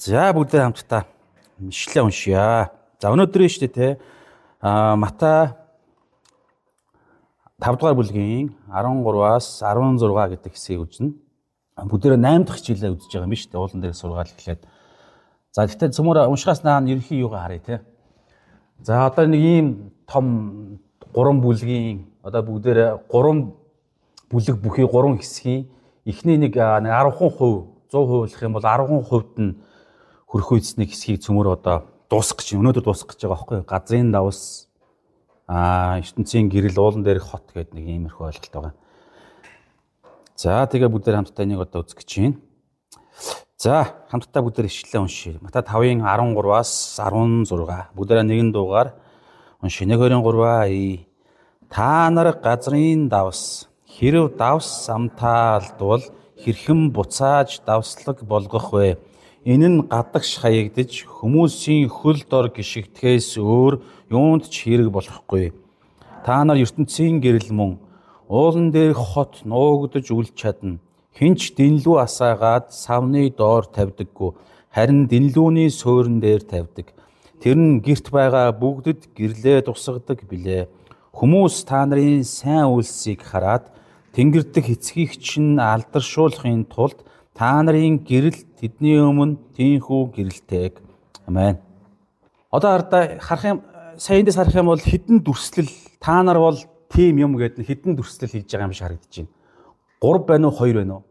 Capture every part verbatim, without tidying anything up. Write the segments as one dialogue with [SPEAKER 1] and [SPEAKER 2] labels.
[SPEAKER 1] За бүгдээ хамтдаа Ишлэлээ уншъя. За өнөөдөр нь шүү дээ те а Матай тавд дугаар бүлгийн арван гураваас арван зургаа гэдэг хэсгийг үзнэ. Бүгдээрээ найм дахь хичээлээ үзэж байгаа юм биш үү? Уулан дээр сургаал эхлээд. За гэхдээ цөмөр уншихаас наан ерөнхий юугаа харъя те. За одоо нэг ийм том гурван бүлгийн одоо бүгдээрээ гурван бүлэг бүхий гурван хэсгийн эхний нэг арван хувь зуун хувиулах юм бол арван хувьд нь хөрөх үйсний хэсгийг цөмөр одоо дуусгах гэж өнөөдөр дуусгах гэж байгаа байхгүй юу? Газрын давс а ертөнцийн гэрэл уулан дээрх хот гэдэг нэг иймэрхүү ойлголт байгаа. За тэгээ бүгдээр хамтдаа энийг одоо үзэх гэж байна. За хамтдаа бүгдээр ишлэлээ уншъя. Матай тавын арван гураваас арван зургаа. Бүгдээрээ нэгэн дуугаар уншъя. нэг хоёр гурваа. Та нар газрын давс хэрв давс амтаа алдвал хэрхэн буцааж давслаг болгох вэ? Энэ нь гадагш хаягдж хүмүүсийн хөл дор гიშгдэхээс өөр юунд ч хэрэг болохгүй. Та нар ертөнцийн гэрэл мөн уулан дээр хот нуугдж үл чадна. Хинч дэнлүү асаагаад савны доор тавьдаггүй. Харин дэнлүүний суурин дээр тавьдаг. Тэр нь гэрт байгаа бүгдэд гэрлээ тусгадаг билээ. Хүмүүс та нарын сайн үйлсийг хараад тэнгэр дэх эцгийг чинь алдаршуулахын тулд та нарын гэрэл тэдний өмнө тийхүү гэрэлтэйг. Амен. Одоо ардаа харах юм сайн дэс харах юм бол хідэн дүрслэл та нар бол тийм юм гэдэг хідэн дүрслэл хийж байгаа юм шиг харагдаж байна. гурав байна уу хоёр байна уу?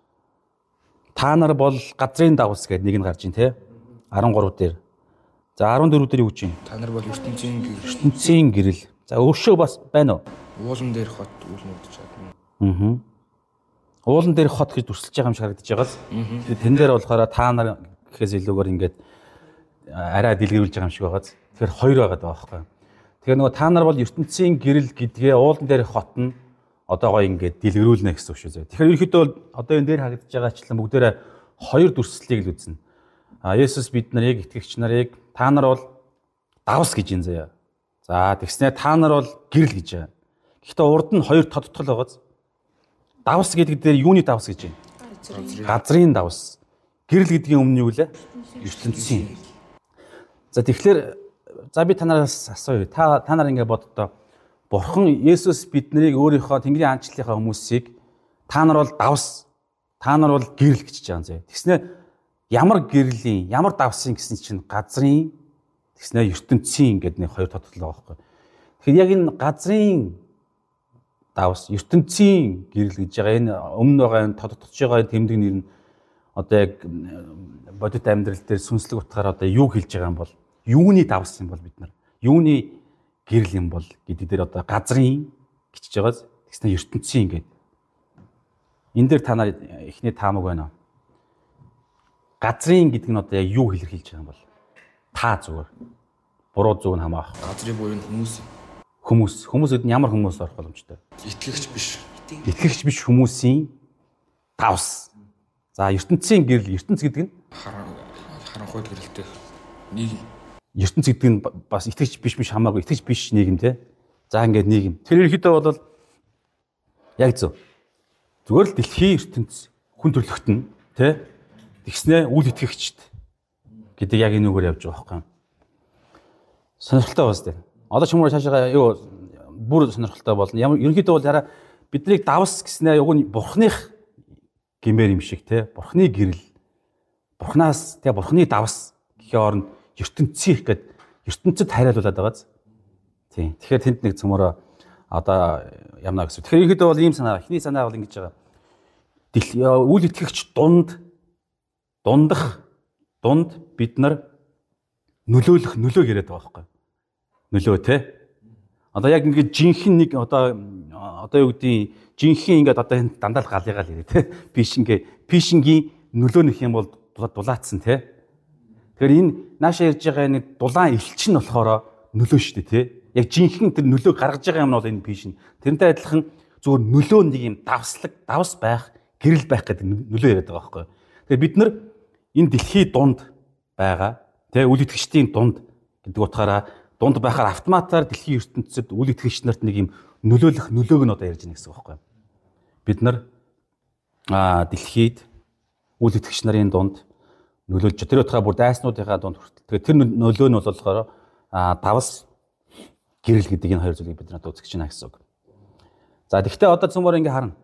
[SPEAKER 1] Та нар бол газрын давс гэдэг нэг нь гарч ийн те. арван гурав дээр. За арван дөрөв дээр юу гэж байна?
[SPEAKER 2] Та нар бол ертөнцийн гэрэл.
[SPEAKER 1] ертөнцийн гэрэл. За өшөө бас байна уу?
[SPEAKER 2] Уулан дээр хот үлнүүд чадна.
[SPEAKER 1] Аа. Уулан дээр хот гэж дүрсэлж байгаа юм шиг харагдаж байгаа л. Тэгээд тэн дээр болохоор та нар гэхээс илүүгээр ингээд арай дэлгэрүүлж байгаа юм шиг байгааз. Тэгэхээр хоёр байгаад байгаа байхгүй. Тэгэхээр нөгөө та нар бол ертөнцийн гэрэл гэдгээ уулан дээр хот нь одоо гоё ингээд дэлгэрүүлнэ гэсэн үг шүү зөө. Тэгэхээр ерөнхийдөө одоо энэ дээр харагдаж байгаачлан бүгдээрээ хоёр дүрслэлийг л үзнэ. А Есүс бид нарыг итгэгч нарыг та нар бол давс гэж юм заяа. За тэгснээр та нар бол гэрэл гэж байна. Гэхдээ урд нь хоёр тодтгол байгааз. Давс гэдэг дээр юуны давс гэж байна? Газрын давс. Гэрэл гэдгийн өмнө юу лээ? ертөнцийн. За тэгэхээр за би танараас асууя. Та та нар ингэ боддоо. Бурхан Есүс биднийг өөрийнхөө Тэнгэрийн хаанчлалынхаа хүмүүсийг та нар бол давс, та нар бол гэрэл гэж байгаа юм зэ. Тэгснээр ямар гэрлийн, ямар давсын гэсэн чинь газрын, тэгснээр ертөнцийн гэдэг нэг хоёр тодтол байгаа байхгүй. Тэгэхээр яг энэ газрын давс ертөнцийн гэрэл гэж байгаа энэ өмнө байгаа энэ тодтогдож байгаа тэмдэг нэр нь одоо яг бодит амьдрал дээр сүнслэг утгаараа одоо юу хэлж байгаа юм бол юуны давс юм бол бид нар юуны гэрэл юм бол гэдэг дээр одоо газрын гिचж байгааз тэгснэ ертөнцийн гэдэг энэ дээр та нар эхний таамаг байна. Газрын гэдэг нь одоо яг юу хэлэрхийлж байгаа юм бол та зүгээр буруу зүг нь хамаах.
[SPEAKER 2] Газрын буюу хүмүүс
[SPEAKER 1] Хүмүүс хүмүүс гэдэг нь ямар хүмүүс орох боломжтой?
[SPEAKER 2] итгэгч биш.
[SPEAKER 1] Итгэгч биш хүмүүсийн давс. За ертөнцийн гэрэл, ертөнц гэдэг нь
[SPEAKER 2] харанхуй гэрэлтэй нийгэм.
[SPEAKER 1] ертөнц гэдэг нь бас итгэгч биш биш хамаагүй итгэгч биш нийгэм те. За ингээд нийгэм. Тэр ерөнхийдөө бол яг зөв. Зүгээр л дэлхийн ертөнц хүн төрлөخت нь те. Тэгснэ үл итгэгчд гэдэг яг энэ үгээр явж байгаа байхгүй. Сонирхолтой байна тест. Одоо ч юм уу цаашаа юу бүр сонирхолтой болно. Ямар ерөнхийдөө бол хараа биднийг давс гэснээр уг нь бурхных гимээр юм шиг те. Бурхны гэрэл. Бурхнаас те бурхны давс гэхийн оронд ертөнцийн гэд ертөнцид хариалуулаад байгааз. Тийм. Тэгэхээр тэнд нэг цөмөрөө одоо ямна гэсэн. Тэгэхээр ерөнхийдөө бол ийм санаа. Эхний санаа бол ингэж байгаа. Үл итгэгч дунд дундах дунд бид нар нөлөөлөх нөлөө яриад байгаа байхгүй. Нөлөө те. Одоо яг ингээд жинхэнэ нэг одоо одоо юу гэдгийг жинхэнэ ингээд одоо энэ дандаа л галыгаал ирээ те. Биш ингээд пишингийн нөлөө нөх юм бол дулаацсан те. Тэгэхээр энэ наашаа ирж байгаа нэг дулаан элч нь болохоор нөлөө шүү дээ те. Яг жинхэнэ тэр нөлөө гаргаж байгаа юм нь бол энэ пишин. Тэрнтэй адилхан зүгээр нөлөө нэг юм давслаг давс байх, гэрэл байх гэдэг нөлөө яриад байгаа байхгүй. Тэгэхээр бид нар энэ дэлхийн дунд байгаа те үл итгэгчдийн дунд гэдэг утгаараа дунд байхаар автоматар дэлхийн ертөнцид үл итгэгч нарт нэг юм нөлөөлөх нөлөөг нь одоо ярьж байна гэсэн үг байхгүй. Бид нар аа дэлхийд үл итгэгч нарын дунд нөлөөлж тэр утгаараа бүр дайснуудынхаа дунд хүртэл. Тэгээ тэр нөлөө нь бол болохоор давс гэрэл гэдэг энэ хоёр зүйлийг бид нар үзэж байна гэсэн үг. За тэгэхээр одоо цөмөр ингээ харна.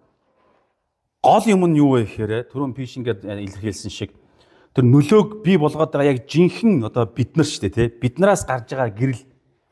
[SPEAKER 1] Гол юм нь юу вэ гэхээр түрүүн пиш ингээд илэрхийлсэн шиг тэр нөлөөг бий болгоод байгаа яг жинхэнэ одоо бид нар шүү дээ тий. Биднээс гарч байгаа гэрэл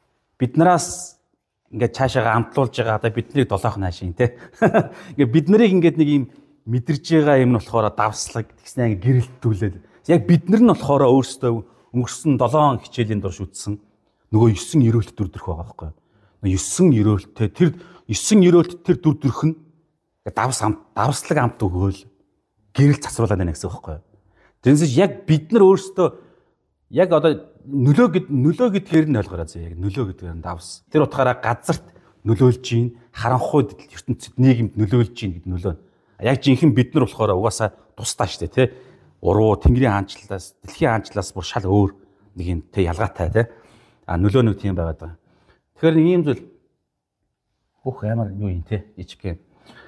[SPEAKER 1] биднээс ингээд цаашаа амтлуулж байгаа одоо биднийг долоох наашийн тий. Ингээд бид нарыг ингээд нэг юм мэдэрж байгаа юм нь болохоор давслаг тэгснэ ингээд гэрэлтүүлээд яг бид нар нь болохоор өөрсдөө өнгөрсөн долоон хичээлийн турш үтсэн нөгөө есөн ерөөлт дүр төрх байгаа байхгүй. есөн ерөөлттэй тэр есөн ерөөлт тэр дүр төрх нь давс амт давслаг амт өгөөл гэрэл цацруулаад байна гэсэн үг байхгүй. Тэрнээс яг бид нар өөрсдөө яг одоо нөлөө гэд нөлөө гэдгээр нь ойлгоорой зэ яг нөлөө гэдгээр нь давс. Тэр утгаараа газарт нөлөөлж гин харанхуйд ертөнцид нийгэмд нөлөөлж гин гэдэг нөлөө. Яг жинхэнэ бид нар болохоор угаасаа тусдаа штэ тий. Уруу тэнгэрийн хаанчлалаас дэлхийн хаанчлалаас бүр шал өөр нэг юм тий ялгаатай тий. А нөлөө нэг тийм байгаад байгаа. Тэгэхээр нэг юм зүйл өөх амар юу юм тий ичгэн.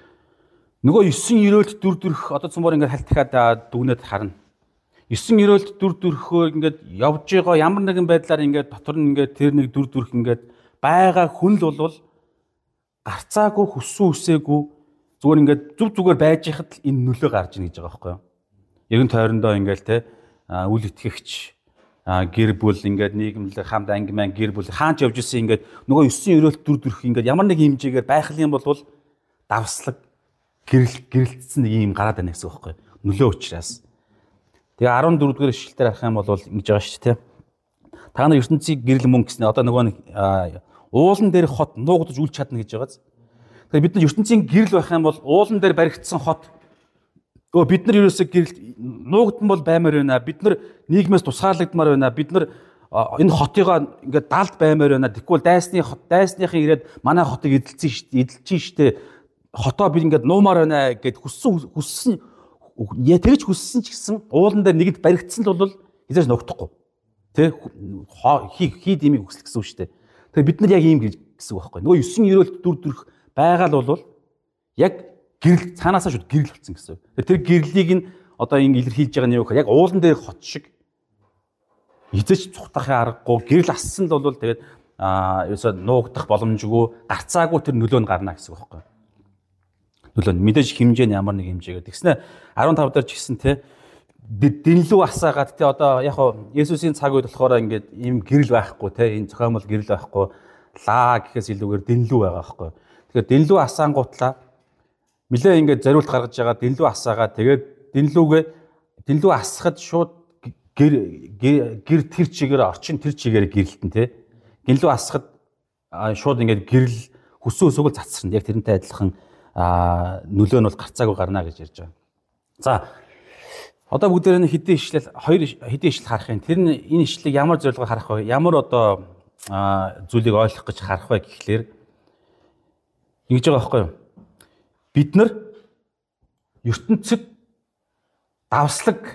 [SPEAKER 1] Нөгөө есөн ерөөлт дүр төрх одоо цөмөр ингээд халтихаад дүгнээд харна. есөн ерөөлт дүр төрхөө ингээд явж байгаа ямар нэгэн байдлаар ингээд дотор нь ингээд тэр нэг дүр төрх ингээд байгаа хүн л бол гарцаагүй хүссэн үсээгүй зүгээр ингээд зүг зүгээр байж хахад л энэ нөлөө гарч ийн гэж байгаа байхгүй юу. Ерөн тойрондоо ингээд те үл итгэгч гэр бүл ингээд нийгэмлэг хамт анги маань гэр бүл хаач явж исэн ингээд нөгөө есөн ерөөлт дүр төрх ингээд ямар нэг хэмжээгээр байх юм бол давслаг гэрэл гэрэлтсэн нэг юм гараад байна гэсэн үг байхгүй юу. Нөлөө учраас. Тэгээ арван дөрөвдүгээр ишлэлээр харах юм бол ингэж байгаа шүү дээ. Та нар ертөнцийг гэрэл мөн гэснээр одоо нөгөө нэг уулан дээр хот нуугдаж үл чадна гэж байгааз. Тэгэхээр бид нар ертөнцийн гэрэл байх юм бол уулан дээр баригдсан хот өө бид нар ерөөсөө гэрэлт нуугдан бол баймаар байна. Бид нар нийгмээс тусгаарлагдмаар байна. Бид нар энэ хотыгоо ингээд далд баймаар байна. Тэгвэл дайсны хот дайсныхын ирээд манай хотыг эдэлцэн шүү дээ. Эдэлчин шүү дээ. Хотоо бид ингээд нуумаар байна гэд хүссэн хүссэн яа тэгж хүссэн ч гэсэн уулан дээр нэгэд баригдсан л бол хизээж ногдохгүй. Тэ хий хий димиг хүсэл гэсэн үг шүү дээ. Тэгэхээр бид нар яг ийм гэсэн үг байхгүй. Нөгөө есөн ерөөлт дүр төрх байгаа л бол яг гэрэл цаанаасаа шууд гэрэл болсон гэсэн үг. Тэр гэрлийг нь одоо ингэ илэрхийлж байгаа нь юу гэхээр яг уулан дээр хот шиг хизээж цухтахын аргагүй гэрэл ассан л бол тэгээд аа ерөөсөө нуугдах боломжгүй гарцаагүй тэр нөлөө нь гарна гэсэн үг байхгүй. Нөлөө нь мэдээж хэмжээ нь ямар нэг хэмжээгээр тэгснэ арван тав дээр ч гэсэн те дэнлүү асаагаад те одоо яг хоо Есүсийн цаг үед болохоор ингээд ийм гэрэл байхгүй те энэ зохиомол гэрэл байхгүй лаа гэхээс илүүгээр дэнлүү байгаа байхгүй. Тэгэхээр дэнлүү асаангуутлаа нэлээ ингээд зориулт гаргаж байгаа дэнлүү асаагаа тэгээд дэнлүүгээ дэнлүү асахад шууд гэр гэр тэр чигээр орчин тэр чигээр гэрэлтэн те дэнлүү асахад шууд ингээд гэрэл хүссэн өсөөгөл цацсан яг тэрнтэй адилхан а нөлөө нь бол гарцаагүй гарна гэж ярьж байгаа. За одоо бүгдээр нь хэдийн ишлэл хоёр хэдийн ишлэл харах юм. Тэр нь энэ ишлэлийг ямар зорилгоор харах вэ? Ямар одоо зүйлийг ойлгох гэж харах вэ гэхлээр ингэж байгаа байхгүй юу? Бид нар ертөнцид давслаг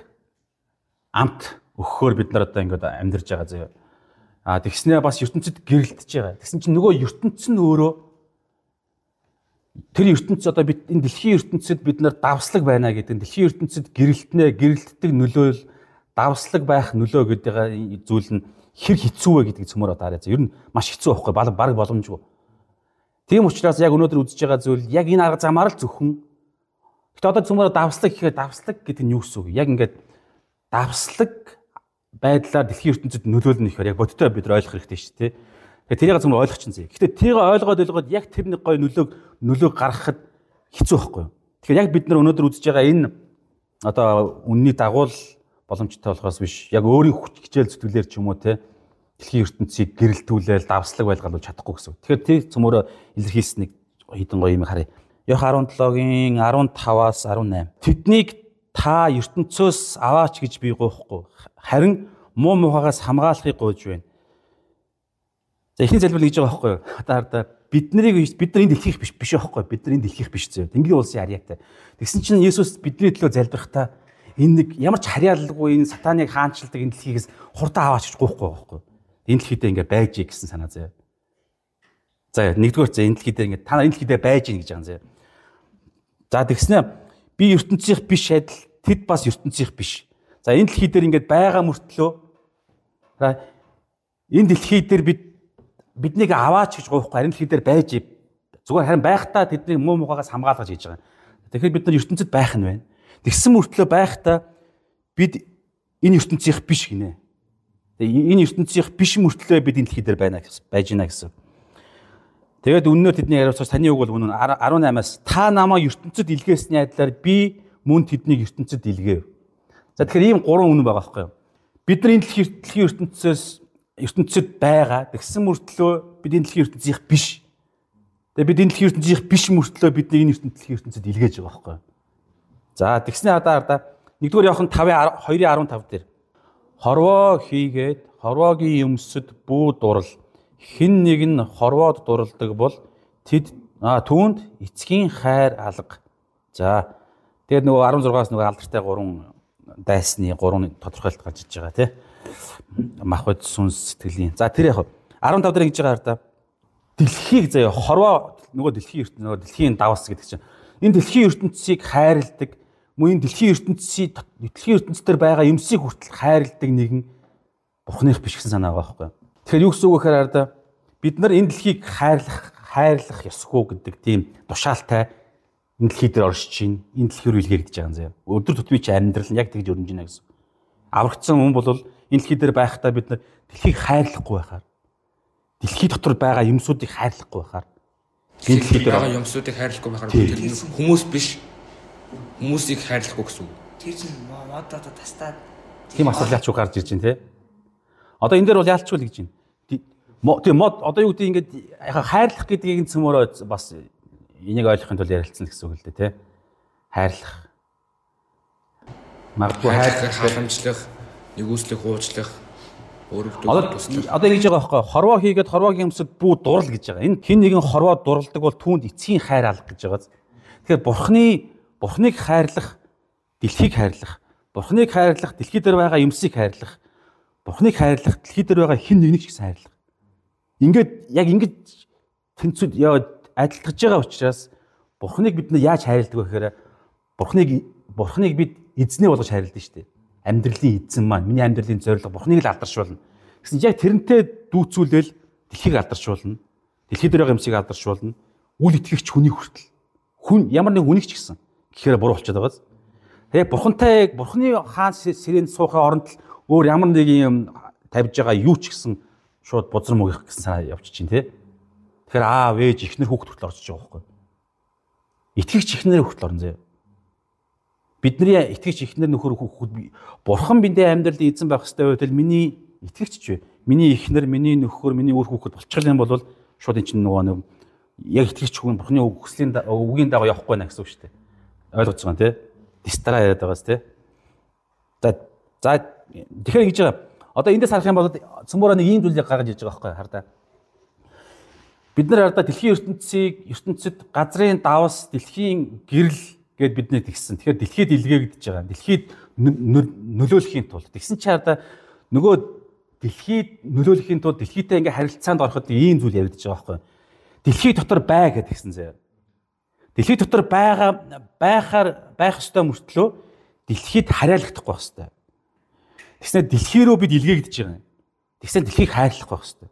[SPEAKER 1] амт өгөхөөр бид нар одоо ингээд амьдарч байгаа заяа. А тэгснээ бас ертөнцид гэрэлтэж байгаа. Тэгсэн чинь нөгөө ертөнц нь өөрөө тэр ертөнц одоо бид энэ дэлхийн ертөнцид бид нар давслаг байна гэдэг. Дэлхийн ертөнцид гэрэлтнэ, гэрэлтдэг нөлөөл давслаг байх нөлөө гэдэг зүйл нь хэр хэцүү вэ гэдгийг цөмөр одоо харъя. Ер нь маш хэцүү байхгүй баг баг боломжгүй. Тийм учраас яг өнөөдөр үзэж байгаа зүйл яг энэ арга замаар л зөвхөн. Гэтэ одоо цөмөр давслаг гэхээр давслаг гэдэг нь юу гэсэн үг? Яг ингээд давслаг байдлаар дэлхийн ертөнцид нөлөөлнө гэхээр яг бодтой бид нар ойлгох хэрэгтэй шүү дээ. Тэгээ тэрийг зөвхөн ойлгох чинь зэ. Гэхдээ тэрийг ойлгоод ойлгоод яг тэр нэг гой нөлөөг нөлөөг гаргахад хэцүү байхгүй юу? Тэгэхээр яг бид нар өнөөдөр үзэж байгаа энэ одоо үнний дагуул боломжтой болохоос биш. Яг өөрийн хүч хичээл зүтгэлээр ч юм уу те дэлхийн ертөнцийг гэрэлтүүлээл давслаг байлгаалуулж чадахгүй гэсэн. Тэгэхээр тэр цөмөрөө илэрхийлсэн нэг хідэн гоё юм харъя. Йохан арван долоогийн арван таваас арван найман. Тэднийг та ертөнцөөс аваач гэж би гоохгүй. Харин муу мухагаас хамгаалахыг гуйж байна. За ихний залбирал гэж байгаа байхгүй юу? Одоо хардаа бид нарыг бид нар энэ дэлхийх биш биш байхгүй бид нар энэ дэлхийх биш зөө. Тэнгийн улсын харьяатай. Тэгсэн чинь Есүс бидний төлөө залбирахдаа энэ нэг ямар ч харьяалалгүй энэ сатаныг хаанчилдаг энэ дэлхийгээс хурдан аваач гэж гоохгүй байхгүй. Энэ дэлхийдээ ингээ байж ий гэсэн санаа зөө. За нэгдүгээр зэ энэ дэлхийдээ ингээ та нар энэ дэлхийдээ байж ий гэж байгаа зөө. За тэгснэ би ертөнцийнх биш адил тэд бас ертөнцийнх биш. За энэ дэлхий дээр ингээд байгаа мөртлөө энэ дэлхий дээр бид биднийг аваач гэж гоохгүй харин дэлхий дээр байж зүгээр харин байхдаа тэдний муу мухагаас хамгаалгаж хийж байгаа. Тэгэхээр бид нар ертөнцид байх нь байна. Тэгсэн мөртлөө байхдаа бид энэ ертөнцийнх биш гинэ. Энэ ертөнцийнх биш мөртлөө бид энэ дэлхий дээр байна гэж байж гинэ гэсэн. Тэгээд үннээр тэдний яриуцаас таны үг бол үнэн арван аймаас та намайг ертөнцид илгээсний адилаар би мөн тэднийг ертөнцид илгээв. За тэгэхээр ийм гурван үнэн байгаа байхгүй юу? Бид нар энэ дэлхийн дэлхийн ертөнцөөс ертөнцид байгаа. Тэгсэн мөртлөө бид энэ дэлхийн ертөнцийнх биш. Тэгээд бид энэ дэлхийн ертөнцийнх биш мөртлөө бидний энэ ертөнцийн ертөнцид илгээж байгаа байхгүй юу? За тэгснэ ардаа ардаа нэгдүгээр явах нь двын арван тав дээр хорвоо хийгээд хорвоогийн өмсөд бүү дурал хэн нэг нь хорвоод дуралдаг бол тэд түүнд эцгийн хайр алга. За тэгээд нөгөө арван зургаас нөгөө алдартай гурван дайсны гурван тодорхойлт гарч иж байгаа тий. Махбод сүнс сэтгэлийн. За тэр яг арван тав дээр гэж байгаа хараа. Дэлхийг заяа хорвоо нөгөө дэлхийн ертөнц нөгөө дэлхийн давс гэдэг чинь энэ дэлхийн ертөнцийг хайрладаг мөн энэ дэлхийн ертөнцийн дэлхийн ертөнцийн байгаа юмсыг хүртэл хайрладаг нэгэн Бурханых биш гэсэн санаа байгаа байхгүй. Тэгэхээр юу гэсэн үг гэхээр хараа бид нар энэ дэлхийг хайрлах хайрлах ёсгүй гэдэг тийм тушаалтай энэ дэлхий дээр оршиж чинь энэ дэлхий рүү илгээгдэж байгаа юм заяа. Өдөр тутмын чи амьдрал нь яг тэгж өрнөж байна гэсэн. Аврагдсан хүн бол энэ дэлхий дээр байхдаа бид нар дэлхийг хайрлахгүй байхаар дэлхий дотор байгаа юмсуудыг хайрлахгүй байхаар
[SPEAKER 2] энэ дэлхий дээр байгаа юмсуудыг хайрлахгүй байхаар хүмүүс биш хүмүүсийг хайрлахгүй гэсэн үг.
[SPEAKER 3] Тэр чинь модоо тастаад
[SPEAKER 1] тийм асуудал яач уу гарч ирж байна те. Одоо энэ дээр бол яалчгүй л гэж байна. Тийм мод одоо юу гэдэг ингээд хайрлах гэдгийг цөмөрөө бас энийг ойлгохын тулд ярилцсан гэсэн үг л дээ те. Хайрлах. Магадгүй хайрлах,
[SPEAKER 2] халамжлах, нэгүслэх, хуучлах, өөрөвдөх
[SPEAKER 1] туслах. Одоо ингэж байгаа байхгүй хорвоо хийгээд хорвоогийн өмсөд бүү дурал гэж байгаа. Энэ хин нэгэн хорвоо дуралдаг бол түүнд эцгийн хайр алга гэж байгаа. Тэгэхээр бурхны бурхныг хайрлах, дэлхийг хайрлах, бурхныг хайрлах, дэлхий дээр байгаа юмсыг хайрлах, бурхныг хайрлах, дэлхий дээр байгаа хин нэгнийг ч гэсэн хайрлах. Ингээд яг ингэж тэнцвэд яваад адилтгаж байгаа учраас бурхныг бид яаж хайрладаг вэ гэхээр бурхныг бурхныг бид эзнээ болгож хайрладаг шүү дээ. Амьдралын эзэн маань миний амьдралын зорилго бурхныг л алдаршуулна. Гэсэн яг тэрнтэй дүүцүүлэл дэлхийг алдаршуулна. Дэлхий дээр байгаа юмсыг алдаршуулна. Үл итгэгч хүний хүртэл хүн ямар нэг хүнийг ч гэсэн гэхээр буруу болчиход байгааз. Тэгээ бурхантай бурхны хаан сэрэнд суухын оронд л өөр ямар нэг юм тавьж байгаа юу ч гэсэн шууд бузар мөгөх гэсэн санаа явчих чинь тий. Тэгэхээр аав ээж ихнэр хүүхд хүртэл орчиж байгаа байхгүй. Итгэгч ихнэр хүртэл орно заяа. Бидний итгэгч ихнэр нөхөр хүүхд бурхан биндээ амьдралын эзэн байх ёстой байтал миний итгэгч ч вэ. Миний ихнэр, миний нөхөр, миний өөр хүүхд болчихлоо юм бол шууд эн чинь нөгөө нэг яг итгэгч хүн бурхны хүслийн үгийн дагуу явахгүй байна гэсэн үг шүү дээ. Ойлгож байгаа тий. Дистара яриад байгаас тий. За за тэгэхээр ингэж байгаа. Одоо эндээс харах юм бол цөмөрөө нэг ийм зүйлийг гаргаж ирж байгаа байхгүй хардаа. Бид нар хардаа дэлхийн ертөнцийг ертөнцид газрын давс дэлхийн гэрэл гэд бидний тэгсэн. Тэгэхээр дэлхийд илгээгдэж байгаа. Дэлхийд нөлөөлөхийн тулд тэгсэн чи хардаа нөгөө дэлхийд нөлөөлөхийн тулд дэлхийтэй ингээ харилцаанд ороход ийм зүйл явагдаж байгаа байхгүй. Дэлхий дотор бай гэдгийгсэн заяа. Дэлхий дотор байгаа байхаар байх ёстой мөртлөө дэлхийд хараалагдахгүй байх ёстой. Тэгснээр дэлхий рүү бид илгээгдэж байгаа. Тэгснээр дэлхийг хайрлах байх ёстой.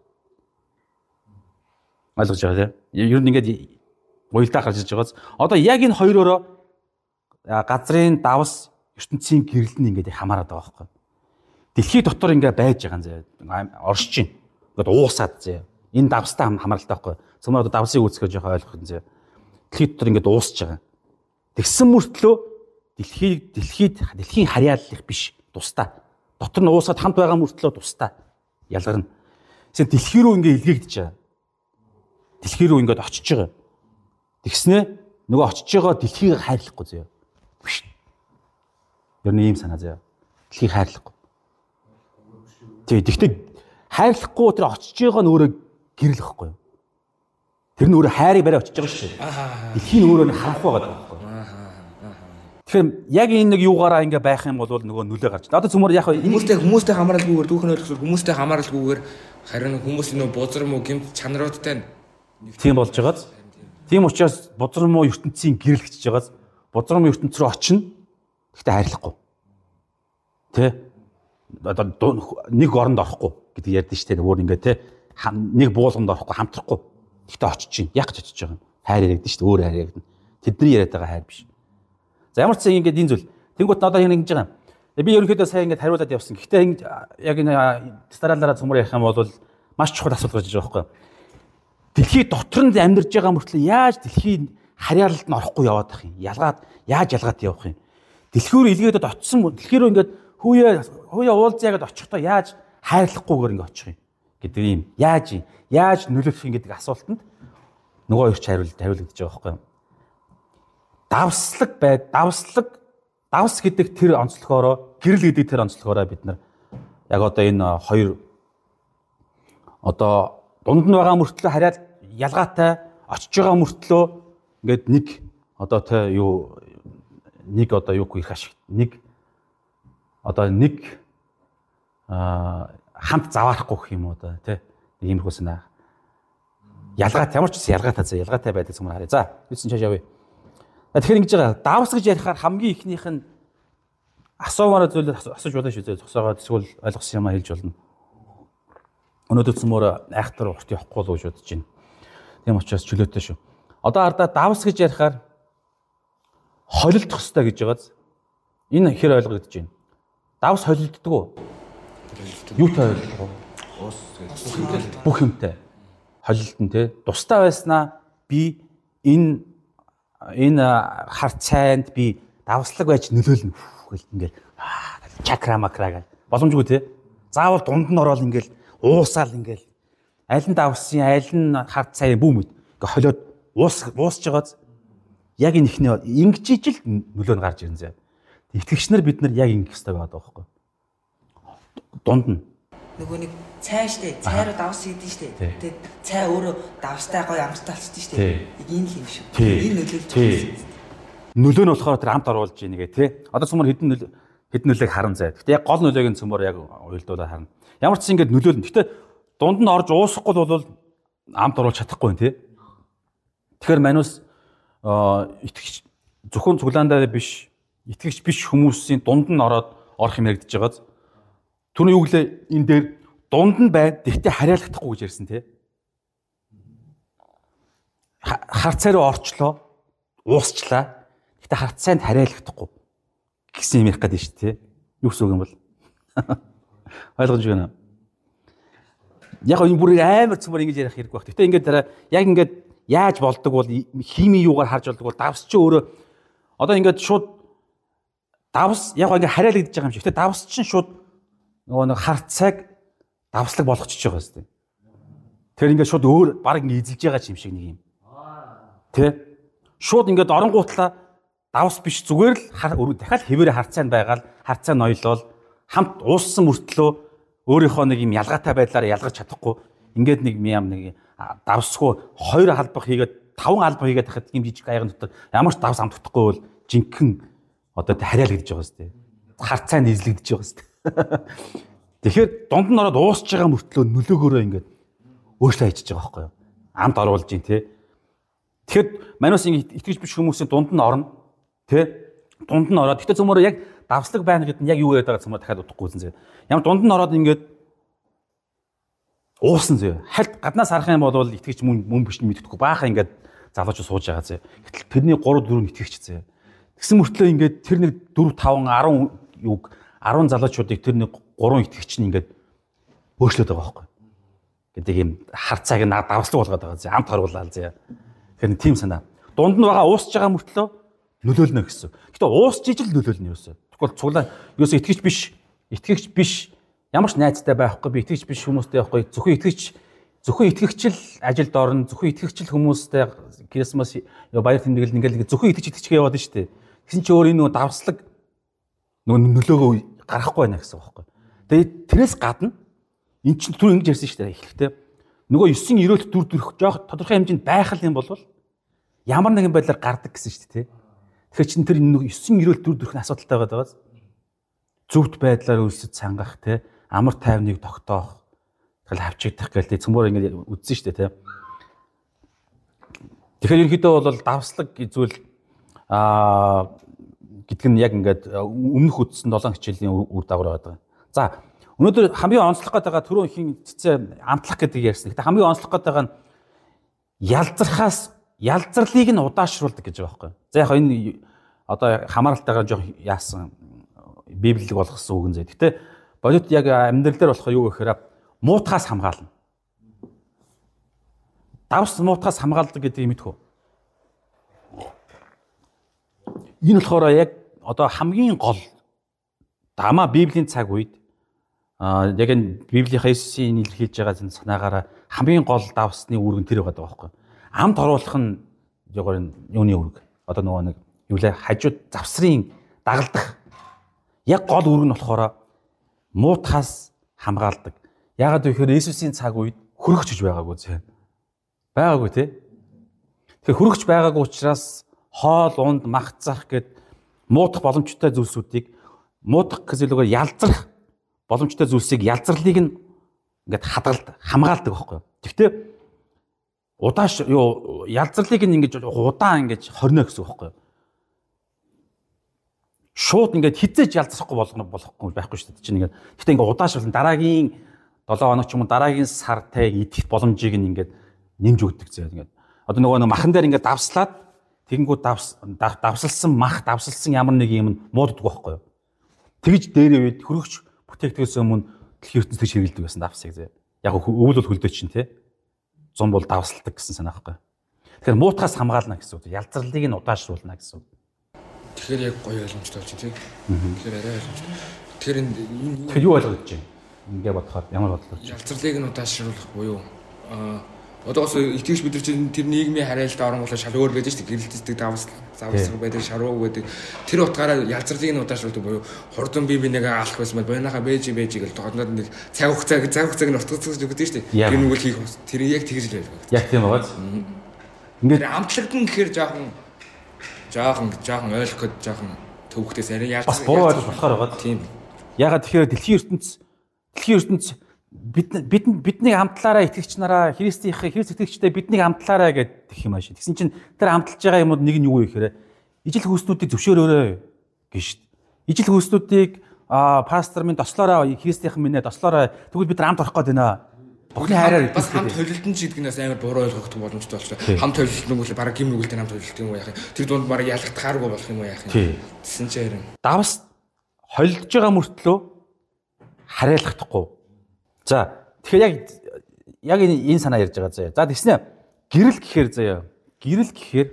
[SPEAKER 1] Ойлгож байгаа тийм. Ер нь ингээд уялдаа гарч иж байгааз. Одоо яг энэ хоёроо газрын давс ертөнцийн гэрэл нь ингээд хамаарат байгаа байхгүй. Дэлхий дотор ингээд байж байгаа юм заяа. Оршиж чинь. Ингээд уусаад заяа. Энэ давстай хамааралтай байхгүй. Цөмөр одоо давсыг үүсгэж жоохон ойлгох юм заяа. Дэлхий дотор ингээд уусж байгаа. Тэгсэн мөртлөө дэлхийг дэлхийд дэлхийн харьяаллах биш. Тусдаа. Дотор нь уусаад хамт байгаа мөртлөө тусдаа ялгарна. Тэгсэн дэлхий рүү ингээд илгээгдэж байгаа. Дэлхий рүү ингээд очиж байгаа. Тэгснэ нөгөө очиж байгаа дэлхийг хайрлахгүй заяа. Биш. Ер нь ийм санаа заяа. Дэлхийг хайрлахгүй. Тэгээ тэгтээ хайрлахгүй тэр очиж байгаа нь өөрөө гэрэл واخгүй юу? Тэр нь өөрөө хайрыг барай очиж байгаа шүү дээ. Дэлхийн өөрөө нь харанхуй байгаа байхгүй юу? Тэгэхээр яг энэ нэг юугаараа ингээ байх юм бол нөгөө нүлээ гарч. Одоо цөмөр яг
[SPEAKER 2] хүмүүстэй хүмүүстэй хамааралгүйгээр дүүхэн ойлгох хүмүүстэй хамааралгүйгээр харин хүмүүсийн нөгөө бузар муу гэмт чанаруудтай
[SPEAKER 1] тийм болж байгааз. Тийм учраас бузар муу ертөнцийн гэрэл гэж байгааз бузар муу ертөнц рүү очино. Гэхдээ хайрлахгүй. Тэ одоо нэг оронд орохгүй гэдэг ярьдэн штэ өөр ингээд те нэг буулганд орохгүй хамтрахгүй. Гэхдээ очиж чинь яг гэж очиж байгаа юм. Хайр яригдэн штэ өөр хайр яригдэн. Тэдний яриад байгаа хайр биш. За ямар ч зүйл ингээд энэ зүйл. Тэнгуут надад ингэ гэж байгаа юм. Би ерөнхийдөө сайн ингээд хариулаад явсан. Гэхдээ яг энэ старалаараа цөмөр ярих юм бол маш чухал асуудал гэж байгаа байхгүй. Дэлхий дотор нь амьдарч байгаа мөртлөө яаж дэлхийн харьяалалд нь орохгүй яваад байх юм? Ялгаад яаж ялгаад явах юм? Дэлхийрөө илгээдэд очсон дэлхийрөө ингээд хүүе хүүе уулзъя гэдээ очихдоо яаж хайрлахгүйгээр ингээд очих юм гэдэг юм. Яаж юм? Яаж нөлөөлөх юм гэдэг асуултанд нөгөө хоёр ч хариулт хариулагдаж байгаа байхгүй. Давслаг бай, давслаг, давс гэдэг тэр онцлогоороо, гэрэл гэдэг тэр онцлогоороо бид нар яг одоо энэ хоёр одоо дунд нь байгаа мөртлөө хараад ялгаатай очиж байгаа мөртлөө ингээд нэг одоо тэ юу нэг одоо юу их ашиг нэг одоо нэг аа хамт заваарахгүй гэх юм уу да тий нэг иймэрхүү санаа ялгаатай ямар ч ялгаатай за ялгаатай байдаг юм харъя. За юусэн чааш явъя. Тэгэхээр ингэж байгаа давс гэж ярихаар хамгийн ихнийх нь асуумаар зүйлээр асууж болно шүү дээ. Зогсоогоод эсвэл ойлгосон юм а хэлж болно. Өнөөдөр цөмөр айхтар урт явахгүй л гэж бодож байна. Тийм учраас чөлөөтэй шүү. Одоо ардаа давс гэж ярихаар холилдох хэрэгтэй гэж байгааз. Энэ хэр ойлгогдож байна. Давс холилддог уу? Юутай холилдох вэ? Ус гэж бүх юмтай. Холилдсон те. Тустай байснаа би энэ энэ хар цайнд би давслаг байж нөлөөлнө гэл ингээл чакра макра гэл боломжгүй те. Заавал дунд нь ороод ингээл уусаал ингээл аль нь давсан аль нь хар цай бүүмэд ингээ холиод уус уусж байгааз яг энэ ихний ингэж ижил нөлөө нь гарч ирэн зэ. Итгэгч нар бид нар яг ингэх хэрэгтэй байгаа байхгүй. Дунд нь
[SPEAKER 3] нөгөө нэг цай штэ цайруу давс хийдэн штэ. Тэгээд цай өөрөө давстай гоё амттай болчихсон штэ. Энэ л юм шүү. Энэ нөлөөлж
[SPEAKER 1] нөлөө нь болохоор тэр амт оруулж ийн гээ тий. Одоо цөмөр хэдэн нөлөө хэдэн нөлөөг харан зай. Гэтэ яг гол нөлөөг нь цөмөр яг уйлдуулаад харна. Ямар ч зүйл ингэж нөлөөлнө. Гэтэ дунд нь орж уусахгүй бол амт оруулж чадахгүй тий. Тэгэхээр манус итгэгч зөвхөн цуглаандаа биш итгэгч биш хүмүүсийн дунд нь ороод орох юм яригдж байгааз. Түүний юу гэлээ энэ дээр дунд нь бай гэхдээ харьяалагдахгүй гэж ярьсан тий. Хар цай руу орчлоо уусчлаа. Гэтэ хар цайнд харьяалагдахгүй гэсэн юм ярих гэдэг шүү тий. Юу гэсэн үг юм бол ойлгож байна. Яг энэ бүрийг амар цөмөр ингэж ярих хэрэггүй байх. Гэтэ ингээд дараа яг ингээд яаж болдог бол хими юугаар харж болдог бол давс чи өөрөө одоо ингээд шууд давс яг ингээд харьяалагдаж байгаа юм шиг. Гэтэ давс чинь шууд нөгөө нэг хар цайг давслаг болгочихж байгаа юм. Тэр ингээд шууд өөр баг ингээд эзэлж байгаа юм шиг нэг юм. Тэ? Шууд ингээд оронгуутлаа давс биш зүгээр л дахиад хэвээрээ харцаанд байгаал харцаа ноёлол хамт ууссан мөртлөө өөрийнхөө нэг юм ялгаатай байдлаараа ялгаж чадахгүй ингээд нэг юм нэг давсгүй хоёр халбах хийгээд таван халбах хийгээд тахад юм жижиг аяган дотор ямар ч давс амт утахгүй бол жинхэнэ одоо харьяалагдж байгаа юм. Харцаанд эзлэгдэж байгаа юм. Тэгэхээр дунд нь ороод уусж байгаа мөртлөө нөлөөгөөрөө ингээд өөрчлөө хийчихэж байгаа байхгүй юу? Амт оруулж ийн тий. Тэгэхээр манус итгэж биш хүмүүсийн дунд нь орно тий. Дунд нь ороод гэтээ цөмөрөө яг давслаг байна гэдэг нь яг юу яриад байгаа цөмөр дахиад удахгүй үзэн зэ. Ямар дунд нь ороод ингээд уусан зэ. Хальт гаднаас харах юм бол итгэж мөн мөн биш мэддэхгүй баахан ингээд залууч сууж байгаа зэ. Гэтэл тэрний три дөрөв итгэгч зэ. Тэгсэн мөртлөө ингээд тэр нэг дөрв таван десять юг десять залуучуудыг тэр нэг гурван итгэгч нь ингээд өөрчлөөд байгаа байхгүй. Гэдэг юм харцааг наад давслаг болгоод байгаа зэ. Амт харуулаад зэ. Тэгэхээр тийм санаа. Дунд нь байгаа уусж байгаа мөртлөө нөлөөлнө гэсэн. Гэтэ уусж ижил нөлөөлнө юусоо. Тэгвэл цуглаа юусоо итгэгч биш, итгэгч биш ямар ч найзтай байхгүй, би итгэгч биш хүмүүстэй байхгүй. Зөвхөн итгэгч зөвхөн итгэгчл ажилд орно, зөвхөн итгэгчл хүмүүстэй Крисмас баяр тэмдэглэл ингээл зөвхөн итгэж итгэжгээ яваад нь штэ. Тэгсэн чи өөр энэ нөгөө давслаг нөгөө нөлөөгөө гарахгүй байна гэсэн үг байхгүй. Тэгээд тэрээс гадна эн чинь түр ингэж ярьсан штэ эхлэхдээ нөгөө ёсын өрөөлт дүр төрх жоох тодорхой хэмжээнд байх юм бол ямар нэгэн байдлаар гардаг гэсэн штэ тий. Тэгэхээр чин тэр нөгөө ёсын өрөөлт дүр төрх нь асуудалтай байгааз зөвхт байдлаар өрсөж сангах тий амар тайвныг тогтоох тэгэл хавчигдах гээл тий цөмөр ингэ үдсэн штэ тий. Тэгэхээр ерөнхийдөө бол давслаг зүйл аа гэдэг нь яг ингээд өмнөх үтсэн долоон хичээлийн үр дагавар байдаг. За өнөөдөр хамгийн онцлох гэдэг байгаа түрүү ихийн цэцээ амтлах гэдэг ярьсан. Гэтэ хамгийн онцлох гэдэг байгаа нь ялзрахаас ялзрлыг нь удаашруулдаг гэж байгаа байхгүй. За яг энэ одоо хамааралтайгаар жоох яасан библийг болгосон үг нэ. Гэтэ бодит яг амьдрал дээр болох юу гэхээр муутахаас хамгаална. Давс муутахаас хамгаалдаг гэдгийг мэдхүү. Энэ болохоор яг одоо хамгийн гол дамаа библийн цаг үед а яг энэ библийн Есүсийн илэрхийлж байгаа зэн санаагаараа хамгийн гол давсны үүрэг тэр байгаа байхгүй. Амт оруулах нь яг юуны үүрэг. Одоо нөгөө нэг юу лээ хажууд завсрын дагалдах яг гол үүрэг нь болохоор муутахаас хамгаалдаг. Яагаад гэвэл Есүсийн цаг үед хөрөгч гэж байгаагүй зэ. Байгаагүй тий. Тэгэхээр хөрөгч байгаагүй учраас хоол, унд, мах зарах гэд муутах боломжтой зүйлсүүдийг муутах гэж хэлэгээр ялзрах боломжтой зүйлсийг ялзрлыг нь ингээд хадгалд хамгаалдаг байхгүй. Гэхдээ удааш юу ялзрлыг нь ингэж удаан ингэж хорно гэсэн үг байхгүй. Шууд ингээд хизээж ялзрахгүй болгоно болохгүй байхгүй шүү дээ. Чинь ингээд гэхдээ ингээд удаашруулсан дараагийн долоо хоног ч юм уу дараагийн сар те идэх боломжийг нь ингээд нэмж өгдөг зэ ингээд. Одоо нөгөө махан дээр ингээд давслаад тэгэнгүүт давс давсалсан мах давсалсан ямар нэг юм мууддаг байхгүй юу. Тэгж дээрээ үед хөрөгч бүтээгдэхээс өмнө дэлхийн ертөнцөд хэрэгэлдэг байсан давсыг зэ. Яг өвөл бол хөлдөө чинь те. Зам бол давсалдаг гэсэн санаа байхгүй. Тэгэхээр муутахаас хамгаална гэсэн үг. Ялзрлыг нь удаашруулна гэсэн үг.
[SPEAKER 2] Тэгэхээр яг гоё ойлгомжтой болж байна тий. Тэгэхээр арай ойлгомжтой. Тэгэхээр энэ
[SPEAKER 1] тэр юу ойлгож байна? Ингээ бодохоор ямар бодлоо?
[SPEAKER 2] Ялзрлыг нь удаашруулах буюу аа одоос итгэж бид нар чинь тэр нийгмийн харайлт оронгуулаа шал өөр байдаг шүү дээ. Гэрэлтдэг давс завсар байдаг, шаруу байдаг. Тэр утгаараа ялзрлыг нь удаашруулдаг буюу хурдан бие бинийгээ алах байсан бол бонахаа бэж бэж гэл тооднод нэг цаг хугацааг цаг хугацааг нь ортгоцож өгдөг шүү дээ. Тэр нүгэл хийх тэр яг тэгж л байлгүй.
[SPEAKER 1] Яг тийм байгааз.
[SPEAKER 2] Ингээд амтлагдан гэхээр жоохон жоохон жоохон ойлгоход жоохон төвхтээс арай яаж
[SPEAKER 1] бас буруу ойлгож болохоор байгаа.
[SPEAKER 2] Тийм.
[SPEAKER 1] Ягаад тэгэхээр дэлхийн ертөнц дэлхийн ертөнц бид бид бидний амтлаараа итгэгч нараа Христийн Христ итгэгчтэй бидний амтлаараа гэдэг юм ааш. Тэгсэн чинь тэр амтлж байгаа юмуд нэг нь юу вэ гэхээр ижил хөөснүүдийг зөвшөөрөөрэй гэж шүү дээ. Ижил хөөснүүдийг пастор минь дослоороо Христийнхэн минь дослоороо тэгвэл бид нар амт орох гээд байна. Бухны хайраар
[SPEAKER 2] бас хамт холилдсон ч гэдгнээс амар буруу ойлгох боломжтой болчихлоо. Хамт холилдсон нүгэл бараг гим нүгэлтэй хамт холилдсон юм уу яах юм. Тэр дунд бараг ялгахтахааргүй болох юм уу яах юм. Тэсэн чи харин
[SPEAKER 1] давс холилдож байгаа мөртлөө хараалгахдахгүй. За тэгэхээр яг яг энэ санаа ярьж байгаа заяа. За тэгснэ гэрэл гэхээр заяа. Гэрэл гэхээр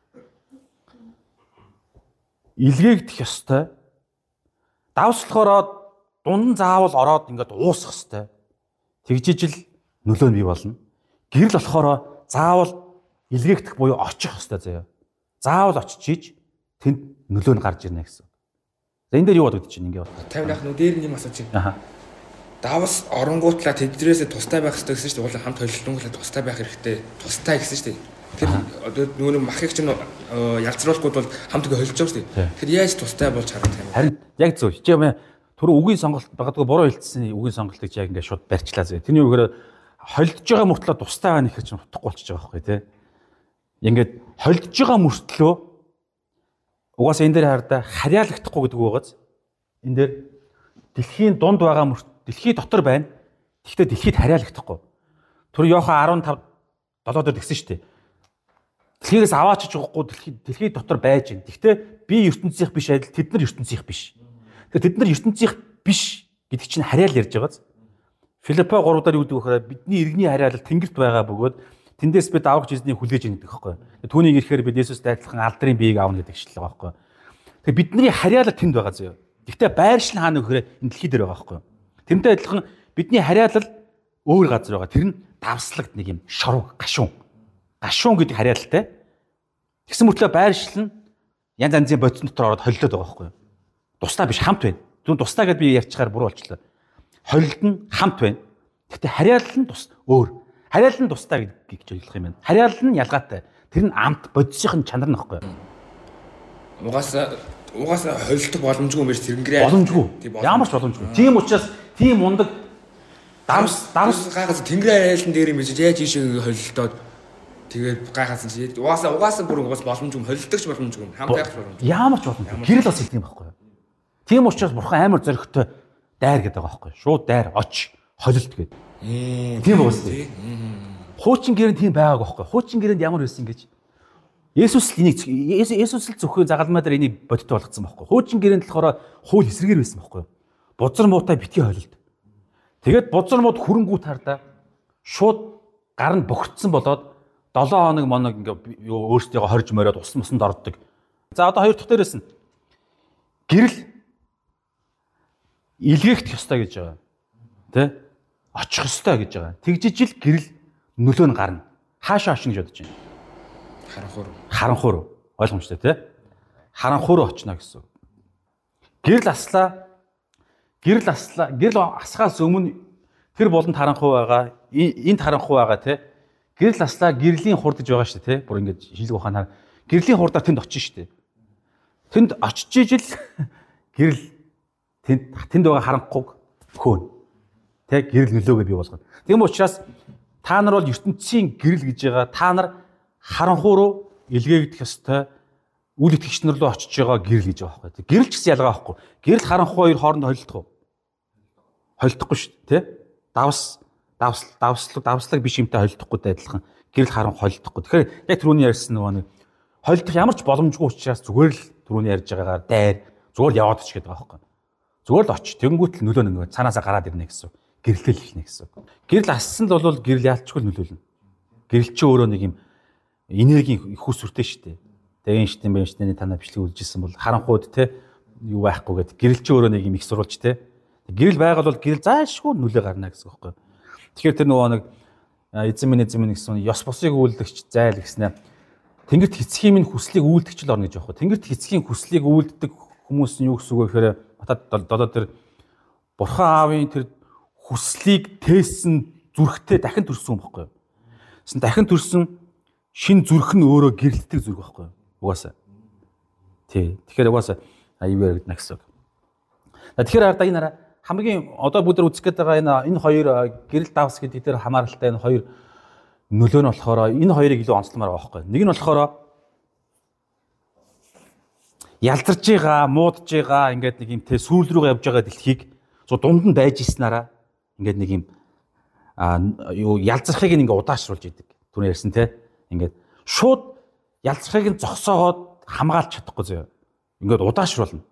[SPEAKER 1] илгээгдэх ёстой. Давс болохоор дунд заавал ороод ингээд уусах ёстой. Тэгжижил нөлөө нь бий болно. Гэрэл болохоор заавал илгээгдэх буюу очих ёстой заяа. Заавал очиж ийж тэнд нөлөө нь гарч ирнэ гэсэн. За энэ дээр юу бодогдож байна ингээд бодоход.
[SPEAKER 2] тавиах нү дээр нь юм асууж байна. Аа. Давс оронгуутлаа тэдрээсээ тустай байх хэрэгтэй гэсэн чинь уул хамт холилдонглоо тустай байх хэрэгтэй. Тустай гэсэн чинь тэр одоо нөгөө махыг чинь ялцруулахгүй бол хамт ингээ холилж байгаа шүү дээ. Тэр яаж тустай болж харагдах юм.
[SPEAKER 1] Харин яг зөв. Чи юм түрүү үгийн сонголт багадгүй буруу хэлсэн үгийн сонголтыг яг ингээ шууд барьчлаа зэ. Тэрний үгээр холилдож байгаа мөртлөө тустай байна гэхэр чинь утгагүй болчихж байгаа байхгүй тий. Ингээд холилдож байгаа мөртлөө угаасаа энэ дээр хардаа харьяалагдахгүй гэдэг үгээс энэ дээр дэлхийн дунд байгаа мөрт дэлхий дотор байна. Тэгэхдээ дэлхийд харьяалагдахгүй. Түр Иохан арван тав долоо дээр тэгсэн шүү дээ. Дэлхийгээс аваачиж өгөхгүй дэлхий дэлхий дотор байж гин. Гэхдээ би ертөнцийнх биш адил тэд нар ертөнцийнх биш. Тэгэхээр тэд нар ертөнцийнх биш гэдэг чинь харьяал ярьж байгааз. Филиппо гурав дахь юу гэдэг вэ гэхээр бидний иргэний харьяалал тэнгэрт байгаа бөгөөд тэндээс бид аврагч эзний хүлээж ийн гэдэг байхгүй. Түүнийг ирэхээр бид Есүстэй адилхан алдрын биеийг аавна гэдэг шил байгаа байхгүй. Тэгэхээр бидний харьяалал тэнд байгаа зөө. Гэхдээ байршил хаана гэхээр энэ дэлхий дээр байгаа байхгүй. Тэрнтэй адилхан бидний харьяалал өөр газар байгаа. Тэр нь давслагд нэг юм шорог, гашуун. Гашуун гэдэг харьяалалтай. Тэгсэн мөртлөө байршил нь янз янзын бодис дотор ороод холилдоод байгаа байхгүй. Тустай биш хамт байна. Зүн тустай гэдээ би ярьчихаар буруу болчихлоо. Холилд нь хамт байна. Гэхдээ харьяалал нь тус өөр. Харьяалал нь тустай гэж ойлгох юм байна. Харьяалал нь ялгаатай. Тэр нь амт бодисхийн чанар нь байхгүй.
[SPEAKER 2] Угаасаа угаасаа холилдох боломжгүй юм биш зэрэнгэрээ.
[SPEAKER 1] Боломжгүй. Ямар ч боломжгүй. Тийм учраас тийм мундаг давс давс
[SPEAKER 2] гайхаж тэнгэрийн айлан дээр юм биш яаж ийшээ холилдоод Тэгээд гайхасан чи угаасаа угаасаа бүр угаас боломжгүй холилдогч боломжгүй хам байх боломжгүй.
[SPEAKER 1] Ямар ч боломжгүй. Гэрэл бас хэлдэг юм байхгүй юу? Тийм учраас бурхан амар зоригтой дайр гэдэг байгаа байхгүй юу? Шууд дайр оч холилт гэдэг. Тийм уустай. Хуучин гэрэн тийм байгааг байхгүй юу? Хуучин гэрэнд ямар байсан гэж Есүс л энийг Есүс л зөвхөн загалмай дээр энийг бодит болгоцсон байхгүй юу? Хуучин гэрэнд болохоор хууль эсрэгээр байсан байхгүй юу? Бузар муутай битгий холилт. Тэгээд бузар мууд хөрөнгүү тардаа шууд гар нь бохирдсан болоод долоон хоног моног ингээ өөртөө хорж мороод ус мусанд ордог. За одоо хоёр дахь дээрээс нь гэрэл илгээгдэх ёстой гэж байгаа. Тэ? Очих ёстой гэж байгаа. Тэгжиж л гэрэл нөлөө нь гарна. Хаашаа очно гэж бодож байна.
[SPEAKER 2] Харанхуй.
[SPEAKER 1] Харанхуй ойлгомжтой тий? Харанхуй очно гэсэн. Гэрэл аслаа. Гэрэл аслаа. Гэрэл асхаас өмнө тэр болонд харанхуй байгаа. Энд харанхуй байгаа тий? Гэрэл аслаа гэрлийн хурд гэж байгаа шүү дээ тий? Бүр ингэж шилэг ухаанаар гэрлийн хурдаар тэнд очиж шүү дээ. Тэнд очиж ижил гэрэл тэнд тэнд байгаа харанхуйг хөөн. Тэ гэрэл нөлөөгөө бий болгоно. Тийм учраас та нар бол ертөнцийн гэрэл гэж байгаа. Та нар харанхуй руу илгээгдэх ёстой үл итгэгч нар руу очиж байгаа гэрэл гэж байгаа байхгүй. Гэрэл ч гэсэн ялгаа байхгүй. Гэрэл харанхуй хоёр хооронд холилдох уу? Холилдохгүй шүү дээ, тэ? Давс давс давслаг давслаг биш юмтай холилдохгүйтэй адилхан гэрэл харанхуй холилдохгүй. Тэгэхээр яг түрүүний ярьсан нөгөө нэг холилдох ямар ч боломжгүй учраас зүгээр л түрүүний ярьж байгаагаар дайр зүгээр л яваад очих гэдэг байгаа байхгүй. Зүгээр л очиж тэгэнгүүт л нөлөө нэг цаанаасаа гараад ирнэ гэсэн. Гэрэлтэл хэлнэ гэсэн. Гэрэл ассан л бол гэрэл яалтчгүй нөлөөлнө. Гэрэл чи өөрөө нэг юм энергийн их үсвэртэй шүү дээ. Тэгээ Эйнштейн Эйнштейний танаа бичлэг үзчихсэн бол харанхуйд те юу байхгүй гэдэг. Гэрэл чи өөрөө нэг юм их сурвалж те. Гэрэл байгаль бол гэрэл заашгүй нөлөө гарна гэсэн үг байхгүй. Тэгэхээр тэр нөгөө нэг эзэн минь эзэн минь гэсэн ёс босыг үйлдэгч зайл гэснээр Тэнгэрт хэцхийн минь хүслийг үйлдэгч л орно гэж байгаа. Тэнгэрт хэцхийн хүслийг үйлддэг хүмүүс нь юу гэсэн үг вэ гэхээр одоо тэр Бурхан аавын тэр хүслийг тээсэн зүрхтэй дахин төрсөн юм баггүй юу? Тэсэн дахин төрсөн шин зүрх нь өөрөө гэрэлтдэг зүрх баггүй юу? Угаасаа. Тий. Тэгэхээр угаасаа аюу яригдана гэсэн үг. Тэгэхээр хараа энэ хараа хамгийн одоо бүгд үзэх гээд байгаа энэ энэ хоёр гэрэл давс гэдэг дээр хамааралтай энэ хоёр нөлөө нь болохоор энэ хоёрыг илүү онцломоор байгаа байхгүй. Нэг нь болохоор ялзарж байгаа, муудж байгаа ингээд нэг юм те сүүл рүү явж байгаа дэлхийг зу дунд нь байж ирснараа ингээд нэг юм а юу ялзрахыг ингээд удаашруулж идэг. Түрүү ярьсан те ингээд шууд ялзрахыг нь зогсоогоод хамгаалж чадахгүй зөө. Ингээд удаашруулна.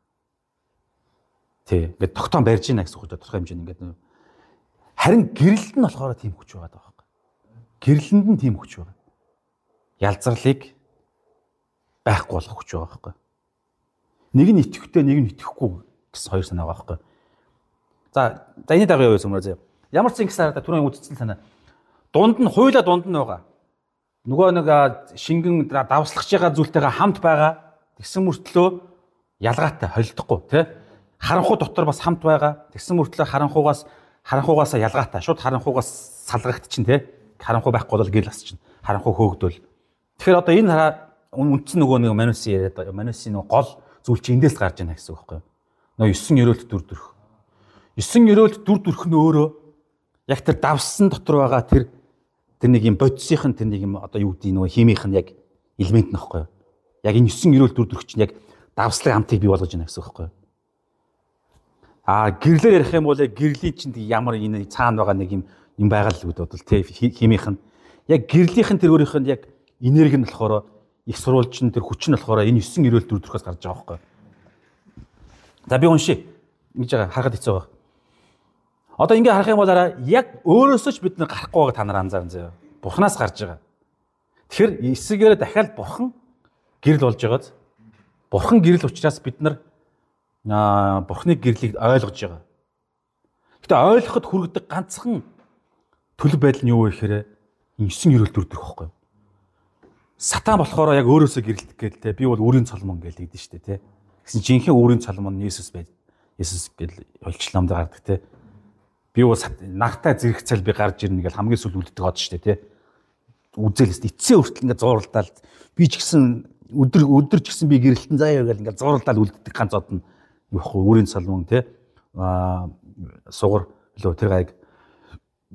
[SPEAKER 1] Тэ ингээд тогтоон барьж ийна гэсэн үг тодорхой хэмжээнд ингээд харин гэрэлд нь болохоор тийм хүч байгаа даа. Гэрлэнд нь тийм хүч байгаа. Ялзарлыг байхгүй болох хүч байгаа байхгүй. Нэг нь итгэвтэй, нэг нь итгэхгүй гэсэн хоёр санаа байгаа байхгүй. За, за энэ дагуу юу юм бэ? Ямар ч зин гэсэн хараа түрүүн үздсэн санаа. Дунд нь хуйлаа дунд нь байгаа. Нөгөө нэг шингэн давслах байгаа зүйлтэйгээ хамт байгаа. Тэгсэн мөртлөө ялгаатай холдохгүй тий. Харанхуй дотор бас хамт байгаа. Тэгсэн мөртлөө харанхугаас харанхугаасаа ялгаатай. Шууд харанхугаас салгагдчихин тий. Харанхуй байхгүй бол гэрэл асч чинь харанхуй хөөгдөл. Тэгэхээр одоо энэ хараа үндсэн нөгөө нэг манусын яриад манусын нөгөө гол зүйл чинь эндээс гарч ийнэ гэсэн үг байхгүй юу? Нөгөө есөн ёроолт дүр төрх. есөн ёроолт дүр төрх нь өөрөө яг тэр давсан дотор байгаа тэр тэр нэг юм бодисынх нь тэр нэг юм одоо юу гэдэг нөгөө химийнх нь яг элемент нь байхгүй юу? Яг энэ есөн ёроолт дүр төрх чинь яг давслаг амтыг бий болгож ийнэ гэсэн үг байхгүй юу? Аа гэрлээр ярих юм бол гэрлийн чинь ямар энэ цаана байгаа нэг юм юм байгаал л бодвол тий химийнх нь яг гэрлийнх нь тэр өөрийнх нь яг энерги нь болохоор их сурвалж нь тэр хүч нь болохоор энэ есөн ёроолт дүр төрхөөс гарч байгаа байхгүй. За би уншия. Ингэж байгаа харахад хэцүү байгаа. Одоо ингэ харах юм бол яг өөрөөсөө ч бид нар гарахгүй байгааг та нар анзаарна заяа. Бурханаас гарч байгаа. Тэгэхээр эсвэргээр дахиад бурхан гэрэл болж байгааз бурхан гэрэл учраас бид нар бурханы гэрлийг ойлгож байгаа. Гэтэ ойлгоход хүргэдэг ганцхан төлөв байдал нь юу вэ гэхээр есөн ёроолт дүр төрх байхгүй. Сатан болохоор яг өөрөөсөө гэрэлтэх гээл те би бол өөрийн цолмон гээл гэдэг нь шүү дээ те. Гэсэн жинхэнэ өөрийн цолмон нь Есүс байд. Есүс гээл олчломд гардаг те. Би бол нагтай зэрэг цал би гарч ирнэ гээл хамгийн сүл үлддэг од шүү дээ те. Үзэлээс эцсийн хүртэл ингээд зууралдаал би ч гэсэн өдөр өдөр ч гэсэн би гэрэлтэн заяа гээл ингээд зууралдаал үлддэг ганц од нь юу вэ өөрийн цолмон те. Аа сугар лөө тэр гайг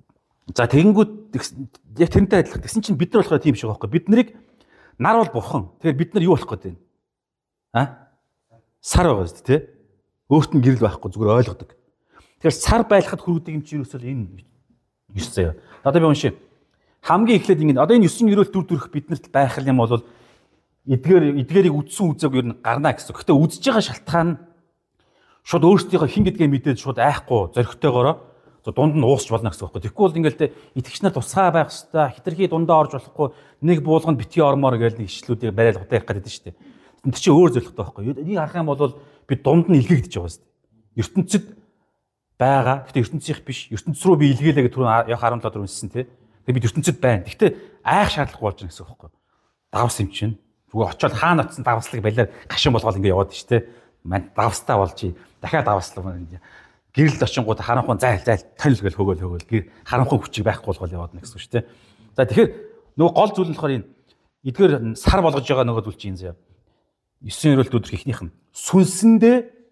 [SPEAKER 1] За тэгэнгүүт яг тэрнтэй адилхан. Тэгсэн чинь бид нар болохоор тийм шиг байхгүй. Бид нарыг нар бол бурхан. Тэгэхээр бид нар юу болох гээд байна? А? Сар байгаа шүү дээ, тий? Өөрт нь гэрэл байхгүй зүгээр ойлгодог. Тэгэхээр сар байлахад хүргэдэг юм чинь ерөөсөө энэ ёс заяа. Одоо би уншия. Хамгийн эхлээд ингэ одоо энэ ёсын ерөөл дүр төрх биднэрт байх юм бол эдгээр эдгээрийг үдсэн үзэг ер нь гарна гэсэн. Гэхдээ үзэж байгаа шалтгаан шууд өөрсдийнхөө хин гэдгээ мэдээд шууд айхгүй зоригтойгоороо дунд нь уусч болно гэсэн үг. Тэгэхгүй бол ингээл тэ итгэгч нар тусгай байх хэвээр хитрхи дундаа орж болохгүй нэг буулганд битгий ормоор гээл нэг ишлүүдийг бариад утаа явах гэдэг шүү дээ. Энд чинь өөр зоригтой байхгүй. Энийг харах юм бол би дунд нь илгээгдэж байгаа шүү дээ. ертөнцид байгаа. Гэхдээ ертөнцийнх биш. ертөнц рүү би илгээлээ гэж түрүү яг харан талаар үнссэн тий. Тэгээ бид ертөнцид байна. Гэхдээ айх шаардлагагүй болж байгаа гэсэн үг байхгүй. Давс юм чинь. Зүгээр очиод хаана очсон давслаг балиар гашин болгоод ингэ яваад шүү дээ. Мань давстаа болж дахиад давслаг гэрэлд очингууд харанхуй зайл зайл тонил гэл хөгөөл хөгөөл гэр харанхуй хүчийг байхгүй болгоод яваад нэг гэсэн үг шүү дээ. За тэгэхээр нөгөө гол зүйл нь болохоор энэ эдгээр сар болгож байгаа нөгөө зүйл чинь заяа. Есөн өрөөлт өдрөх ихнийх нь сүнсэндээ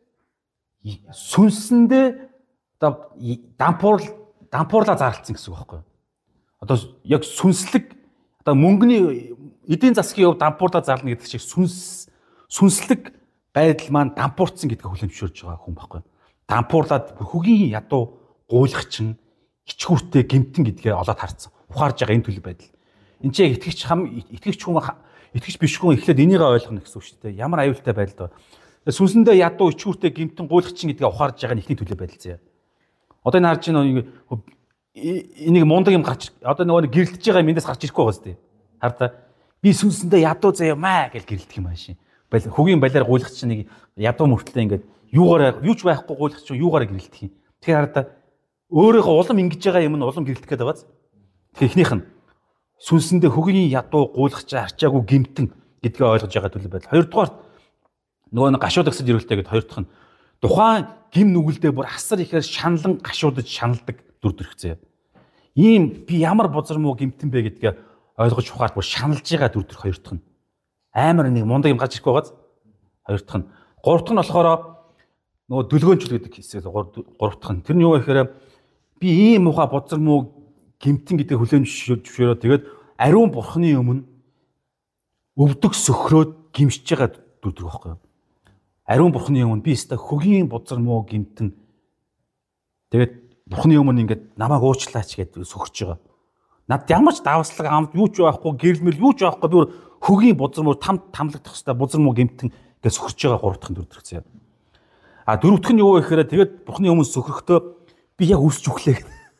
[SPEAKER 1] сүнсэндээ одоо дампуур дампуурлаа зарлцсан гэсэн үг байхгүй юу? Одоо яг сүнслэг одоо мөнгөний эдийн засгийн хувьд дампуурлаа зарлна гэдэг чинь сүнс сүнслэг байдал маань дампуурцсан гэдгийг хүлэмжшүүлж байгаа хүн байхгүй юу? Дампуурлаад хөгийн ядуу гуйлахчин ичгүүртэй гэмтэн гэдгээ олоод харцсан. Ухаарж байгаа энэ төлөв байдал. Энд чинь итгэгч хам итгэгч хүн итгэгч биш хүн эхлээд энийг ойлгоно гэсэн үг шүү дээ. Ямар аюултай байдал вэ? Сүнсэндээ ядуу ичгүүртэй гэмтэн гуйлахчин гэдгээ ухаарж байгаа нь ихний төлөв байдал заяа. Одоо энэ харж байна энийг мундаг юм гарч одоо нөгөө гэрэлтэж байгаа юм эндээс гарч ирэхгүй байгаа зү. Хардаа би сүнсэндээ ядуу заяа маа гэж гэрэлтэх юм аашин. Хөгийн балиар гуйлах чинь нэг ядуу мөртлөө ингээд юугаар юуч байхгүй гуйлах чинь юугаар гэрэлтэх юм. Тэгэхээр хардаа өөрийнхөө улам ингэж байгаа юм нь улам гэрэлтэх гээд байгааз. Тэгэхээр ихнийх нь сүнсэндээ хөгийн ядуу гуйлах чинь арчаагүй гэмтэн гэдгээ ойлгож байгаа төлөв байдал. Хоёрдугаар нөгөө нэг гашууд агсад ирүүлтэй гэдэг хоёр дахь нь тухайн гим нүгэлдээ бүр асар ихээр шаналн гашуудж шаналдаг дүр төрхцээ. Ийм би ямар бузар муу гэмтэн бэ гэдгээ ойлгож ухаад бүр шаналж байгаа дүр төрх хоёр дахь нь. Амар нэг мундаг юм гарч ирэхгүй байгааз. Хоёр дахь нь. Гурав дахь нь болохоор нөгөө дүлгөөнчл гэдэг хэсэг гурав дахь нь. Тэр нь юу вэ гэхээр би ийм ухаа бузар муу гэмтэн гэдэг хүлээмжшөөрөө тэгээд ариун бурхны өмнө өвдөг сөхрөөд гимшиж байгаа дүр төрх байхгүй юу? Ариун бурхны өмнө би өстө хөгийн бузар муу гэмтэн тэгээд бурхны өмнө ингээд намайг уучлаач гэдээ сөхөж байгаа. Над ямар ч давслаг амд юу ч байхгүй гэрэлмэл юу ч байхгүй би хөгийн бузар муу там тамлагдах хэвээр бузар муу гэмтэн гэж сөхөж байгаа гурав дахь дүр төрхцээ. А дөрөв дэх нь юу вэ гэхээр тэгээд бурхны өмнө сөхрөхдөө би яг үсч өглөө.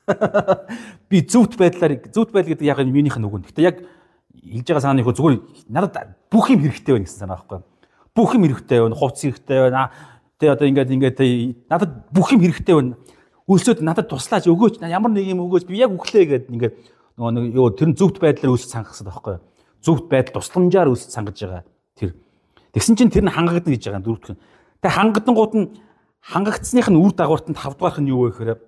[SPEAKER 1] Би зөвхт байдлаар зөвхт байдал гэдэг яг минийх нь үгэн. Гэтэ яг хэлж байгаа санааны хөө зүгээр надад бүх юм хэрэгтэй байна гэсэн санаа байхгүй. Бүх юм хэрэгтэй байна. Хувцс хэрэгтэй байна. Тэ одоо ингээд ингээд надад бүх юм хэрэгтэй байна. Үлсөд надад туслаач өгөөч. Ямар нэг юм өгөөч. Би яг өглөө гэдэг ингээд нөгөө нэг юу тэр нь зөвхт байдлаар үлсэж сангахсад байхгүй. Зөвхт байдал тусламжаар үлсэж сангаж байгаа тэр. Тэгсэн чинь тэр нь хангагдана гэж байгаа дөрөв дэх. Тэ хангадангууд нь хангагдсных нь үр дагаварт нь тав дахь нь юу вэ гэхээр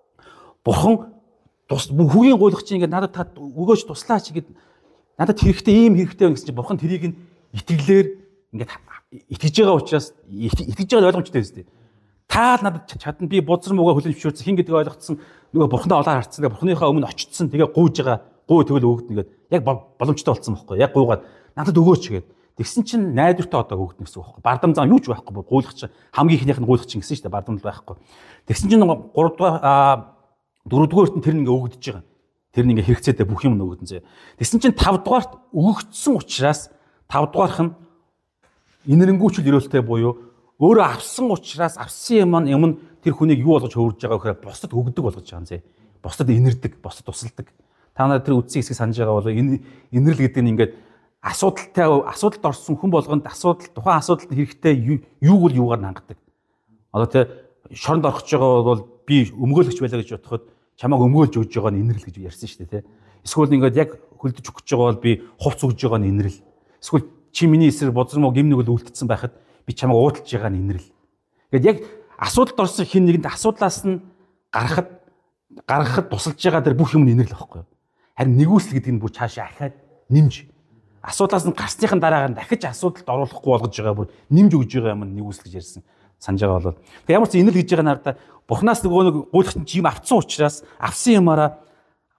[SPEAKER 1] бурхан тус хөгийн гуйлах чинь ингээд надад та өгөөч туслаач гэд надад хэрэгтэй ийм хэрэгтэй байна гэсэн чинь бурхан тэрийг нь итгэлээр ингээд итгэж байгаа учраас итгэж байгаа ойлгомжтой байсан. Та надад чадна би бузар муугаа хүлэмжшүүлсэн хин гэдгийг ойлгоцсон нөгөө бурхандаа олоо харцсан. Бурханыхаа өмнө очицсан тэгээ гуйж байгаа гуй тэгэл өгдөн гэдэг яг боломжтой болсон байхгүй. Яг гуйгаад надад өгөөч гэд. Тэгсэн чинь найдвартай одоо өгдөн гэсэн үг байхгүй. Бардам зам юу ч байхгүй. Гуйлах чинь хамгийн ихнийх нь гуйлах чинь гэсэн шүү дээ. Бардам л байхгүй. Тэгсэн чинь гурав дахь дөрөвдүгээрт нь тэр нэг өгөгдөж байгаа. Тэр нэг ингээ хэрэгцээтэй бүх юм өгөгдөн зэ. Тэгсэн чинь тав дугаарт өгөгдсөн учраас тав дугаарх нь инэрэнгүүчл өрөөлтэй буюу өөрөө авсан учраас авсан юм нь юм тэр хүнийг юу болгож хөвөрж байгаа гэхээр бусдад өгдөг болгож байгаа юм зэ. Бусдад инэрдэг, бусдад тусалдаг. Та нарт тэр үдсийн хэсгийг санаж байгаа бол энэ инэрл гэдэг нь ингээд асуудалтай асуудалд орсон хүн болгонд асуудал тухайн асуудалд хэрэгтэй юуг л юугаар хангадаг. Одоо тэ шоронд орох гэж байгаа бол би өмгөөлөгч байлаа гэж бодоход чамааг өмгөөлж өгж байгаа нь инэрл гэж ярьсан шүү дээ, тэ. Эсвэл ингээд яг хөлдөж өгч байгаа бол би хувц өгж байгаа нь инэрл. Эсвэл чи миний эсрэг бузар муу гим нүгэл үлдсэн байхад би чамааг уудалж байгаа нь инэрл. Ингээд яг асуудалд орсон хин нэгэнд асуудлаас нь гарахад гаргахад тусалж байгаа тэр бүх юм нь инэрл байхгүй юу? Харин нэгүсэл гэдэг нь бүр цаашаа ахаад нэмж асуудлаас нь гарсныхын дараа нь дахиж асуудалд оруулахгүй болгож байгаа бүр нэмж өгж байгаа юм нэгүсэл гэж ярьсан. Санаж байгаа бол. Тэгээ ямар ч инэрл гэж байгаа нараа бурхнаас нөгөө нэг гуйлахт чи юм авцсан учраас авсан юмараа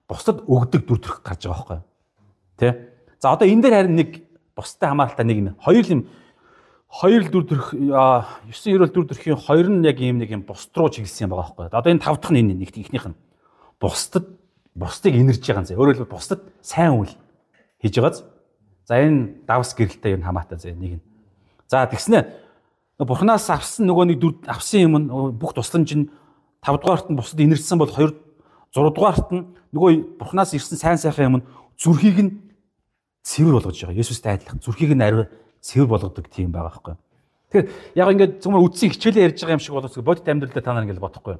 [SPEAKER 1] бусдад өгдөг дүр төрх гарч байгаа байхгүй. Тэ? За одоо энэ дээр харин нэг бусдад хамааралтай нэг юм. Хоёр юм хоёр дүр төрх ёсон ерөөл дүр төрхийн хоёр нь яг ийм нэг юм бусд руу чиглэсэн юм байгаа байхгүй. Одоо энэ тав дахь нь энэ нэг ихнийх нь бусдад бусдыг инэрж байгаа юм зэ. Өөрөөр хэлбэл бусдад сайн үйл хийж байгааз. За энэ давс гэрэлтэй юм хамаатай зэ нэг нь. За тэгснэ Бурханаас авсан нөгөө нэг дүр авсан юм бүх тусламж нь тав дугаарт нь бусдад инэрсэн бол хоёр зург дугаарт нь нөгөө Бурханаас ирсэн сайн сайхан юм нь зүрхийг нь цэвэр болгож байгаа. Есүстэй адилхан зүрхийг нь ариу цэвэр болгодог тийм байгаа байхгүй. Тэгэхээр яг ингээд зөвхөн үдсийн хичээлээ ярьж байгаа юм шиг боловч бодит амьдралдаа та нар ингээд бодохгүй.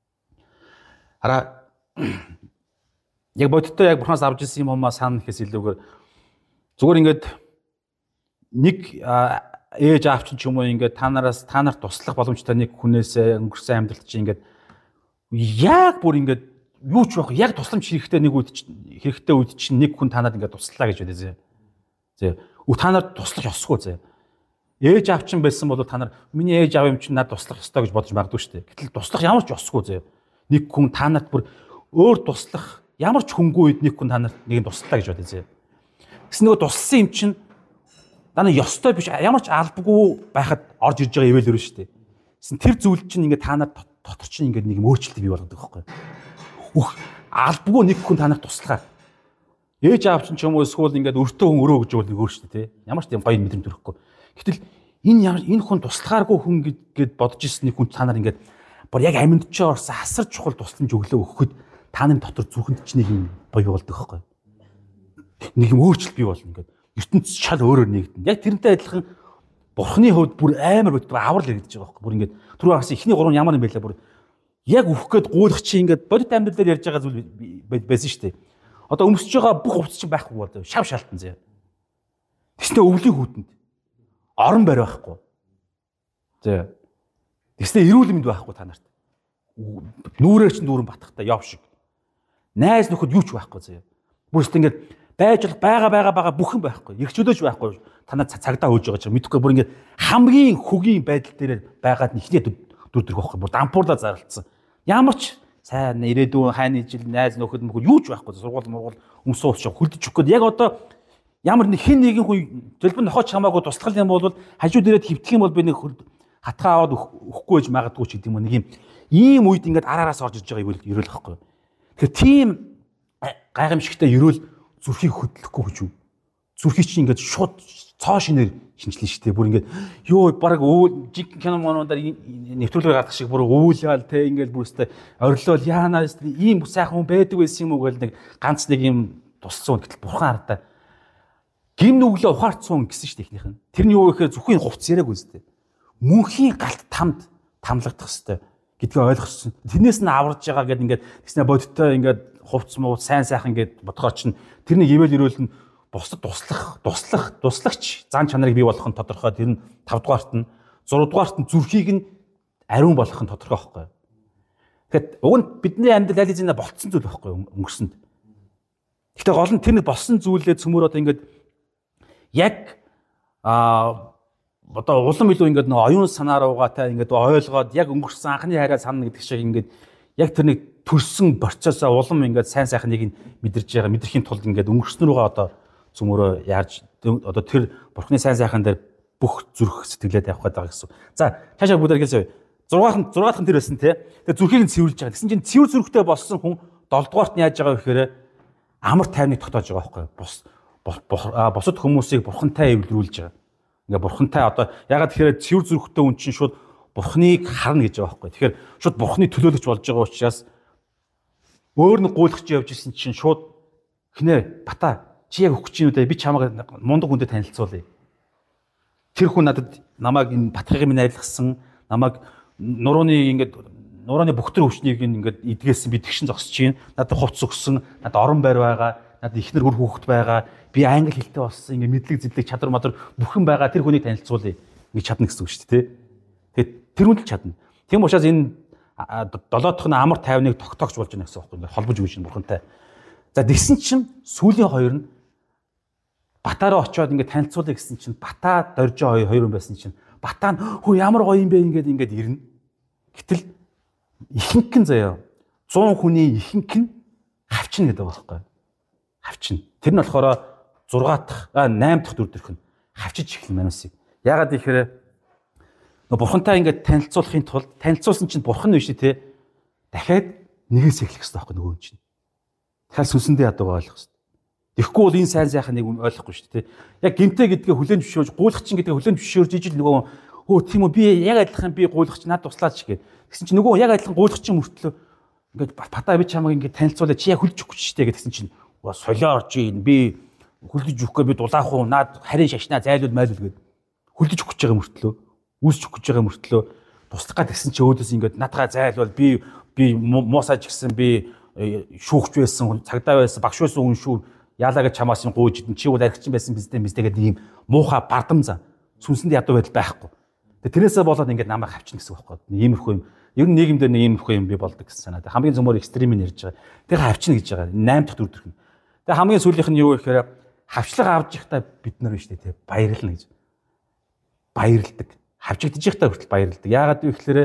[SPEAKER 1] Хараа яг бодиттой яг Бурханаас авч ирсэн юм уу санах гэхээс илүүгээр зүгээр ингээд нэг ээж аавч ч юм уу ингээд та нараас та нарт туслах боломжтой нэг хүнээс өнгөрсөн амьдралд чи ингээд яг бүр ингээд юу ч байхгүй яг тусламж хэрэгтэй нэг үед хэрэгтэй үед чинь нэг хүн та нарт ингээд туслаа гэж бодъё. Зэ. Өө та нарт туслах ёсгүй зэ. Ээж аав чинь байсан бол та нар миний ээж аав юм чинь надад туслах ёстой гэж бодож магадгүй шүү дээ. Гэтэл туслах ямар ч ёсгүй зэ. Нэг хүн та нарт бүр өөр туслах ямар ч хөнгөө үед нэг хүн та нарт нэг туслаа гэж бодъё зэ. Гэс нөгөө туссан юм чинь дана ёстой биш ямар ч албагүй байхад орж ирж байгаа ивэл өрөө шүү дээ. Тэр зүйл чинь ингээд та нар дотор чинь ингээд нэг өөрчлөлт бий болгодог байхгүй. Үх албагүй нэг хүн та нарт туслахаа. Ээж аав чинь ч юм уу эсвэл ингээд өртөө хүн өрөө гэж бол өөр шүү дээ. Ямар ч тийм гоё мэдрэмж төрөхгүй. Гэтэл энэ ямар энэ хүн туслахааргүй хүн гэд бодож ирсэн нэг хүн та нар ингээд бүр яг амьд ч орсон асар чухал тусламж өглөө өгөхөд та нарын дотор зүрхэнд чинь нэг юм гоё болдог байхгүй. Нэг юм өөрчлөлт бий болно ингээд. ертөнц шал өөрөөр нэгдэн. Яг тэрнтэй адилхан Бурхны хувьд бүр амар боддог аврал яригдж байгаа байхгүй. Бүр ингээд түрүү хагас ихний гурван ямар юм байлаа бүр яг өөх гээд гуйлах чи ингээд бодит амьдрал дээр ярьж байгаа зүйл байсан шүү дээ. Одоо өмсөж байгаа бүх хувцас чинь байхгүй болоо. Шав шалтан зэ. Тэснэ өвлийн хүүтэнд орон барь байхгүй. Зэ. Тэснэ эрүүл мэнд байхгүй та нарт. Нүүрээр чинь дүүрэн батхтай яв шиг. Найз нөхөд юу ч байхгүй зэ. Бүрст ингээд байж байгаа байгаа байгаа бүхэн байхгүй. Ирчүүлж байхгүй. Танаа цагдаа хөөж байгаа чинь мэдхгүй бүр ингээд хамгийн хөгийн байдал дээр байгаад ихний дүр төрх байхгүй. Бүр дампуурлаа зарлцсан. Ямар ч сайн ирээдүйн хайны жил найз нөхөд мөхөд юу ч байхгүй. Сургууль мургуул өмсөөлч хөлдөж өгөх гээд яг одоо ямар нэг хэн нэгэн хүн төлбөр нохооч хамаагүй туслах юм бол хажууд ирээд хөвтөх юм бол би нэг хатгаа аваад өгөхгүй гэж магадгүй ч гэдэг юм нэг юм ийм үед ингээд араараас орж иж байгаа юм ерөөл байхгүй. Тэгэхээр тийм гайхамшигтай ерөөл зүрхийг хөдлөхгүй гэж юу. Зүрхийг чинь ингээд шууд цоо шинээр шинжлэн шүү дээ. Бүр ингээд ёо баг өвөл жиг кино монуудаар нэвтрүүлгээр гадах шиг бүр өвөлөөл те ингээд бүрстэй орилол яанаа ийм сайхан хүн байдаг байсан юм уу гэл нэг ганц нэг юм тусцсан гэтэл бурхан ардаа гим нүглээ ухаарцсан гэсэн шүү дээ ихнийх нь. Тэрний юу гэхээр зүрхийн хувцс яриаг үстэй. Мөнхийн галт тамд тамлагдах хэвээр гэдгийг ойлгосон. Тэрнээс нь аварж байгаа гэдэг ингээд тэгснэ бодиттой ингээд хувцс муу сайн сайхан ингээд бодгоо чинь тэрний ивэл ирүүл нь бусдад туслах, туслах, туслагч зан чанарыг бий болгох нь тодорхой. Тэр нь тав дугаарт нь, зург дугаарт нь зүрхийг нь ариун болгох нь тодорхой байхгүй. Тэгэхээр уг нь бидний амьдрал аль хэзээ болцсон зүйл байхгүй өнгөрсөнд. Гэхдээ гол нь тэр нэг болсон зүйлээ цөмөр одоо ингээд яг а одоо улам илүү ингээд нэг оюун санаа руугаатай ингээд ойлгоод яг өнгөрсөн анхны хайраа санана гэдэг шиг ингээд яг тэр нэг төрсөн процессоо улам ингээд сайн сайхныг мэдэрж байгаа мэдрэхийн тулд ингээд өнгөрсөн рүүгээ одоо цөмөрөө яаж одоо тэр бурхны сайн сайхан дээр бүх зүрх сэтгэлээ тавих гэдэг гэсэн. За цаашаа бүдэргэлээ. зургаах зургаах нь тэр байсан тий. Тэгээ зүрхийг нь цэвэрлж байгаа. Тэгсэн чинь цэвэр зүрхтэй болсон хүн долдугаарт нь яаж байгаа вэ гэхээр амар тайвныг тогтоож байгаа байхгүй. Бус бусад хүмүүсийг бурхантай эвлэрүүлж байгаа. Ингээ бурхантай одоо ягаад тэгэхээр цэвэр зүрхтэй хүн чинь шууд бурхныг харна гэж байгаа байхгүй. Тэгэхээр шууд бурхны төлөөлөгч болж байгаа учраас өөр нэг гуйлахч явж исэн чинь шууд хинэ бата чи яг өгч чинь үү би чамайг мундаг хүнтэй танилцуулъя. Тэр хүн надад намайг энэ батхыг минь арилгасан, намайг нурууны ингээд нурууны бүхтэр өвчнийг ингээд идгээсэн би тэгшин зогсож чинь надад хувцс өгсөн, надад орон байр байгаа, надад ихнэр хөр хүүхэд байгаа, би англи хэлтэй болсон, ингээд мэдлэг зэдлэг чадвар мадар бүхэн байгаа тэр хүнийг танилцуулъя гэж чадна гэсэн үг шүү дээ. Тэгээд тэр хүн л чадна. Тийм учраас энэ долоо дахь нь амар тайвныг тогтоогч болж байна гэсэн үг байна. Холбож өгч чинь бурхантай. За тэгсэн чинь сүүлийн хоёр нь Батаараа очиод ингээд танилцуулъя гэсэн чинь Батаа доржоо хоёр хүн байсан чинь Батаа нь хөө ямар гоё юм бэ ингээд ингээд ирнэ. Гэтэл ихэнх нь заяа цуун хүний ихэнх нь хавч хавчин гэдэг байгаа байхгүй. Хавчин. Тэр нь болохоор зургаа дахь, найм дахь дүр төрх нь хавчиж эхлэн манусыг. Яагаад гэхээр нөө бурхантай ингээд танилцуулахын тулд танилцуулсан чинь бурхан нь биш тий. Дахиад нэгээс эхлэх хэрэгтэй байхгүй нөгөө юм чинь. Тэгэхээр сүнсэндээ ядуугаа ойлгох хэрэгтэй. Тэгэхгүй бол энэ сайн сайхан нэг ойлгохгүй шүү дээ тий. Яг гинтэ гэдгээ хүлэн зөвшөөрж, гуйлах чинь гэдгээ хүлэн зөвшөөрж ижил нөгөө өө тийм үү би яг адилхан би гуйлах чинь над туслаач гээ. Тэгсэн чинь нөгөө яг адилхан гуйлах чинь мөртлөө ингээд батаа би чамайг ингээд танилцуулаад чи яг хүлж өгөх шүү дээ гэдгсэн чинь солио орж ийн би хүлдэж өгөхгүй би дулаах уу наад харин шашнаа зайлуул майлуул гээд хүлдэж өгөх гэж байгаа мөртлөө үүсч өгөх гэж байгаа мөртлөө туслах гад гэсэн чи өөдөөс ингээд надгаа зайлуул би би моосаж гисэн би шүүхч байсан цагдаа байсан багш байсан хүн шүү яалаа гэж чамаас нь гуйж идэн чи бол архичин байсан биздээ биздээ гэдэг ийм муухай бардам зан сүнсэнд ядуу байдал байхгүй. Тэгээ тэрнээсээ болоод ингээд намайг хавчна гэсэн үг байхгүй. Иймэрхүү юм. Ер нь нийгэмд нэг иймэрхүү юм би болдог гэсэн санаа. Хамгийн зөмөр экстрим нь ярьж байгаа. Тэгээ хавчна гэж байгаа. найм дахь дүр төрх нь. Тэгээ хамгийн сүүлийнх нь юу гэхээр хавчлага авч ихтай бид нар биш тий баярлна гэж. Баярладаг. Хавчигдж ихтай хүртэл баярладаг. Яагаад вэ гэхээр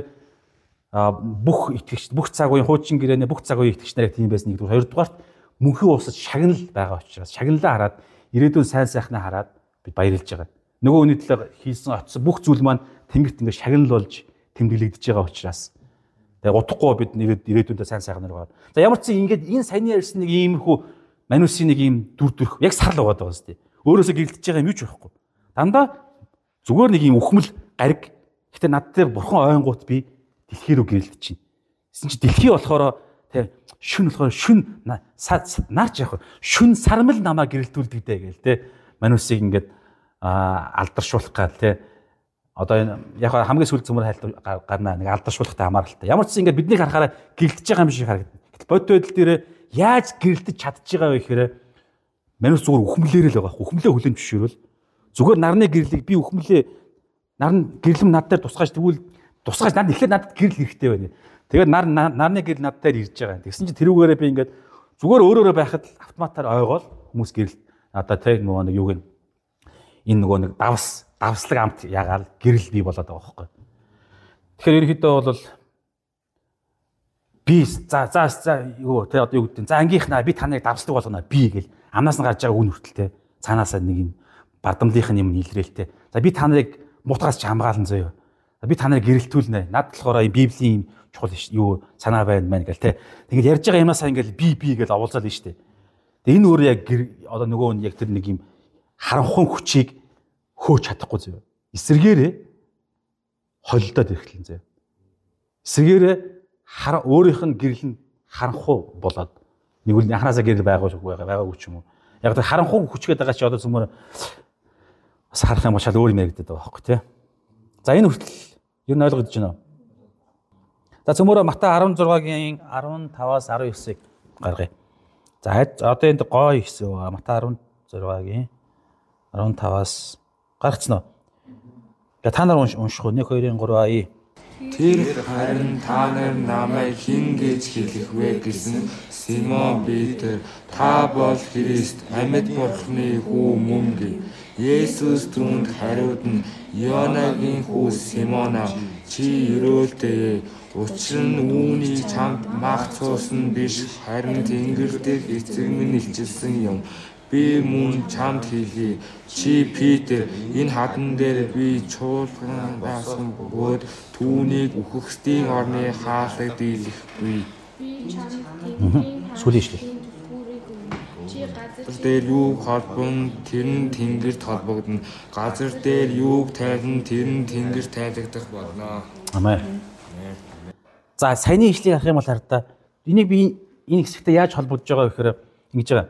[SPEAKER 1] бүх итгэгч бүх цаг үеийн хуучин гэрээний бүх цаг үеийн итгэгч нарыг тийм байсан нэгдүгээр хоёрдугаарт мөнхөө усад шагнал байгаа учраас шагналаа хараад ирээдүйн сайн сайхнаа хараад бид баярлж байгаа. Нөгөө хүний төлөө хийсэн очсон бүх зүйл маань тэнгэрт ингээд шагнал болж тэмдэглэгдэж байгаа учраас тэгээ утгагүй бид ирээдүйдээ сайн сайхнаар байгаа. За ямар ч юм ингээд энэ саяны ярьсан нэг иймэрхүү манусын нэг ийм дүр төрх яг сарл байгаа даа зү. Өөрөөсөө гэрэлтэж байгаа юм юу ч байхгүй. Дандаа зүгээр нэг ийм өхмөл гариг. Гэтэ над дээр бурхан ойнгуут би дэлхий рүү гэрэлтэж чинь. Гэсэн чи дэлхий болохоор тэг шүн болохоор шүн наарч яах вэ? Шүн сармал намаа гэрэлтүүлдэг дээ гээл те. Манусыг ингээд алдаршуулах гал те. Одоо энэ яг хамгийн сүүл зөмөр хайлт гарнаа нэг алдаршуулахтай хамааралтай. Ямар ч юм ингээд биднийг харахаараа гэрэлтэж байгаа юм шиг харагдана. Гэтэл бод байдал дээр яаж гэрэлтэж чадчих байгаа вэ гэхээр манус зүгээр ухмлээрэл байгаа. Ухмлээ хүлэн зөвшөөрөл зүгээр нарны гэрлийг би ухмлээ нарны гэрлэм над дээр тусгаж тэгвэл тусгаж над ихлээр надад гэрэл хэрэгтэй байна. Тэгээд нар нарны гэрэл над дээр ирж байгаа. Тэгсэн чинь тэрүүгээрээ би ингээд зүгээр өөрөөрөө байхад автоматар ойгоол хүмүүс гэрэл одоо тэг нөгөө нэг юу гэн энэ нөгөө нэг давс давслаг амт ягаал гэрэл бий болоод байгаа байхгүй. Тэгэхээр ерөнхийдөө бол би за за за юу те одоо юу гэдэг. За ангийнхнаа би таныг давслаг болгоно би гэл амнаас нь гарч байгаа үн хүртэл те цаанаасаа нэг юм бардамлынх нь юм нийлрээлтэй. За би таныг мутгаас ч хамгаалan заяа. Би таныг гэрэлтүүлнэ. Над болохоор библийн юм чухал юу санаа байна мэн гэл те. Тэгэл ярьж байгаа юмасаа ингээл би би гэл оволцоод нь штэ. Тэгээ энэ өөр яг одоо нөгөө нь яг тэр нэг юм харанхуй хүчийг хөөж чадахгүй заяа. Эсэргээрээ холилдоод ирэхлэн заяа. Эсэргээрээ хар өөрийнх нь гэрэл нь харанхуй болоод нэг үл анханасаа гэрэл байгаагүй байгаагүй ч юм уу. Яг тэр харанхуй хүчгээд байгаа чи одоо зөвмөр бас харах юм бол шал өөр юм яригдаад байгаа байхгүй тий. За энэ хүртэл ер нь ойлгогдож байна уу? За зөвмөр Матай арван зургагийн арван таваас арван есийг гаргая. За одоо энд гой хэсэг байгаа. Матай арван зургагийн арван таваас гаргацсан уу? Гэ та нар унших уу? нэг хоёр гурван ая.
[SPEAKER 2] Тэр харин та нар намайг хэн гэж хэлэх вэ гэсэн Симон Петр та бол Христ амьд бурхны хүү мөн гэ. Есүс түүнд хариуд нь Йонагийн хүү Симона чи өрөөлтэй. Учир нь үүний чамд мах цуусан биш харин тэнгэр дэх эцэг минь илчилсэн юм. Би мөн чамд хэлье. Чи Питер энэ хадан дээр би чуулган басан бөгөөд түүнийг үхэгсдийн орны хаалгад дийлэхгүй.
[SPEAKER 4] Би чамд тэнгэрийн
[SPEAKER 1] сүлээшлээ.
[SPEAKER 4] Чи газар
[SPEAKER 2] дээр юуг холбон тэр нь тэнгэрт холбогдно. Газар дээр юуг тайлна тэр нь тэнгэрт тайлагдах болно.
[SPEAKER 1] Амен. За саяны ишлэгийг харах юм бол хараа. Энийг би энэ хэсэгтээ яаж холбогдож байгаа вэ гэхээр ингэж байгаа.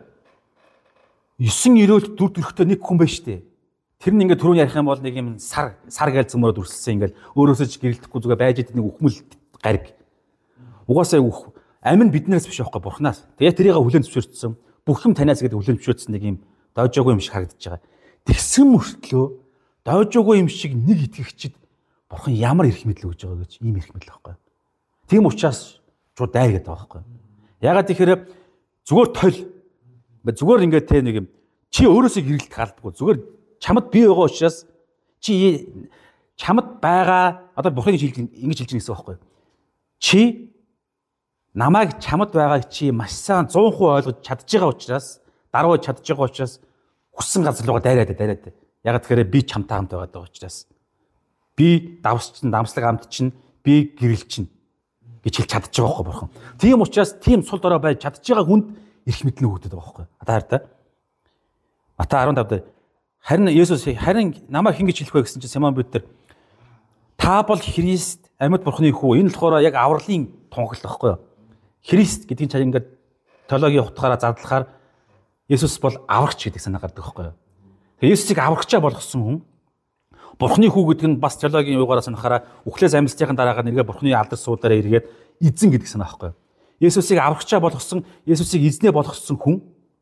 [SPEAKER 1] Есөн өрөөлт дүр төрхтэй нэг хүн байна шүү дээ. Тэр нь ингээд түрүүн ярих юм бол нэг юм сар сар гээл зөмөрөд үрсэлсэн ингээд өөрөөсөө ч гэрэлтэхгүй зүгээр байж идэг нэг үхмэл гариг. Угаасаа үх амин биднээс биш байхгүй бурхнаас. Тэгээ тэрийг хүлэн зөвшөөрсөн. Бүх юм танаас гэдэг хүлэн зөвшөөрсөн нэг юм доожоогүй юм шиг харагдаж байгаа. Тэгсэн мөртлөө доожоогүй юм шиг нэг итгэгчид бурхан ямар эрх мэдэл өгж байгаа гэж ийм эрх мэдэл байхгүй. Тийм учраас шууд дайр гэдэг байгаа байхгүй. Ягаад тэгэхээр зүгээр тойл зүгээр ингээд те нэг юм чи өөрөөсөө гэрэлтэх алдгүй зүгээр чамд бий байгаа учраас чи чамд байгаа одоо бурханы хэлж ингэж хэлж байгаа гэсэн үг байхгүй. Чи намайг чамд байгааг чи маш сайн сто процент ойлгож чадж байгаа учраас даруй чадж байгаа учраас хүссэн газар руугаа дайраад дайраад. Яг тэгэхээр би чамтай хамт байгаа учраас би давс чинь дамслаг хамт чинь би гэрэл чинь гэж хэлж чадж байгаа байхгүй бурхан. Тийм учраас тийм сул дорой байж чадж байгаа хүнд эрх мэдэл өгдөг байгаа байхгүй. Одоо хараа та. Матай арван тавд харин Есүс харин намайг хин гэж хэлэх вэ гэсэн чинь Симон Петр та бол Христ амьд бурхны хүү. Энэ болохоор яг авралын тунхаглал байхгүй юу? Христ гэдгийг цаа ингээд теологийн утгаараа зардлахаар Есүс бол аврагч гэдэг санаа гардаг байхгүй юу? Тэгээ Есүсийг аврагчаа болгосон хүн Бурхны хүү гэдэг нь бас теологийн юугаараа санахаараа үхлээс амьсгалын дараагаар нэргээ Бурхны алдар суудаараа эргээд эзэн гэдэг санаа байхгүй юу? Есүсийг аврагчаа болгосон, Есүсийг эзнээ болгосон хүн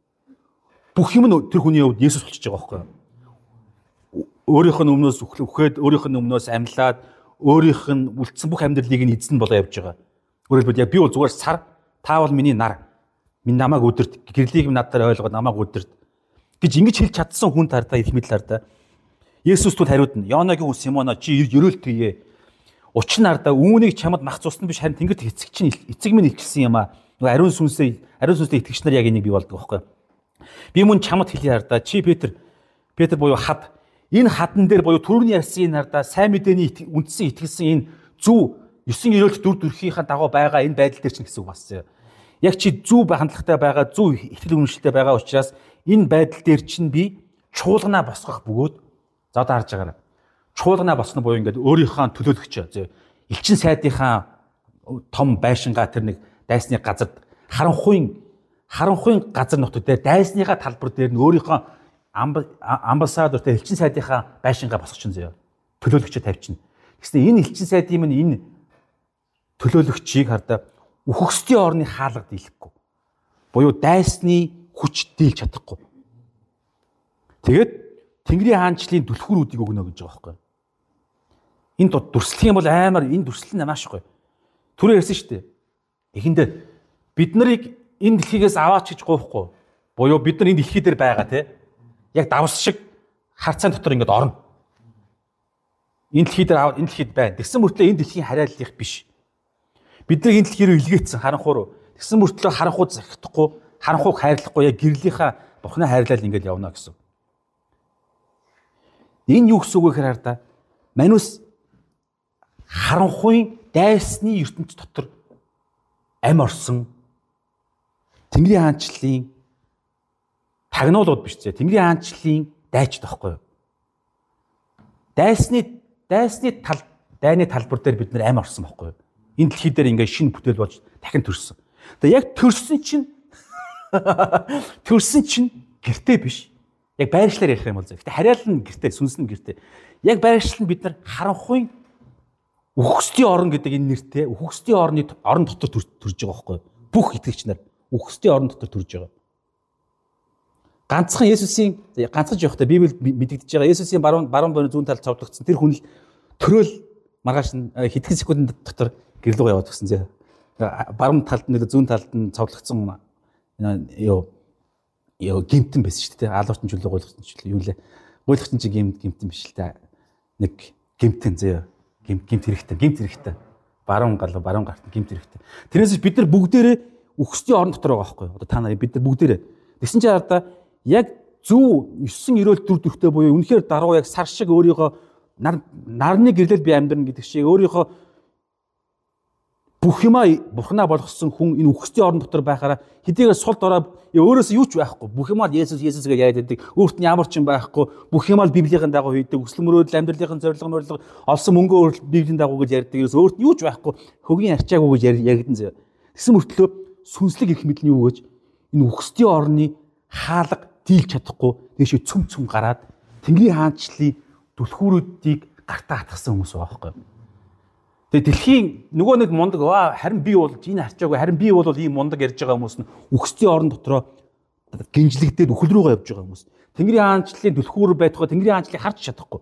[SPEAKER 1] бүх юм нь тэр хүний хувьд Есүс болчихж байгаа байхгүй юу? Өөрийнх нь өмнөөс үхээд, өөрийнх нь өмнөөс амьлаад, өөрийнх нь үлдсэн бүх амьдралыг нь эзэн болоо явж байгаа. Өөрөөр хэлбэл яг би бол зүгээр сар, та бол миний нар. Минь намайг өдөрт, гэрлийг минь надаар ойлгоод намайг өдөрт гэж ингэж хэлж чадсан хүн тардаа их мэдлэр та. Есүс түл хариуд нь Йонагийн хүн Симоно чи ерөөлт хийе. Учир нь ардаа үүнийг чамд мах цусна биш харин тэнгэрт эцэг чинь эцэг минь илчилсэн юм аа. Нөгөө ариун сүнсээ ариун сүнстэй итгэгч нар яг энийг бий болдог байхгүй. Би мөн чамд хэлье ардаа чи Петр Петр буюу хад энэ хадан дээр буюу түрүүний ярьсан энэ ардаа сайн мэдээний үндсэн итгэлсэн энэ зөв есөн ерөөлт дүр төрхийнхаа дагуу байгаа энэ байдал дээр чинь гэсэн үг бассан. Яг чи зөв хандлагатай байгаа, зөв итгэл үнэмшилтэй байгаа учраас энэ байдал дээр чинь би чуулганаа босгох бөгөөд за одоо харж байгаарай. Чуулганаа босгоно буюу ингээд өөрийнхөө төлөөлөгч элчин сайдынхаа том байшингаа тэр нэг дайсны газар харанхуйн харанхуйн газар нутаг дээр дайсныхаа талбар дээр нь өөрийнхөө амбассадортой элчин сайдынхаа байшингаа босгочихно зөө. Төлөөлөгчөө тавьчихна. Гэснээр энэ элчин сайдын минь энэ төлөөлөгчийг хардаа үхэгсдийн орны хаалга дийлэхгүй. Буюу дайсны хүч дийлж чадахгүй. Тэгээд Тэнгэрийн хаанчлалын түлхүүрүүдийг өгнө гэж байгаа байхгүй. Энэ дүрслэх юм бол аймаар энэ дүрслэл нь маш гоё. Түрүү ярьсан шүү дээ. Эхэндээ бид нарыг энэ дэлхийгээс аваач гэж гоохгүй. Буюу бид нар энэ дэлхий дээр байгаа те. Яг давс шиг харцаан дотор ингээд орно. Энэ дэлхий дээр энэ дэлхийд байна. Тэгсэн мөртлөө энэ дэлхийн харааллах биш. Бид нар энэ дэлхий рүү илгээсэн харанхуй руу. Тэгсэн мөртлөө харанхуй захихдахгүй, харанхуйг хайрлахгүй яг гэрлийнхаа Бурхны хайрлал ингээд явна гэсэн. Энэ юу гэсэн үг вэ гэхээр хараа Манус харанхуйн дайсны ертөнц дотор ам орсон Тэнгэрийн хаанчлалын тагнуулууд биш зэ Тэнгэрийн хаанчлалын дайчд байхгүй юу? Дайсны дайсны тал дайны талбар дээр бид нар ам орсон байхгүй юу? Энэ дэлхий дээр ингээ шинэ бүтээл болж дахин төрсөн. Тэгээ яг төрсөн чинь төрсөн чинь гэртээ биш. Яг байршлаар ярих юм бол зэ. Гэтэ хараал нь гэртээ, сүнс нь гэртээ. Яг байршил нь бид нар харанхуйн үхэгсдийн орн гэдэг энэ нэртэй үхэгсдийн орны орон дотор төрж байгаа байхгүй юу? Бүх итгэгч нар үхэгсдийн орон дотор төрж байгаа. Ганцхан Есүсийн ганцхан явахдаа Библиэд мэдэгдэж байгаа Есүсийн баруун баруун бойны зүүн талд цовдлогдсон тэр хүн л төрөөл маргааш нь хэдхэн секунд дотор гэрлүүг яваад гисэн зэ. Баруун талд нь зүүн талд нь цовдлогдсон ёо ёо гимтэн байсан шүү дээ. Аалууртын чөлөө гойлгосон чөлөө юу лээ. Гойлгосон чи гимт гимтэн биш л дээ. Нэг гимтэн зэ. Гимт гимт хэрэгтэй. Гимт хэрэгтэй. Баруун гал баруун гарт гимт хэрэгтэй. Тэрнээс бид нар бүгдээрээ үхсдийн орон дотор байгаа байхгүй юу? Одоо та нарыг бид нар бүгдээрээ. Тэгсэн чинь хараа яг зөв есөн ерөөл дүр төрхтэй буюу үнэхээр даруу яг сар шиг өөрийгөө нар нарны гэрлэл би амьдрна гэдэг шиг өөрийнхөө бүх юмаа Бурхнаа болгосон хүн энэ үхсдийн орон дотор байхаараа хэдийгээр сул дорой өөрөөсөө юу ч байхгүй бүх юмаа Есүс Есүс гэж яриад байдаг. Өөрт нь ямар ч юм байхгүй. Бүх юмаа Библийн дагуу хийдэг. Өсөл мөрөөдөл амьдралын зорилго мөрөлдө олсон мөнгөө Библийн дагуу гэж ярьдаг. Ерөөс өөрт нь юу ч байхгүй. Хөгийн арчаагүй гэж яригдан зөө. Тэгсэн мөртлөө сүнслэг их мэдлийн юу гэж энэ үхсдийн орны хаалга дийлж чадахгүй тийш цөм цөм гараад Тэнгэрийн хаанчлалын түлхүүрүүдийг гартаа хатгсан хүмүүс байгаа байхгүй. Тэгээ дэлхийн нөгөө нэг мундаг аа харин би бол энэ харчаагүй харин би бол ийм мундаг ярьж байгаа хүмүүс нь үхсдийн орон дотроо гинжлэгдээд үхэл рүүгээ явж байгаа хүмүүс. Тэнгэрийн хаанчлалын түлхүүр байтугай Тэнгэрийн хаанчлалыг харж чадахгүй.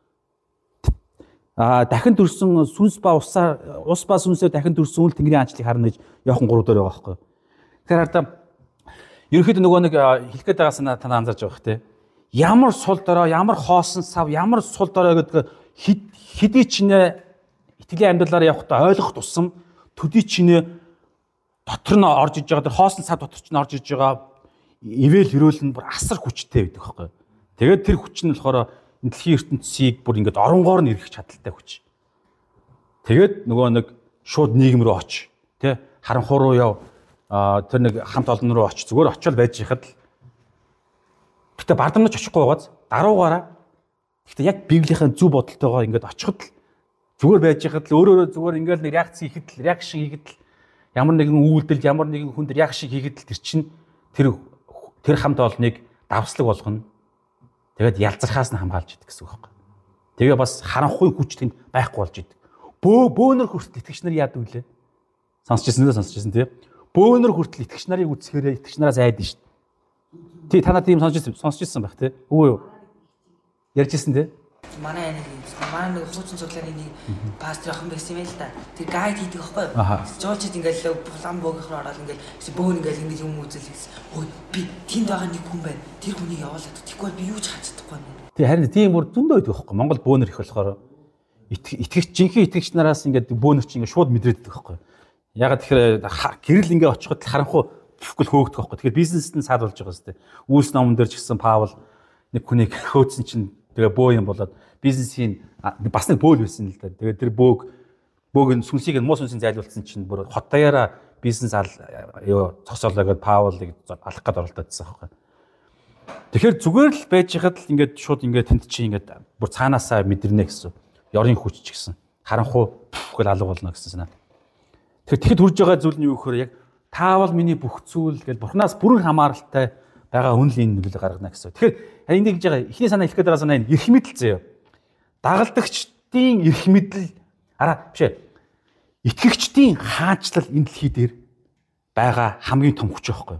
[SPEAKER 1] Аа дахин төрсөн сүнс ба усаар ус ба сүнсээр дахин төрсөн үл Тэнгэрийн хаанчлалыг харна гэж Иохан гурав дээр байгаа байхгүй. Тэгэхээр хардаа ерөнхийдөө нөгөө нэг хэлэх гээд байгаа санаа танаа анзаарч байгаа хэ. Ямар сул дорой, ямар хоосон сав, ямар сул дорой гэдэг хэдий ч нэ итгэлийн амьдралаар явахдаа ойлгох тусам төдий ч нэ дотор нь орж иж байгаа тэр хоосон цав дотор ч нь орж иж байгаа ивэл хөрөөл нь бүр асар хүчтэй байдаг байхгүй. Тэгээд тэр хүч нь болохоор дэлхийн ертөнцийг бүр ингээд оронгоор нь эргэх чадaltaй хүч. Тэгээд нөгөө нэг шууд нийгэм рүү оч, тий харанхуу руу яв, тэр нэг хамт олон руу оч, зүгээр очиод байж хахад л гэтээ бардамнаж очихгүй байгааз даруугаараа гэтээ яг Библийн зөв бодолтойгоо ингээд очиход л зүгээр байж хахад л өөрөө зүгээр ингээд нэг реакц хийхэд л реакшн хийхэд л ямар нэгэн үйлдэл, ямар нэгэн хүн дээр реакшн хийхэд л тэр чинь тэр тэр хамт олныг давслаг болгоно. Тэгээд ялзрахаас нь хамгаалж идэг гэсэн үг байхгүй. Тэгээ бас харанхуй хүч тэнд байхгүй болж идэг. Бөө бөөнөр хүртэл итгэгч нар яадаг вүлээ? Сонсч ирсэн дээ, сонсч ирсэн тий. Бөөнөр хүртэл итгэгч нарыг үзэхээр итгэгч нараас айдэн шүү дээ. Тий та нар тийм сонсч сонсч ирсэн байх тий. Үгүй юу? Ярьж ирсэн тий.
[SPEAKER 3] Манай нэг манай нэг хуучин цуглааны нэг пастор охин байсан юм л да. Тэр гайд хийдэг байхгүй юу? Жуулчид ингээл план бөөгийнхөр ороод ингээл бөөн ингээл ингэж юм үзэл. Ой би тэнд байгаа нэг хүн байна. Тэр хүнийг явуулаад тэгэхгүй би юу ч хаач чадахгүй байна.
[SPEAKER 1] Тий харин тийм бүр зөндөө байдаг байхгүй. Монгол бөөнөр их болохоор итгэгч жинхэнэ итгэгч нараас ингээд бөөнөр чи ингээд шууд мэдрээдэг байхгүй. Ягаад тэгэхээр гэрэл ингээд очиход харанхуй бүхгэл хөөгдөх байхгүй. Тэгэхээр бизнест нь саад болж байгаа зү. Үйлс номон дээр ч гэсэн Паул нэг хүнийг хөөцсөн чинь тэгээ бөө юм болоод бизнесийн бас нэг бөөл байсан л да. Тэгээ тэр бөөг бөөг нь сүнсийг нь муу сүнсийг зайлуулсан чинь бүр хот даяараа бизнес ал ёо цогцоолоо гэдээ Паулыг алах гээд оролдоодсан байхгүй. Тэгэхээр зүгээр л байж хахад л ингээд шууд ингээд тэнд чи ингээд бүр цаанаасаа мэдэрнэ гэсэн. Ёрын хүч ч гэсэн харанхуй гэл алга болно гэсэн санаа. Тэгэхээр тэгэд хүрж байгаа зүйл нь юу гэхээр яг таавал миний бүх зүйл гэж бурхнаас бүрэн хамааралтай байгаа үнэлийн нөлөөлөг гаргана гэсэн. Тэгэхээр энд ингэж байгаа ихний санаа хэлэх гээд байгаа санаа энэ эрх мэдэл заяа. Дагалдагчдын эрх мэдэл араа биш ээ. Итгэгчдийн хаанчлал энэ дэлхий дээр байгаа хамгийн том хүч байхгүй юу?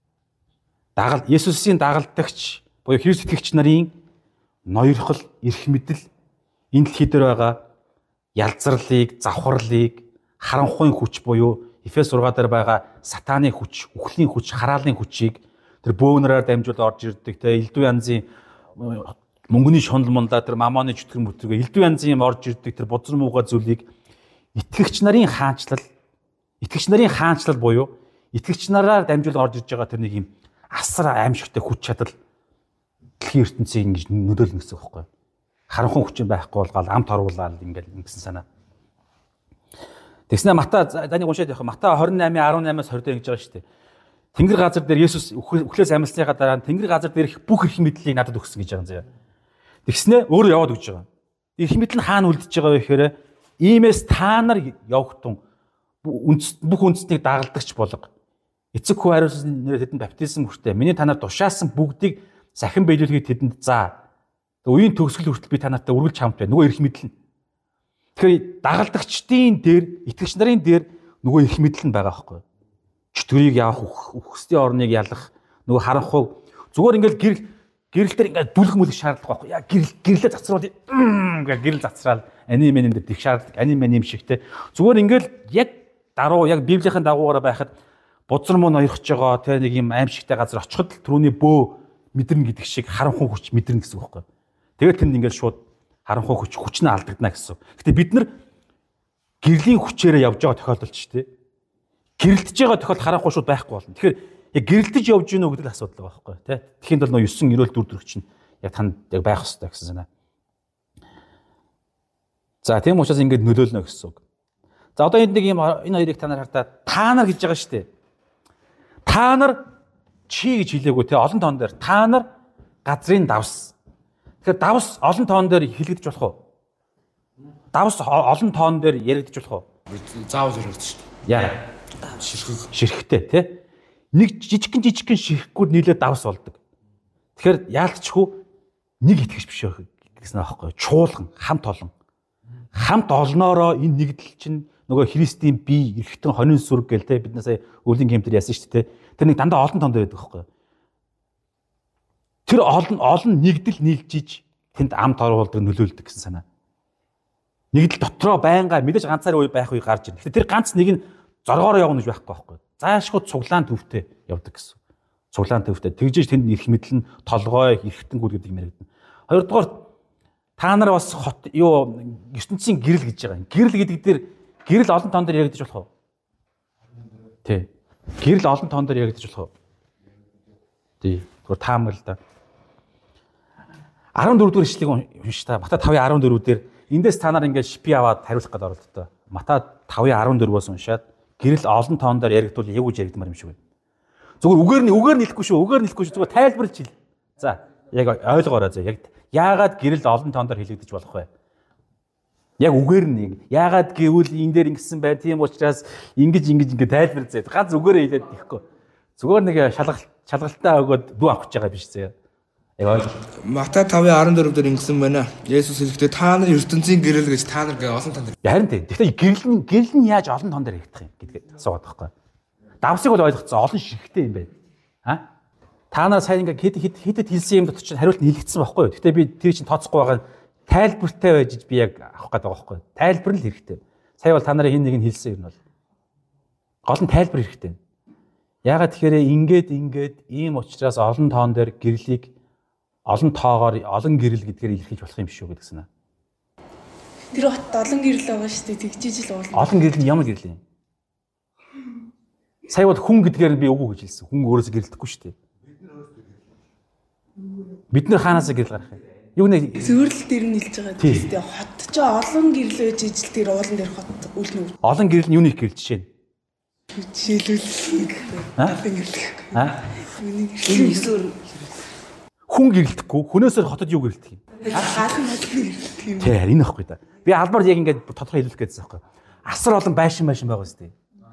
[SPEAKER 1] Дагал Есүсийн дагалдагч буюу Христ итгэгч нарын ноёрхол эрх мэдэл энэ дэлхий дээр байгаа ялзралыг, завхарлыг, харанхуйн хүч буюу Эфес сургаа дээр байгаа сатааны хүч, үхлийн хүч, хараалын хүчийг тэр бөөнрээр дамжуулаад орж ирдэг те элдв янзын мөнгөний шунал мундаа тэр мамоны чөтгөр мөтргөө элдв янзын юм орж ирдэг тэр бузар муугаа зүйлийг итгэгч нарын хаанчлал, итгэгч нарын хаанчлал буюу итгэгч нараар дамжуулаад орж ирж байгаа тэр нэг юм асар аимшигтай хүч чадал дэлхийн ертөнцийг ингэж нөлөөлнө гэсэн үг байхгүй юу? Харанхуй хүч байхгүй болгаал амт оруулаад ингээл ингэсэн санаа. Тэгснэ Мата занийг уншаад явах. Мата двадцать eight eighteen-аас twenty гэж байгаа шүү дээ. Тэнгэр газар дээр Есүс үхлээс амьсныхаа дараа тэнгэр газар дээрх бүх эрх мэдлийг надад өгсөн гэж байгаа юм заяа. Тэгснэ өөрөө яваад өгч байгаа. Эрх мэдэл нь хаана үлдэж байгаа вэ гэхээр иймээс та нар явахтун бүх үндэстнийг дагалдагч болго. Эцэг хүү хариуцсан нэр тэдэнд баптизм хүртээ. Миний та нар тушаасан бүгдийг сахин биелүүлэхийг тэдэнд заа. Үеийн төгсгөл хүртэл би та нартай үргэлж хамт байна. Нөгөө эрх мэдэл нь. Тэгэхээр дагалдагчдын дээр, итгэгч нарын дээр нөгөө эрх мэдэл нь байгаа байхгүй юу? Чөтгөрийг явах, үхсдийн орныг ялах, нөгөө харанхуй зүгээр ингээл гэрэл гэрэл дээр ингээд дүлх мүлх шаардлага байхгүй. Яа гэрэл гэрлээ цацруулъя. Ингээ гэрэл цацраал аним аним дээр дэх шаардлагатай аним аним шигтэй. Зүгээр ингээл яг даруу яг Библийн дагуугаар байхад бузар муу ноёрхож байгаа тэ нэг юм аимшигтай газар очиход л түрүүний бөө мэдэрнэ гэдэг шиг харанхуй хүч мэдэрнэ гэсэн үг байхгүй. Тэгээд тэнд ингээл шууд харанхуй хүч хүчнээ алдагдана гэсэн. Гэтэ бид нар гэрлийн хүчээрээ явж байгаа тохиолдолд ч тийм гэрэлтэж байгаа тохиолдолд харанхуй шууд байхгүй болно. Тэгэхээр яг гэрэлтэж явж гинөө гэдэг л асуудал байгаа байхгүй тийм. Тэхийн бол нөө нine нэрэл дүр төрх чинь яг танд яг байх хэрэгтэй гэсэн санаа. За тийм учраас ингээд нөлөөлнө гэсэн үг. За одоо энд нэг юм энэ хоёрыг та нар хартаа та нар гэж байгаа шүү дээ. Та нар чи гэж хэлээгүй те олон тоон дээр та нар газрын давс. Тэгэхээр давс олон тоон дээр хэлэгдэж болох уу? Давс олон тоон дээр яригдж болох уу?
[SPEAKER 2] Заавал яригдж шүү дээ.
[SPEAKER 1] Яа. Ширхэг. Ширхэгтэй те. Нэг жижигхэн жижигхэн ширхэхгүй нийлээд давс болдог. Тэгэхээр яалтчгүй нэг итгэж биш байх гэсэн аахгүй. Чуулган хамт олон. Хамт олноороо энэ нэгдэл чинь нөгөө Христийн бие эргэтэн хонин сүрэг гэл те бид насаа өвлийн гэмтэр яасан шүү дээ. Тэр нэг дандаа олон тонд байдаг байхгүй. Тэр олон олон нэгдэл нийлжиж тэнд амт оруулдаг нөлөөлдөг гэсэн санаа. Нэгдэл дотроо байнга мэдээж ганцаар үе байх үе гарч ирнэ. Тэгэхээр тэр ганц нэг нь зоргоороо явна гэж байхгүй байхгүй. Заашгүй цуглаан төвтэй явдаг гэсэн. Цуглаан төвтэй. Тэгжиж тэнд эрх мэдэл нь толгой эрхтэнгүүд гэдэг юм яригдана. Хоёрдугаар та нар бас хот юу ертөнцийн гэрэл гэж байгаа. Гэрэл гэдэг дээр гэрэл олон тоон дээр яригдчих болох уу? Тий. Гэрэл олон тоон дээр яригдчих болох уу? Тий. Зүгээр таамаг л да. арван дөрөв дугаар ишлэгийг унш та. Матай тавын арван дөрөв дээр эндээс та нар ингээд шипи аваад хариулах гэдэг оролдоо. Матай тавын арван дөрвөөс уншаад гэрэл олон тоон дээр яригдвал яг үж яригдмаар юм шиг байна. Зүгээр үгээр нь үгээр нь хэлэхгүй шүү. Үгээр нь хэлэхгүй шүү. Зүгээр тайлбарлаж хэл. За, яг ойлгоорой зөө. Яг яагаад гэрэл олон тоон дээр хэлэгдэж болох вэ? Яг үгээр нь яагаад гэвэл энэ дээр ингэсэн бай. Тийм учраас ингэж ингэж ингэ тайлбар зээ. Ганц үгээрээ хэлээд ихгүй. Зүгээр нэг шалгалт шалгалтаа өгөөд дүү авах гэж байгаа биш зээ. Яг ойлголоо.
[SPEAKER 2] Матай тавын арван дөрөв дээр ингэсэн байна. Есүс хэлэхдээ та нар ертөнцийн гэрэл гэж та нар гээ олон тоон дээр.
[SPEAKER 1] Харин тийм. Гэхдээ гэрэл нь гэрэл нь яаж олон тоон дээр хийгдэх юм гэдгийг асууад байхгүй. Давсыг бол ойлгоцсон олон ширхтэй юм байна. А? Та нар сайн ингээ хэд хэд хэдэд хэлсэн юм дотор чинь хариулт нь хэлэгдсэн байхгүй юу? Гэхдээ би тэр чинь тооцохгүй байгаа нь тайлбартай байж би яг авах гэдэг байгаа байхгүй юу? Тайлбар л хэрэгтэй. Сая бол та нарын хин нэг нь хэлсэн юм бол гол нь тайлбар хэрэгтэй. Ягаад тэгэхээр ингээд ингээд ийм учраас олон тоон дээр гэрлийг олон тоогоор олон гэрэл гэдгээр илэрхийлж болох юм шүү гэдгсэн.
[SPEAKER 4] Тэр хот олон гэрэл байгаа шүү дээ. Тэгжиж л уул.
[SPEAKER 1] Олон гэрэл нь ямар гэрэл юм? Сая бол хүн гэдгээр би үгүй гэж хэлсэн. Хүн өөрөөсөө гэрэлдэхгүй шүү дээ. Бид нэр хаанаас гэрэл гарах юм? Юу нэ
[SPEAKER 4] зөвөрлөл дээр нь хэлж байгаа тийм дээ. Хот ч олон гэрэл байж ижил тэр уулан дээр хот үлнэ.
[SPEAKER 1] Олон гэрэл нь юуны гэрэл жишээ нь?
[SPEAKER 4] Жишээлбэл олон гэрэл.
[SPEAKER 1] Аа?
[SPEAKER 4] Энэ эсвэл
[SPEAKER 1] хүн гэрэлдэхгүй хүнээсээр хотод юу гэрэлдэх юм?
[SPEAKER 4] Хаалт нь гэрэлдэх юм.
[SPEAKER 1] Тийм энэ ихгүй да. Би албаар яг ингээд тодорхой хэлүүлэх гэсэн байхгүй. Асар олон байшин байшин байгаа үстэй.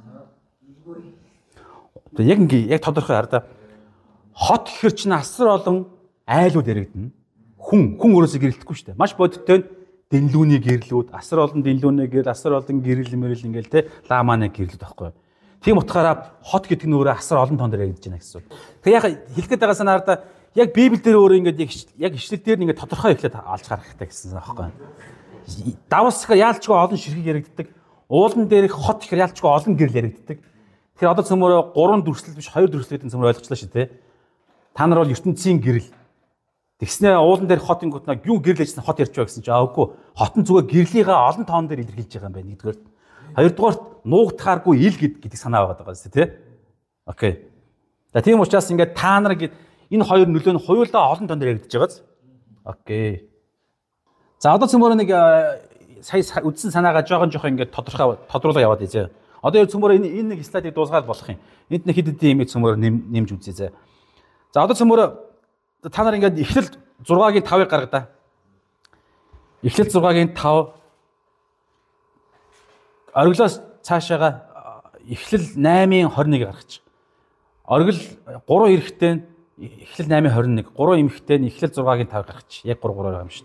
[SPEAKER 1] Тэгээ яг ингээ яг тодорхой хар да. Хот гэхэр чинь асар олон айлууд яригдана. Хүн хүн өөрөөсөө гэрэлдэхгүй шүү дээ. Маш бодиттой дэнлүүний гэрлүүд, асар олон дэнлүүний гэрэл, асар олон гэрэл мэрэл ингээл те ламаны гэрлүүд байхгүй. Тийм утгаараа хот гэдэг нь өөрөө асар олон тоон дээр яригдж байна гэсэн. Тэгээ яг хэлэх гээд байгаа санаар да яг Библи дээр өөрөө ингээд яг ишлэл дээр ингээд тодорхой ихлээр алж гарах хэрэгтэй гэсэн байхгүй. Давсгаар яалчгүй олон ширхэг яригддаг. Уулан дээрх хот ихэр яалчгүй олон гэрэл яригддаг. Тэгэхээр одоо цөмөрөө гурван дүрслэл биш хоёр дүрслэл гэдэг цөмөр ойлгочлаа шүү дээ. Та нар бол ертөнцийн гэрэл. Тэгснээ уулан дээр хот ингут нэг юу гэрэл ээжсэн хот ярьж байгаа гэсэн чинь аавгүй. Хот нь зүгээр гэрлийнхээ олон тоон дээр илэрхийлж байгаа юм байна нэгдүгээр. Хоёрдугаарт нуугдахааргүй ил гэдэг санаа байгаа даа шүү дээ. Окей. За тийм учраас ингээд та нар энэ хоёр нөлөө нь хоёулаа олон тоон дээр яригдж байгааз. Окей. За одоо цөмөрөө нэг сая үдсэн санаагаа жоохон жоохон ингээд тодорхой тодруулаа яваад ийзээ. Одоо яг цөмөрөө энэ энэ нэг слайдыг дуусгаад болох юм. Энд нэг хэд хэдэн юм цөмөрөө нэмж үзье. За одоо цөмөрөө та нар ингээд эхлэл зургагийн тавыг гаргадаа. Эхлэл зургагийн тав ориглоос цаашаага эхлэл наймын хорин нэг гаргачих. Оргил гурван эрэхтэй эхлэл наймын хорин нэг, гурван эмэгтэй нь эхлэл зургагийн тав гаргачих. Яг гурав гурав байгаа юм шүү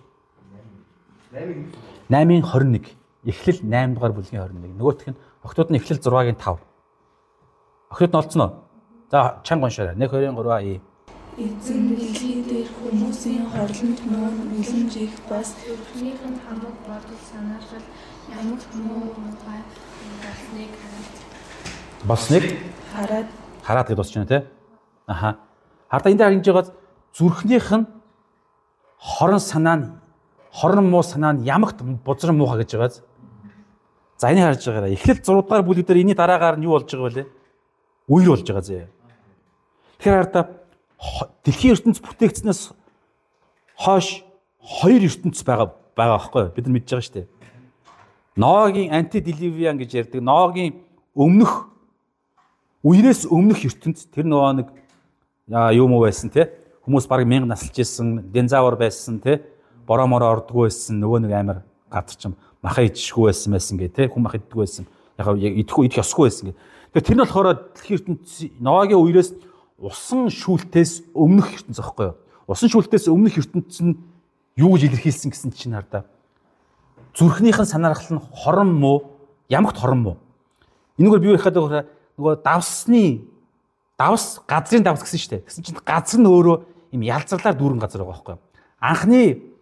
[SPEAKER 1] дээ. наймын хорин нэг, эхлэл найм дугаар бүлгийн хорин нэг. Нөгөөх нь охтууд нь эхлэл зургагийн тав. Охтууд нь олцсон уу? За чанга уншаарай. нэг хоёр гурав и
[SPEAKER 4] эзэн дэлхий дээр хүмүүсийн хорлонд муу үлэмж их бас өөрхнийх нь хамаг бодол санаархал ямагт муу муухай болсныг хараад
[SPEAKER 1] болсныг
[SPEAKER 4] хараад
[SPEAKER 1] хараад гэж дуусч байна те. Аха. Хардаа энэ дээр ингэж байгаа зүрхнийх нь хорон санаа нь хорон муу санаа нь ямагт бузар муухай гэж байгаа. За энийг харж байгаарай. Эхлэл зураг дугаар бүлэг дээр энэний дараагаар нь юу болж байгаа вэ? Үер болж байгаа зэ. Тэгэхээр хардаа дэлхийн ертөнц бүтээгдснээс хойш хоёр ертөнц байгаа байгаа байхгүй юу? Бид нар мэдж байгаа шүү дээ. Ноагийн антидиливиан гэж ярьдаг. Ноагийн өмнөх үерээс өмнөх ертөнц тэр нөгөө нэг юм уу байсан те. Хүмүүс бараг мянга насалж ирсэн, динозавр байсан те. Бороо мороо ордгоо байсан, нөгөө нэг амар гадарчим маха идчихгүй байсан байсан гэ те. Хүн мах иддэггүй байсан. Яг идэхгүй идэх ёсгүй байсан гэ. Тэгэхээр тэр нь болохоор дэлхийн ертөнц Ноагийн үерээс усан шүүлтээс өмнөх ертөнц аахгүй юу? Усан шүүлтээс өмнөх ертөнц нь юу гэж илэрхийлсэн гэсэн чинь хардаа. Зүрхнийх нь санаархал нь хорон муу, ямагт хорон муу. Энэгээр би юу яхад байгаа нөгөө давсны давс газрын давс гэсэн шүү дээ. Гэсэн чинь газар нь өөрөө юм ялзарлаар дүүрэн газар байгаа байхгүй юу? Анхны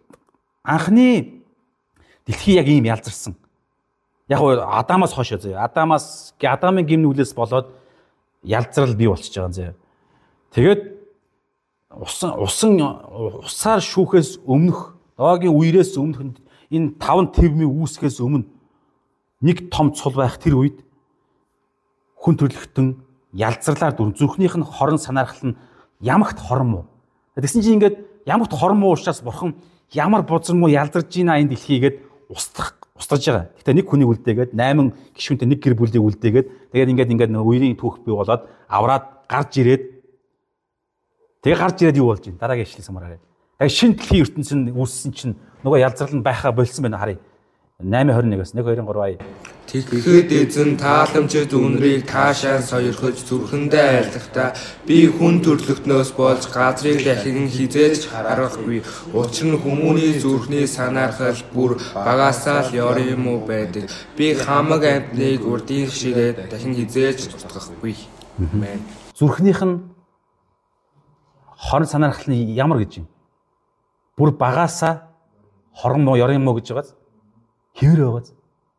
[SPEAKER 1] анхны дэлхий яг ийм ялзарсан. Яг нь Адамаас хойш зөө. Адамаас Адамын гим нүглээс болоод ялзрал бий болчихж байгаа юм зөө. Тэгээд усан усан усаар шүүхээс өмнөх Ноагийн үерээс өмнөх энэ таван твмийн үүсгээс өмнө нэг том цул байх тэр үед хүн төрлөختөн ялзарлаар дүр зүрхнийх нь хорон санаархал нь ямагт хорон муу. Тэгсэн чинь ингээд ямагт хорон муу учраас бурхан ямар бузар муу ялзарж ийна энэ дэлхийгээд устгах устгаж байгаа. Гэтэ нэг хүнийг үлдээгээд восемь гишүүнтэй нэг гэр бүлийг үлдээгээд тэгээд ингээд ингээд нэг үерийн түүх бий болоод авраад гарч ирээд тэгээ гарч ирээд юу болж байна? Дараагийн ишлээс хамаарай. Яг шинэ дэлхийн ертөнцийн үүссэн чинь нөгөө ялзрал нь байхаа болсон байна харъя. восемь двадцать one-аас one two three.
[SPEAKER 2] Тэгэхэд эзэн тааламжид үнрийг таашаа сойрхож зүрхэндээ айлтгахтаа би хүн төрлөختнөөс болж газрыг дахин хизээж харахгүй. Учир нь хүмүүний зүрхний санаархал бүр багасаа л ёр юм уу байдаг. Би хамаг амьтныг урдын шигээд дахин хизээж устгахгүй. Амен.
[SPEAKER 1] Зүрхнийх нь хорон санаархал нь ямар гэж юм? Бүр багасаа хорон муу ёр юм уу гэж байгааз? Хэвэр байгааз.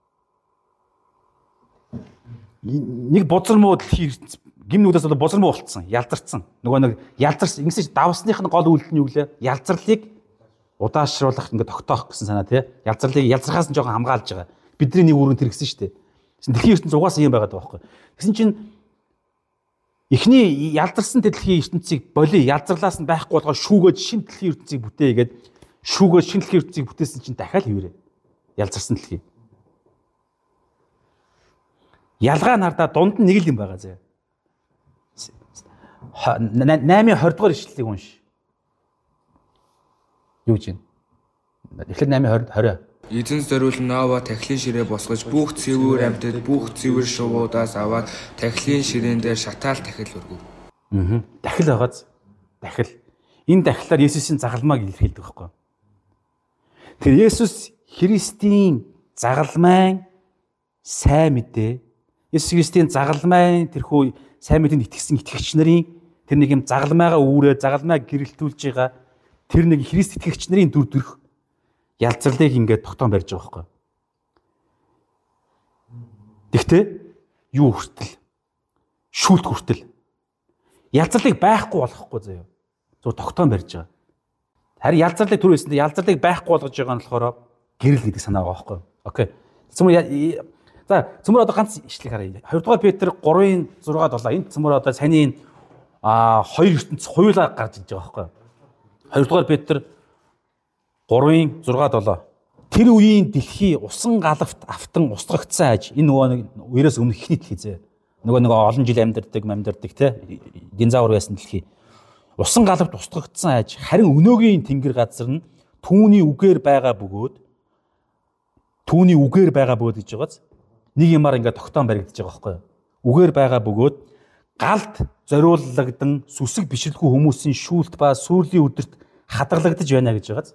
[SPEAKER 1] Нэг бузар муу дэлхийн ертөнц гимнүүдээс бол бузар муу болцсон, ялзарцсан. Нөгөө нэг ялзарс ингэсэн давсных нь гол үйлдэл нь юу гэлээ? Ялзарлыг удаашруулах ингээд тогтоох гэсэн санаа тий. Ялзарлыг ялзрахаас нь жоохон хамгаалж байгаа. Бидний нэг үүрэг тэр гэсэн шүү дээ. Дэлхийн ертөнц угаасаа юм байгаад байгаа байхгүй. Тэгсэн чинь эхний ялзарсан дэлхийн ертөнцийг боли ялзарлаас нь байхгүй болгоод шүүгөөд шинэ дэлхийн ертөнцийг бүтээгээд шүүгөөд шинэ дэлхийн ертөнцийг бүтээсэн чинь дахиад хэвээрээ. Ялзарсан дэлхий. Ялгаа нардаа дунд нь нэг л юм байгаа зэ. eight twenty дугаар ишлэлийг унш. Юу гэж вэ? Эхлээд eight twenty.
[SPEAKER 2] Эзэн зориул Нова тахилын ширээ босгож бүх цэвэр амьтад бүх цэвэр шувуудаас аваад тахилын ширээн дээр шатаал тахил өргөв.
[SPEAKER 1] Аа. Тахил байгааз. Тахил. Энэ тахилаар Есүсийн загалмааг илэрхийлдэг байхгүй. Тэр Есүс Христийн загалмайн сайн мэдээ. Есүс Христийн загалмайн тэрхүү сайн мэдээнд итгэсэн итгэгч нарын тэр нэг юм загалмайгаа үүрээ загалмайг гэрэлтүүлж байгаа тэр нэг Христ итгэгч нарын дүр төрх ялзарлыг ингээд тогтоон барьж байгаа байхгүй. Тэгтээ юу хүртэл шүүлт хүртэл ялзарлыг байхгүй болохгүй заяа. Зөв тогтоон барьж байгаа. Харин ялзарлыг түр байсан. Ялзарлыг байхгүй болгож байгаа нь болохоор гэрэл гэдэг санаа байгаа байхгүй. Окей. Цөмөр за цөмөр одоо ганц ишлэг харъя. two дугаар Петр three six seven. Энд цөмөр одоо саний а хоёр ертөнц хуйлаа гарч иж байгаа байхгүй. two дугаар Петр three six seven. Тэр үеийн дэлхий усан галавт автан устгагдсан аж. Энэ нөгөө нэг үерээс өмнөх ихний дэлхий зэ. Нөгөө нөгөө олон жил амьдардаг, амьдардаг те динозавр байсан дэлхий. Усан галавт устгагдсан аж. Харин өнөөгийн тэнгэр газар нь түүний үгээр байгаа бөгөөд түүний үгээр байгаа бөгөөд гэж байгааз нэг юмар ингээд тогтоон баригдаж байгаа байхгүй юу? Үгээр байгаа бөгөөд галд зориуллагдан сүсэг бишрэлгүй хүмүүсийн шүүлт ба сүрлийн өдөрт хадгалагдаж байна гэж байгааз.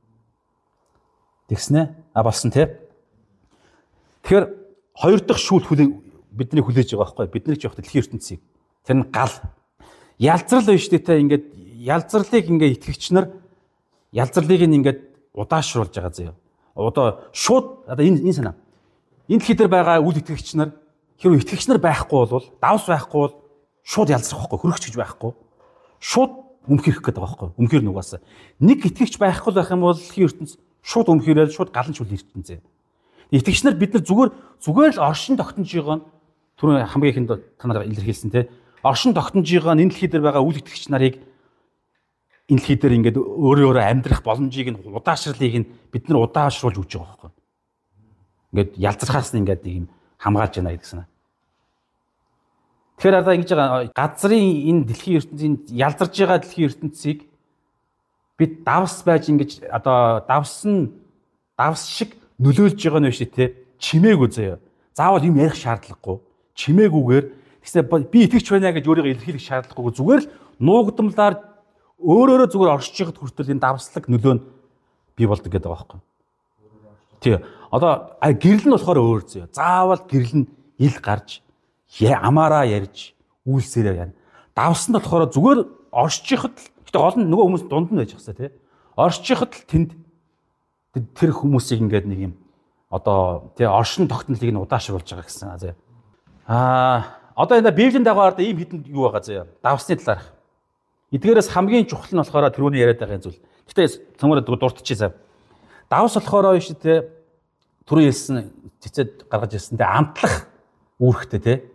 [SPEAKER 1] Тэгснэ? А болсон тий. Тэгэхээр хоёр дахь шүүлт бидний хүлээж байгаа байхгүй юу? Бидний ч явах дэлхийн ертөнцийг. Тэр нь гал. Ялзрал байна шүү дээ те ингээд ялзралыг ингээд итгэгч нар ялзралыг ингээд удаашруулж байгаа заяа. Одоо шууд одоо энэ энэ санаа. Энэ дэлхий дээр байгаа үл итгэгч нар хэрвээ итгэгч нар байхгүй бол давс байхгүй бол шууд ялзрах байхгүй хөрөгч гэж байхгүй. Шууд өмхөрөх гэдэг байгаа байхгүй. Өмхөр нугаас. Нэг итгэгч байхгүй байх юм бол дэлхийн ертөнц шууд өмхөрөөл шууд галан чүл ертөнцөө. Итгэгч нар бид нар зүгээр зүгээр л оршин тогтнож байгаа нь түрүү хамгийн ихэнд та нараа илэрхийлсэн те. Оршин тогтнож байгаа энэ дэлхий дээр байгаа үл итгэгч нарыг энэ дэлхий дээр ингээд өөрөө өөрөө амьдрах боломжийг нь удаашрлыг нь бид нар удаашруулж өгч байгаа байхгүй. Ингээд ялзрахаас нь ингээд ийм хамгаалж байна гэдэг санаа. Тэгэхээр одоо ингэж байгаа газрын энэ дэлхийн ертөнцийн ялзарж байгаа дэлхийн ертөнцийг бид давс байж ингэж одоо давс нь давс шиг нөлөөлж байгаа нь биш те чимээгүй заяа. Заавал юм ярих шаардлагагүй. Чимээгүйгээр тэгсээ би итгэж байна гэж өөрийгөө илэрхийлэх шаардлагагүй. Зүгээр л нуугдамлаар өөрөөрөө зүгээр оршиж яхад хүртэл энэ давслаг нөлөө нь бий болдог гэдэг байгаа байхгүй. Тий. Одоо гэрэл нь болохоор өөр зөө. Заавал гэрэл нь ил гарч амаараа ярьж үйлсээрээ яана. Давс нь болохоор зүгээр оршиж яхад гэхдээ гол нь нөгөө хүмүүс дунд нь байж хэвсаа тий. Оршиж яхад л тэнд тэр хүмүүсийг ингээд нэг юм одоо тий оршин тогтнолыг нь удаашруулж байгаа гэсэн аа. Аа одоо энэ Библийн дагавар ийм хэдэн юу байгаа зөө. Давсны талаарх. Эдгээрээс хамгийн чухал нь болохоор тэрүүний яриад байгаа зүйл. Гэтэ цөмөр дуртчихъя. Давс болохоор биш те түрүү хэлсэн цэцэд гаргаж ирсэнтэй амтлах үүрэгтэй те.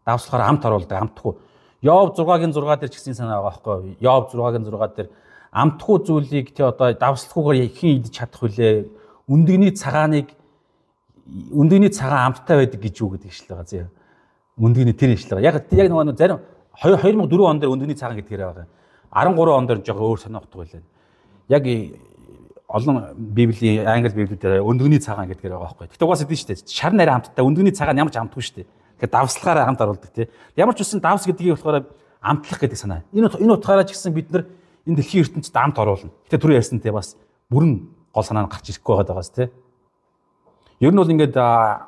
[SPEAKER 1] давслахаар амт оруулдаг, амтгүй. Йов зургагийн зургаа дээр ч гэсэн санаа байгаа байхгүй юу? Йов зургагийн зургаа дээр амтгүй зүйлийг тий одоо давслахгүйгээр хэн идэж чадах вүлээ? Өндөгний цагааныг өндөгний цагаан амттай байдаг гэж юу гэдэг ишл байгаа зэ. Өндөгний тэр ишл байгаа. Яг яг нөгөө зарим две тысячи о дөрвөн он дээр өндөгний цагаан гэдгээр байгаа. десять он дээр жоохон өөр сонирхолтой байлаа. Яг олон библийн англи библиудээр өндөгний цагаан гэдгээр байгаа байхгүй. Тэгтээ угаасаа тийм шүү дээ. Шар нарийн амттай өндөгний цагаан ямар ч амтгүй шүү дээ. Тэгэхээр давслахаараа амт оруулдаг тий. Ямар ч үсэн давс гэдгийг болохоор амтлах гэдэг санаа. Энэ энэ утгаараа ч гэсэн бид нар энэ дэлхийн ертөнцид амт оруулна. Гэтэ түрүү ярьсантэй бас бүрэн гол санаа нь гарч ирэхгүй байгаа даас тий. Ер нь бол ингээд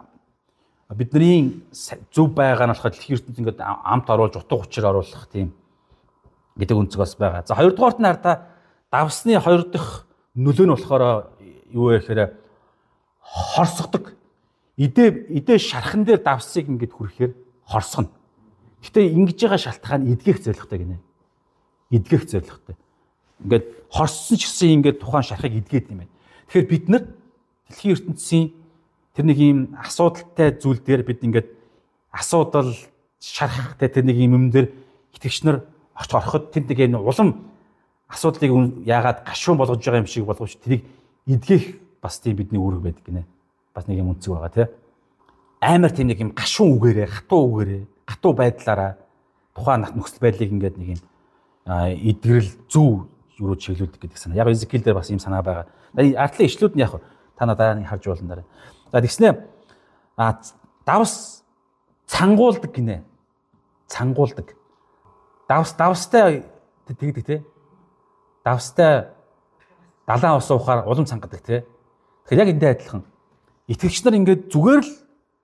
[SPEAKER 1] бидний зөв байгаа нь болохоор дэлхийн ертөнцид ингээд амт оруулж утга учир оруулах тийм гэдэг үнцг бас байгаа. За хоёрдугаарт нь хардаа давсны хоёр дахь нөлөө нь болохоор юу вэ гэхээр хорсгодог. Идэ идэ шархан дээр давсыг ингээд хүрхээр хорсгоно. Гэтэ ингэж байгаа шалтгаан эдгэх зорилготой гинэ. Эдгэх зорилготой. Ингээд хорссон ч гэсэн ингээд тухайн шархыг эдгээд юм байна. Тэгэхээр бид нар дэлхийн ертөнцийн тэр нэг ийм асуудалтай зүйл дээр бид ингээд асуудал шархтай тэр нэг юм юм дээр итгэгч нар орч ороход тэнд нэг энэ улам асуудлыг яагаад гашуун болгож байгаа юм шиг болгож тэрийг эдгэх бас тийм бидний үүрэг байдаг гинэ. Бас нэг юм үнцэг байгаа тий. Амар тийм нэг юм гашуун үгээрээ, хатуу үгээрээ, хатуу байдлаараа тухайн нөхцөл байдлыг ингээд нэг юм эдгэрэл зөв юу руу чиглүүлдэг гэдэг санаа. Яг Ezekiel дээр бас ийм санаа байгаа. Артлын ишлүүд нь яг та надаа харж болно дараа. За тэгснэ а давс цангуулдаг гинэ. Цангуулдаг. Давс давстай тэгдэг тий. Давстай далайн ус уухаар улам цангадаг тий. Тэгэхээр яг эндээ адилхан. Итгэгч нар ингээд зүгээр л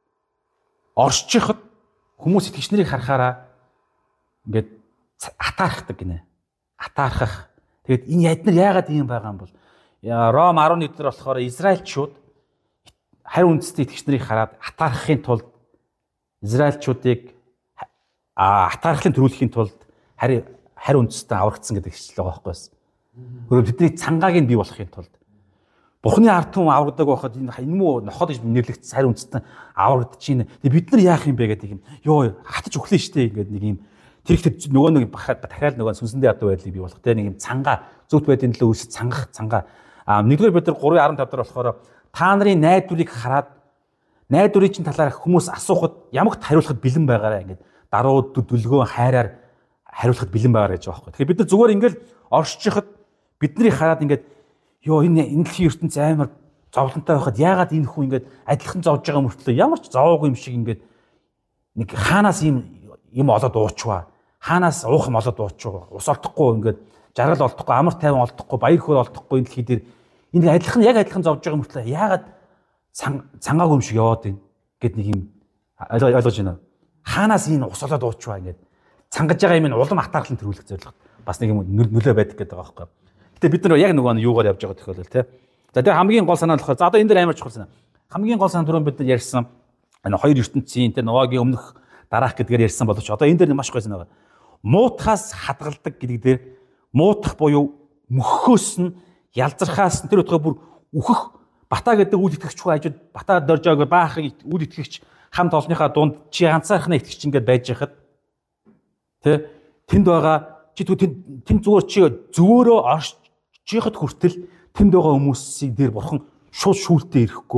[SPEAKER 1] оршчиход хүмүүс итгэгч нарыг харахаараа ингээд атаархдаг гинэ. Атаархах. Тэгэд энэ яднар яагаад ийм байгаа юм бол Ром дөрвөн дээр болохоор Израильчууд харь үндэсний итгэгч нарыг хараад атаархахын тулд Израильчуудыг атаархлын төрүүлэхийн тулд харь харь үндэстэн аврагдсан гэдэг хэвчил байгаа байхгүй юу? Өөрөөр бидний цангааг нь бий болохын тулд Бурхны ард түмэн аврагдаг байхад энэ энэ муу ноход гэж нэрлэгдсэн харь үндэстэн аврагдчихээн. Тэгээ бид нар яах юм бэ гэдэг юм. Йоо хатаж өглөө штэ ингээд нэг юм тэр ихтэй нөгөө нэг дахиад нөгөө сүнсэндээ ядуу байдлыг бий болох те нэг юм цангаа зөвхт байдгийн төлөө үс цангах цангаа. А нэгдүгээр бид нар гурван арван тав дээр болохоор та нарын найдварыг хараад найдварын чинь талаар хүмүүс асуухад ямагт хариулахад бэлэн байгаараа ингээд даруу дүлгөө хайраар хариулахад бэлэн байгаараа гэж байгаа байхгүй. Тэгэхээр бид нар зүгээр ингээд оршчиход биднийг хараад ингээд ёо энэ энэ дэлхийн ертөнц амар зовлонтой байхад яагаад энэ хүн ингээд адилхан зовж байгаа мөртлөө ямар ч зовоогүй юм шиг ингээд нэг хаанаас юм юм олоод уучваа. Хаанаас уух юм олоод уучваа. Ус олдохгүй ингээд жаргал олдохгүй, амар тайван олдохгүй, баяр хөөр олдохгүй энэ дэлхий дээр энэ адилхан яг адилхан зовж байгаа мөртлөө яагаад цангаагүй юм шиг яваад байна гэд нэг юм ойлгож байна. Хаанаас энэ ус олоод уучваа ингээд цангаж байгаа юм нь улам атаархлын төрүүлэх зорилго бас нэг юм нөлөө байдаг гэдэг байгаа байхгүй. Гэтэ бид нар яг нөгөө юугаар явж байгаа тохиолдол тий. За тэгээ хамгийн гол санаа нь болохоор за одоо энэ дээр амар чухал санаа. Хамгийн гол санаа түрүүн бид нар ярьсан энэ хоёр ертөнцийн тий Новагийн өмнөх дараах гэдгээр ярьсан боловч одоо энэ дээр маш гой санаа байгаа. Муутахаас хадгалдаг гэдэг дээр муутах буюу мөххөөс нь ялзархаас тэр утгаа бүр үхэх бата гэдэг үйл итгэгч хүү хажууд бата доржоог баахыг үйл итгэгч хамт олонныхаа дунд чи ганцаархнаа итгэгч ингээд байж хахад тий тэнд байгаа чи тэнд тэнд зүгээр чи зөөрөө орж чихэд хүртэл тэнд байгаа хүмүүсийн дээр бурхан шууд шүүлтээ ирэхгүй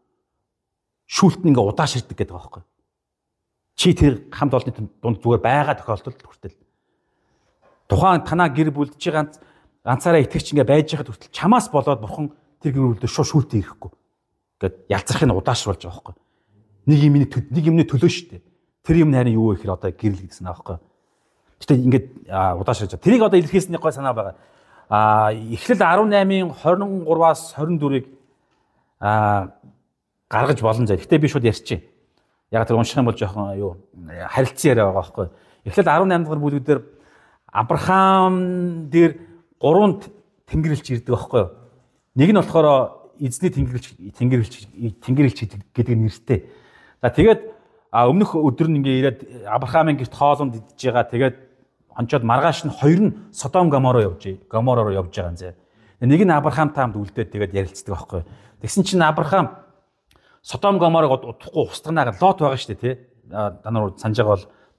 [SPEAKER 1] шүүлт нь ингээ удааш ирдэг гэдэг байгаа байхгүй. Чи тэр хамт олонны дунд зүгээр байгаа тохиолдолд хүртэл тухайн танаа гэр бүлд чи ганц ганцаараа итгэгч ингээ байж хахад хүртэл чамаас болоод бурхан тэр гэр бүлдээ шууд шүүлтээ ирэхгүй. Ингээд ялцрахыг удаашруулж байгаа байхгүй. Нэг юм нэг юмны төлөө шүү дээ. Тэр юм харин юу вэ гэхээр одоо гэрэл гэсэн аахгүй. Гэтэ ингээд удаашруулж байгаа. Тэрийг одоо илэрхийлсний гой санаа байгаа. А эхлэл дөрвөн двадцать гураас двадцать дөрвийг а гаргаж болон зэ. Гэтэ би шууд ярьчих. Яг тэр унших юм бол жоохон юу харилцан яриа байгаа байхгүй. Эхлэл дөрвөн дахь бүлгүүдээр Авраам дээр гурван тэнгэрлэгч ирдэг байхгүй юу? Нэг нь болохоор эзний тэнгэрлэгч тэнгэрлэгч тэнгэрлэгч гэдэг нэртэй. За тэгээд өмнөх өдөр нь ингээ ирээд Авраамын гэрт хоолунд идж байгаа. Тэгээд онцоод маргааш нь хоёр нь Содом Гомор руу явж Гомор руу явж байгаа юм зэ. Нэг нь Авраамтай хамт үлдээд тэгээд ярилцдаг байхгүй юу? Тэгсэн чинь Авраам Содом Гоморыг удахгүй устганаа Лот байгаа шүү дээ тий. Данаар санаж байгаа бол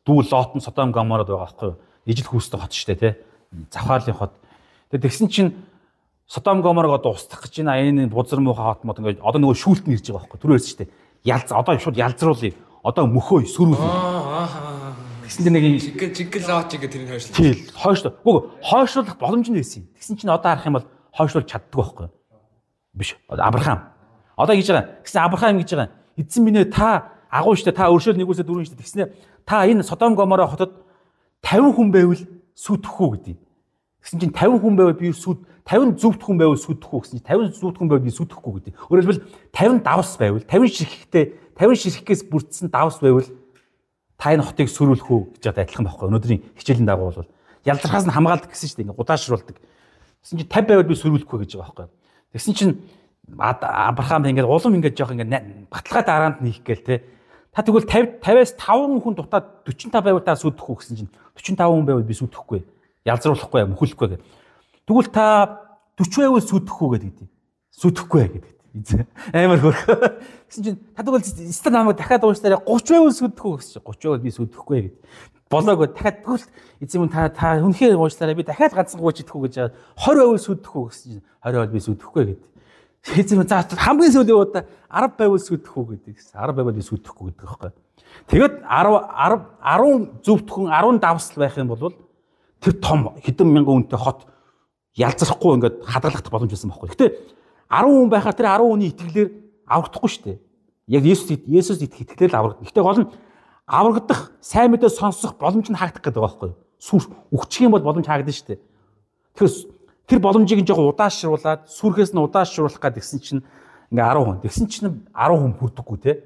[SPEAKER 1] дүү Лот нь Содом Гомород байгаа байхгүй юу? Ижил хүүстэй хот шүү дээ, тий. Завхаалын хот. Тэгээд тэгсэн чинь Содом Гоморог одоо устгах гэж байна. Энэ бузар муухай хот мод ингээд одоо нөгөө шүүлт нь ирж байгаа байхгүй юу? Түрүү хэлсэн шүү дээ. Ялз одоо шууд ялзруулъя. Одоо мөхөө сүрүүлээ.
[SPEAKER 2] Аа аа.
[SPEAKER 1] Тэгсэн чинь нэг
[SPEAKER 2] чиг чиг лооч гэх тэрийг хойшлоо.
[SPEAKER 1] Тий, хойшлоо. Үгүй хойшлуулах боломж нь байсан юм. Тэгсэн чинь одоо харах юм бол хойшлуулж чаддгүй байхгүй юу? Биш. Авраам. Одоо ингэж байгаа. Тэгсэн Авраам ингэж байгаа. Эзэн минь ээ та агуу штэ та өршөөл нэгүсээ дөрвөн штэ тэгснэ та энэ Содом Гомора хотод тавин хүн байвал сүтгэх үү гэдэг. Тэгсэн чинь тавин хүн байвал би сүд тавин зөвхт хүн байвал сүтгэх үү гэсэн чинь тавин зөвхт хүн байвал би сүтгэхгүй гэдэг. Өөрөөр хэлбэл тавин давс байвал тавин ширхэгтэй тавин ширхгээс бүрдсэн давс байвал та энэ хотыг сөрүүлэх үү гэж одоо адилхан байхгүй. Өнөөдрийн хичээлийн дагуу бол ялзархаас нь хамгаалдаг гэсэн чинь ингээ удаашруулдаг. Тэгсэн чинь тавь байвал би сөрүүлэхгүй гэж байгаа байхгүй. Тэгсэн чинь Авраам ингээд улам ингээд жоох ингээд баталгаа дараанд нийх гээл те. Та тэгвэл тавь тавиас таван хүн дутаад дөрвөн тавь байвал та сүтгэхгүй гэсэн чинь дөрвөн тавь хүн байвал би сүтгэхгүй. Ялзруулахгүй, мөхөхгүй гэх. Тэгвэл та дөрвөн байвал сүтгэхгүй гэдэг. Сүтгэхгүй гэдэг. Амар хөрх. Гэсэн чинь та тэгвэл стан намайг дахиад ууштай гурван байвал сүтгэхгүй гэсэн чинь гурван байвал би сүтгэхгүй гэдэг. Болоогоо дахиад тэгвэл эзэм та та үнэхээр уучлаарай би дахиад ганцхан гууч идэхгүй гэж двадцать байвал сүтгэхгүй гэсэн чинь двадцать байвал би сүтгэхгүй гэдэг. Эзэм за хамгийн сүүлийн удаа десять байвал сүтгэхгүй гэдэг. десять байвал би сүтгэхгүй гэдэг байхгүй. Тэгээд десять десять зөвхт хүн десять давсал байх юм бол тэр том хэдэн мянган хүнтэй хот ялзрахгүй ингээд хадгалах боломж байсан байхгүй. Гэтэ десять хүн байхаар тэр десять хүний итгэлээр аврагдахгүй шүү дээ. Яг Есүс Есүс итгэлээр л аврагдана. Гэтэ гол нь аврагдах сайн мэдээ сонсох боломж нь хаагдах гэдэг байгаа байхгүй. Сүр өгчих юм бол боломж хаагдана шүү дээ. Тэгэхээр тэр боломжийг нь жоохон удаашруулад сүрхээс нь удаашруулах гээд гисэн чинь ингээ десять хүн. Тэгсэн чинь десять хүн бүрдэггүй те.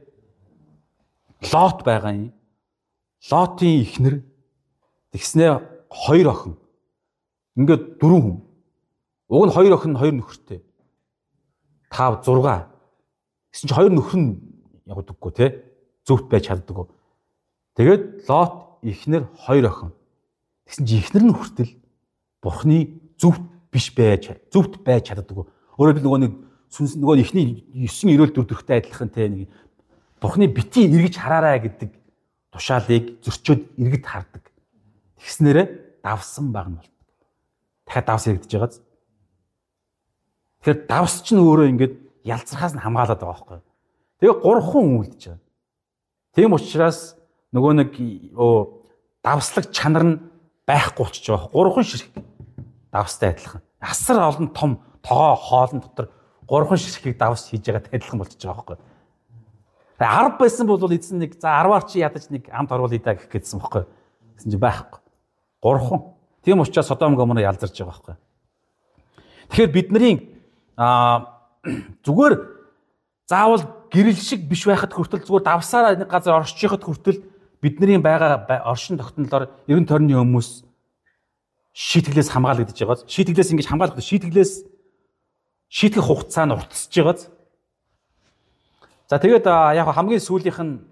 [SPEAKER 1] Лот байгаа юм. Лотын эхнэр тэгснээ хоёр охин. Ингээд дөрвөн хүн. Уг нь хоёр охин хоёр нөхөртэй. тав зурга. Гэсэн чинь хоёр нөхөр нь явдаггүй те. Зөвхт байж чаддаггүй. Тэгээд Лот эхнэр хоёр охин. Тэгсэн чинь эхнэр нь хүртэл Бурхны зөвхт биш байж зөвхт байж чаддаггүй. Өөрөөр хэлбэл нөгөө нэг сүнс нөгөө ихний есөн эрүүл дүрдөрхтэй адилхан те нэг Бурхны битий эргэж хараарай гэдэг тушаалыг зөрчөөд эргэж хардаг. Тэгснээрээ давсан баг нь болдог. Дахиад давс яригдж байгааз. Тэгэхээр давс ч нь өөрөө ингээд ялцрахаас нь хамгаалаад байгаа байхгүй. Тэгээ гурван үлдэж байгаа. Тийм учраас нөгөө нэг давслаг чанар нь байхгүй болчихж байгаа. Гурван ширхэг давстай адилхан. Асар олон том тогоо хоолн дотор гурван ширхгийг давс хийж байгаа адилхан болчихж байгаа байхгүй. десять байсан бол эзэн нэг за десять-аар чи ядаж нэг амт оруулъя да гэх гэсэн байхгүй. Гэсэн чи байхгүй. Гурван. Тийм учраас Содом Гомор ялзарж байгаа байхгүй. Тэгэхээр бидний аа зүгээр заавал гэрэл шиг биш байхад хүртэл зүгээр давсаараа нэг газар орчиход хүртэл бидний байгаа оршин тогтнолоор ерөн тойрны хүмүүс шийтгэлээс хамгаалагдаж байгааз. Шийтгэлээс ингэж хамгаалах шийтгэлээс шийтгэх хугацаа нь уртсаж байгааз. За тэгээд яг хамгийн сүүлийнх нь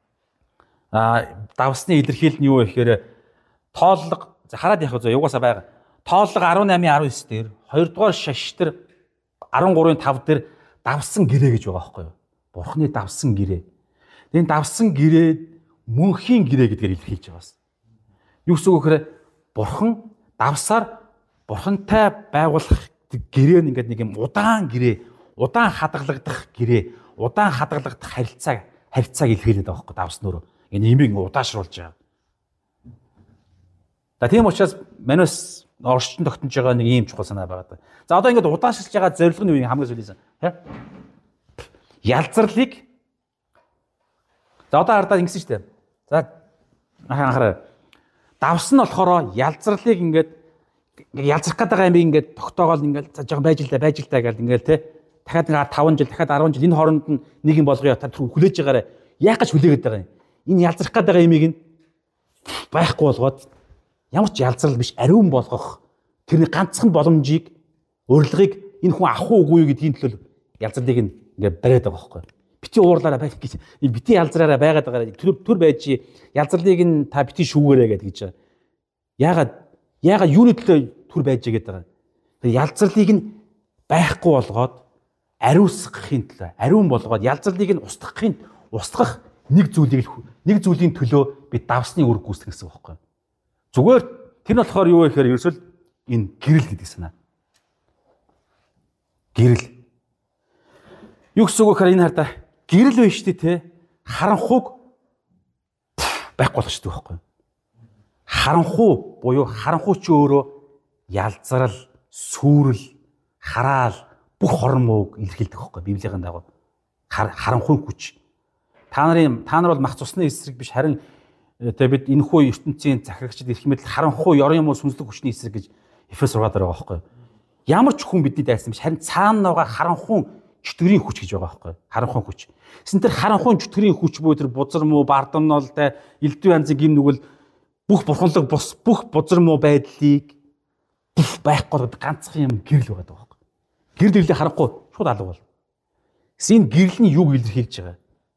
[SPEAKER 1] давсны илэрхийлэл нь юу вэ гэхээр тооллого хараад явах зөө юугаасаа байгаа. Тооллого десять восемь десять дээр хоёрдугаар шаштар десять три five дээр давсан гэрээ гэж байгаа байхгүй юу? Бурхны давсан гэрээ. Энэ давсан гэрээ мөнхийн гэрээ гэдгээр илэрхийлж байгаас. Юу гэсэн үг гэхээр Бурхан давсаар Бурхантай байгуулах гэрээ нь ингээд нэг юм удаан гэрээ, удаан хадгалагдах гэрээ, удаан хадгалагдах харилцааг харилцааг илэрхийлээд байгаа байхгүй давсноор. Энэ имийг удаашруулж байгаа. За тийм учраас манайс орчин тогтнож байгаа нэг ийм чухал санаа байгаа. За одоо ингээд удаашилж байгаа зорилго нь юу юм хамгийн сүүлээс. Ялзарлыг за одоо хардаа ингэсэн шүү дээ. За анхаараа. Давс нь болохоор ялзарлыг ингээд ялзрах гэдэг юм ингээд тогтоогоол ингээд за жоохон байж л да байж л да гэл ингээд те дахиад нэг таван жил дахиад десять жил энэ хооронд нь нэг юм болгоё та хүлээж байгаарай. Яах гэж хүлээгээд байгаа юм. Энэ ялзрах гэдэг юмыг нь байхгүй болгоод ямар ч ялзрал биш ариун болгох тэрний ганцхан боломжийг урилгыг энэ хүн авах уугүй гэдгийн төлөө ялзралыг ингээд бариад байгаа байхгүй. Бити уурлаараа байх гэж бити ялзраараа байгаад байгаа. Төр төр байж ялзралыг нь та бити шүүгээрэй гэдэг гэж. Яагаад яагаад юуны төлөө төр байж байгаа гэдэг. Тэр ялзралыг нь байхгүй болгоод ариусгахын төлөө ариун болгоод ялзралыг нь устгахын устгах нэг зүйлийг нэг зүйлийн төлөө би давсны үр гүйцэтгэх гэсэн үг байхгүй. Зүгээр тэр нь болохоор юу вэ гэхээр ерөөсөл энэ гэрэл гэдэг санаа. Гэрэл. Юу гэсэн үг гэхээр энэ хардаа гэрэл байна шүү дээ те. Харанхуйг байхгүй болгочтой байхгүй. Харанхуй буюу харанхуй ч өөрөө ялзрал, сүрэл, хараал бүх хорон мууг илэрхийлдэг байхгүй Библийн дагуу. Харанхуй хүч. Та нарын та нар бол мах цусны эсрэг биш харин тэгээ бид энэ хүү ертөнцийн захирагчид ирэх мэт харанхуй ёрын юм уу сүнслэг хүчний эсрэг гэж Эфес сургаад байгаа байхгүй. Ямар ч хүн бидний дайсан биш харин цаана байгаа харанхуй чөтгөрийн хүч гэж байгаа байхгүй. Харанхуй хүч. Гэсэн тэр харанхуй чөтгөрийн хүч буюу тэр бузар муу бардамнолтай элдв янзын гим нүгэл бүх бурханлаг бос бүх бузар муу байдлыг байхгүй ганцхан юм гэрэл байгаа даа. Гэрэл дэглээ харахгүй шууд алга бол. Гэсэн гэрэл нь юуг илэрхийлж байгаа?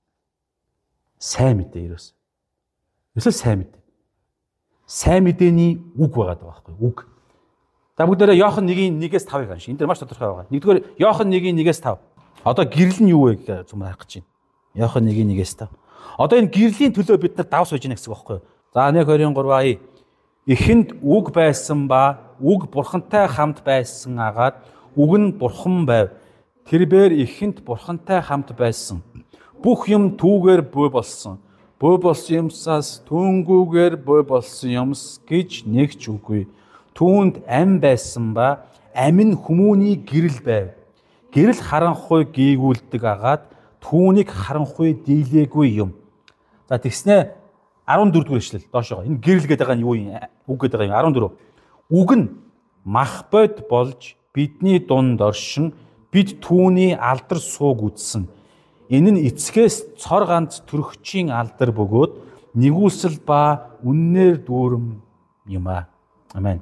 [SPEAKER 1] Сайн мэдээ ерөөс. Ерөөсөө сайн мэдээ. Сайн мэдээний үг байгаа даа байхгүй үг. За бүгдээрээ Иохан нэгin нэгээс тавыг анш. Энд дээр маш тодорхой байгаа. Нэгдүгээр Иохан нэгin нэгээс тав. Одоо гэрэл нь юу вэ гэж зүм харах гэж байна. Иохан нэгin нэгээс тав. Одоо энэ гэрлийн төлөө бид нар давс байж гэнэ гэсэн үг байхгүй юу? За нэг хоёрын гурван ая. Эхэнд үг байсан ба үг бурхантай хамт байсан агаад үг нь бурхан байв. Тэрбээр эхэнд бурхантай хамт байсан. Бүх юм түүгээр буй болсон. Буй болсон юмсаас түүнгүүгээр буй болсон юмс гэж нэгч үгүй. Түүнд ам байсан ба амин хүмүүний гэрэл байв. Гэрэл харанхуй гээгүүлдэг агаад түүнийг харанхуй дийлээгүй юм. За тэгснэ арван дөрөв дугаар ишлэл доошоо. Энэ гэрэл гэдэг байгаа нь юу юм? Үг гэдэг байгаа юм арван дөрөв. Үг нь мах бод болж бидний дунд оршин бид түүний алдар сууг үзсэн. Энэ нь эцгээс цор ганц төрөгчийн алдар бөгөөд нэгүсэл ба үннээр дүүрэм юм аа. Амен.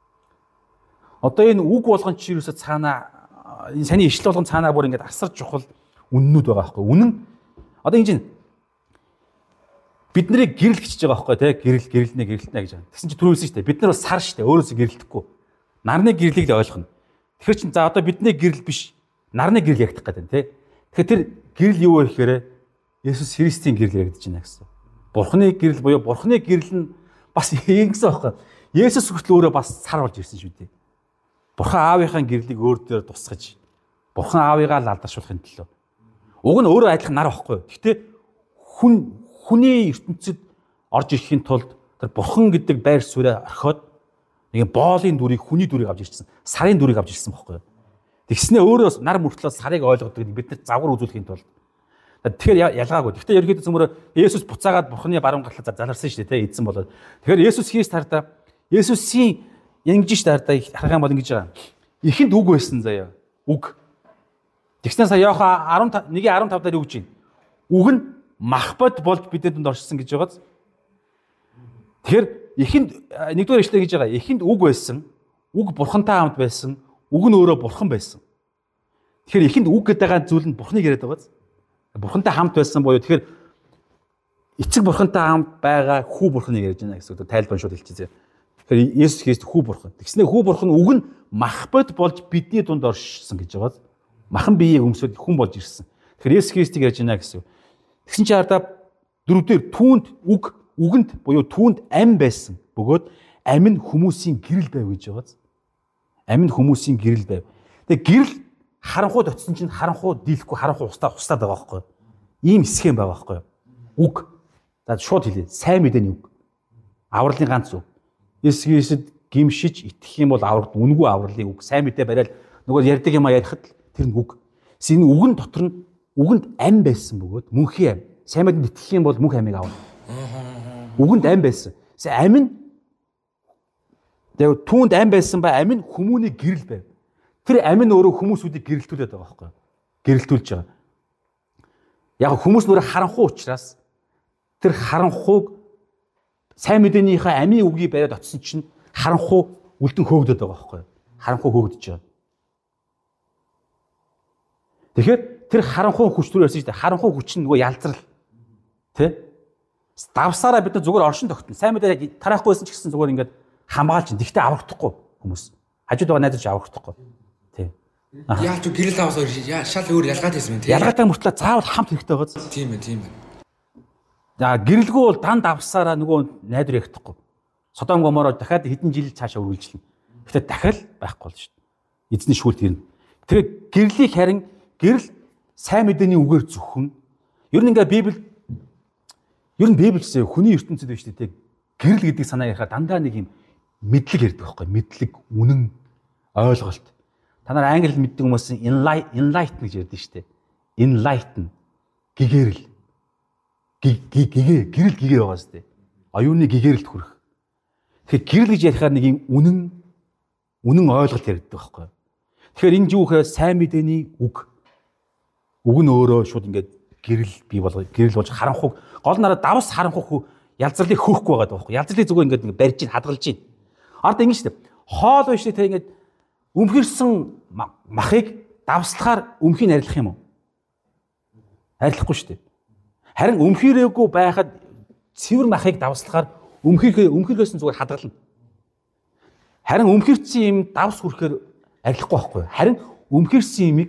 [SPEAKER 1] Одоо энэ үг болгон чи юусаа цаанаа энэ саний ишлэл болгон цаанаа бүр ингээд асар чухал үннүүд байгаа байхгүй. Үнэн одоо энэ чинь бид нарыг гэрэл хичж байгаа байхгүй те гэрэл гэрэлнэ гэрэлтнэ гэж байна. Тэгсэн чи түрүүлсэн шүү дээ. Бид нар бас сар шүү дээ. Өөрөөсөө гэрэлтэхгүй. Нарны гэрлийг л ойлгоно. Тэгэхээр чин за одоо бидний гэрэл биш. Нарны гэрэл ягдах гэдэг те. Тэгэхээр тэр гэрэл юу вэ гэхээр Есүс Христийн гэрэл ягдж байна гэсэн. Бурхны гэрэл буюу Бурхны гэрэл нь бас ингэсэн байхгүй. Есүс хүртэл өөрөө бас сар болж ирсэн шүү дээ. Бурхан аавынхаа гэрлийг өөр дээр тусгаж Бурхан аавыгаа л алдаршуулахын төлөө. Уг нь өөрөө адилхан нар байхгүй. Гэхдээ хүн хүний ертөнцид орж ирэхийн тулд тэр Бурхан гэдэг байр суурь орхиод нэг боолын дүрийг хүний дүрийг авч ирсэн. Сарын дүрийг авч ирсэн байхгүй. Тэгснээ өөрөө нар мөртлөө сарыг ойлгодог бид нар загвар үзүүлэхийн тулд. Тэгэхээр ялгаагүй. Гэхдээ ерөнхийдөө зөвмөр Есүс буцаагаад Бурханы баруун гатлаа заларсан шүү дээ, тэ эзэн болоод. Тэгэхээр Есүс Христ хардаа Есүсийн ингэж ш хардаа харах юм бол ингэж байгаа. Эхэнд үг байсан заяа. Үг. Тэгснээ сая Иохан нэгin арван тав дээр үгж байна. Үг нь махбод болж бидэнд оршсон гэж байгааз. Тэгэхээр эхэнд нэгдүгээр ишлэл гэж байгаа. Эхэнд үг байсан. Үг Бурхантай хамт байсан. Үг нь өөрөө Бурхан байсан. Тэгэхээр эхэнд үг гэдэг байгаа зүйл нь Бурханыг яриад байгааз. Бурхантай хамт байсан буюу тэгэхээр эцэг Бурхантай хамт байгаа хүү Бурханыг ярьж байна гэсэн үг тайлбар шууд хэлчихье. Тэгэхээр Есүс Христ хүү Бурхан. Тэгснээр хүү Бурхан үг нь махбод болж бидний дунд оршсон гэж байгааз. Махан биеийг өмсөд хүн болж ирсэн. Тэгэхээр Есүс Христийг ярьж байна гэсэн үг. Тэгсэн чинь хардаа дөрөвдөр түүнд үг үгэнд буюу түүнд ам байсан бөгөөд ам нь хүмүүсийн гэрэл байв гэж байгааз. Ам нь хүмүүсийн гэрэл байв. Тэгээ гэрэл харанхуйд очсон чинь харанхуй дийлэхгүй харанхуй устаа устаад байгаа байхгүй. Ийм схем байгаа байхгүй. Үг. За шууд хэлье. Сайн мэдээний үг. Авралын ганц үг. Есүс Христэд гимшиж итгэх юм бол аврал үнгүй авралын үг. Сайн мэдээ барайл нөгөө ярьдаг юм а ярихад тэр нь үг. Син үгэн дотор нь үгэнд ам байсан бөгөөд мөнхийн ам. Сайн мэдэнд итгэх юм бол мөнх амийг авна. Үгэнд ам байсан. Ам нь тэгээ түүнд ам байсан ба ам нь хүмүүний гэрэл байв. Тэр ам нь өөрөө хүмүүсүүдийг гэрэлтүүлээд байгаа байхгүй юу? Гэрэлтүүлж байгаа. Яг хүмүүс нөр харанхуй учраас тэр харанхуйг сайн мэдээнийхээ амийн үгийг бариад очсон чинь харанхуй үлдэн хөөгдөд байгаа байхгүй юу? Харанхуй хөөгдөж байгаа. Тэгэхээр тэр харанхуй хүч төр ярьсан шүү дээ. Харанхуй хүч нь нөгөө ялзрал. Тэ? Давсараа бид нар зүгээр оршин тогтно. Сайн мэдээ тарахгүй байсан ч гэсэн зүгээр ингээд хамгаалж. Тэгтээ аврагдахгүй хүмүүс. Хажууд байгаа найз ч аврагдахгүй. Тэ.
[SPEAKER 2] Яа ч гэрэл авсаар шал өөр ялгаад байсан юм тий.
[SPEAKER 1] Ялгаатай мөртлөө заавал хамт хэрэгтэй байгааз.
[SPEAKER 2] Тийм ээ, тийм ээ.
[SPEAKER 1] За гэрэлгүй бол дан давсараа нөгөө найдвар ягтахгүй. Содом Гоморо дахиад хэдэн жил цаашаа үргэлжлэнэ. Гэхдээ дахиад байхгүй болж шин. Эзний шүүлт ирнэ. Тэгэхээр гэрлийг харин гэрэл сайн мэдээний үгээр зөвхөн. Ер нь ингээ Библи ер нь Библи гэсэн хүний ертөнцид биш үү те. Гэрэл гэдэг санаа ярихад дандаа нэг юм мэдлэг ярьдаг байхгүй. Мэдлэг, үнэн, ойлголт. Та нар англид мэддэг хүмүүс enlighten гэж ярьдэн шүү дээ. Enlighten гэгэрэл. Гэгээ гэрэл гэгээ байгаа шүү дээ. Оюуны гэгэрэлд хүрэх. Тэгэхээр гэрэл гэж ярихаар нэг юм үнэн үнэн ойлголт ярьдаг байхгүй. Тэгэхээр энэ юу гэхээр сайн мэдээний үг. Үг нь өөрөө шууд ингээд гэрэл бий болгоо. Гэрэл болж харанхуг гол нараа давс харанхуг ялзралыг хөөхгүй байгаа байхгүй. Ялзралыг зүгээр ингээд ингээд барьж ийн хадгалж ийн. Ард ингэ шүү дээ. Хоол биш те ингээд өмхөрсөн махыг давслахаар өмхийг арилгах юм уу? Арилгахгүй шүү дээ. Харин өмхирээгүй байхад цэвэр махыг давслахаар өмхирхээ өмхирхээс нь зүгээр хадгална. Харин өмхирсэн юм давс хүрэхээр арилахгүй байхгүй. Харин өмхирсэн юмыг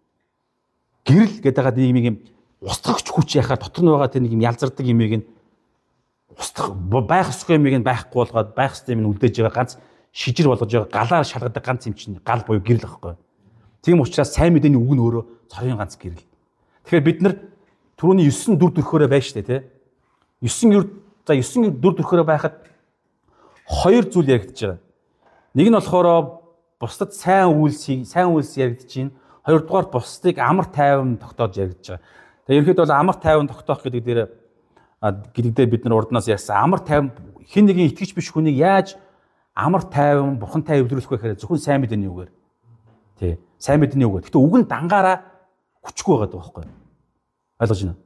[SPEAKER 1] гэрэл гэдэг нэг юм устгагч хүч яхаар дотор нь байгаа тэр нэг юм ялзардаг юмыг нь устгах байх ёсгүй юмыг нь байхгүй болгоод байх ёстой юм нь үлдээж байгаа ганц шижир болгож байгаа галаар шалгадаг ганц юм чинь гал буюу гэрэл байхгүй. Тийм учраас сайн мэдээний үг нь өөрөө цорын ганц гэрэл. Тэгэхээр бид нар түрүүний есөн дүр төрхөөрөө байж штэ тий. есөн дүр за есөн дүр төрхөөрөө байхад хоёр зүйл яригдж байгаа. Нэг нь болохоор бусдад сайн үйлсийг сайн үйлс яригдж байна. Хоёрдугаар бусдыг амар тайван тогтоож яригдж байгаа. Тэгээ ерөөд бол амар тайван тогтоох гэдэг дээр гэдэг дээр бид нар урднаас ярьсан. Амар тайван хэн нэгэн итгэж биш хүнийг яаж амар тайван бурхантай эвлэрүүлэх вэ гэхээр зөвхөн сайн мэдээний үгээр. Тий. Сайн мэдээний үгээр. Гэтэ үг нь дангаараа хүчгүй байгаа байхгүй. Ойлгож байна.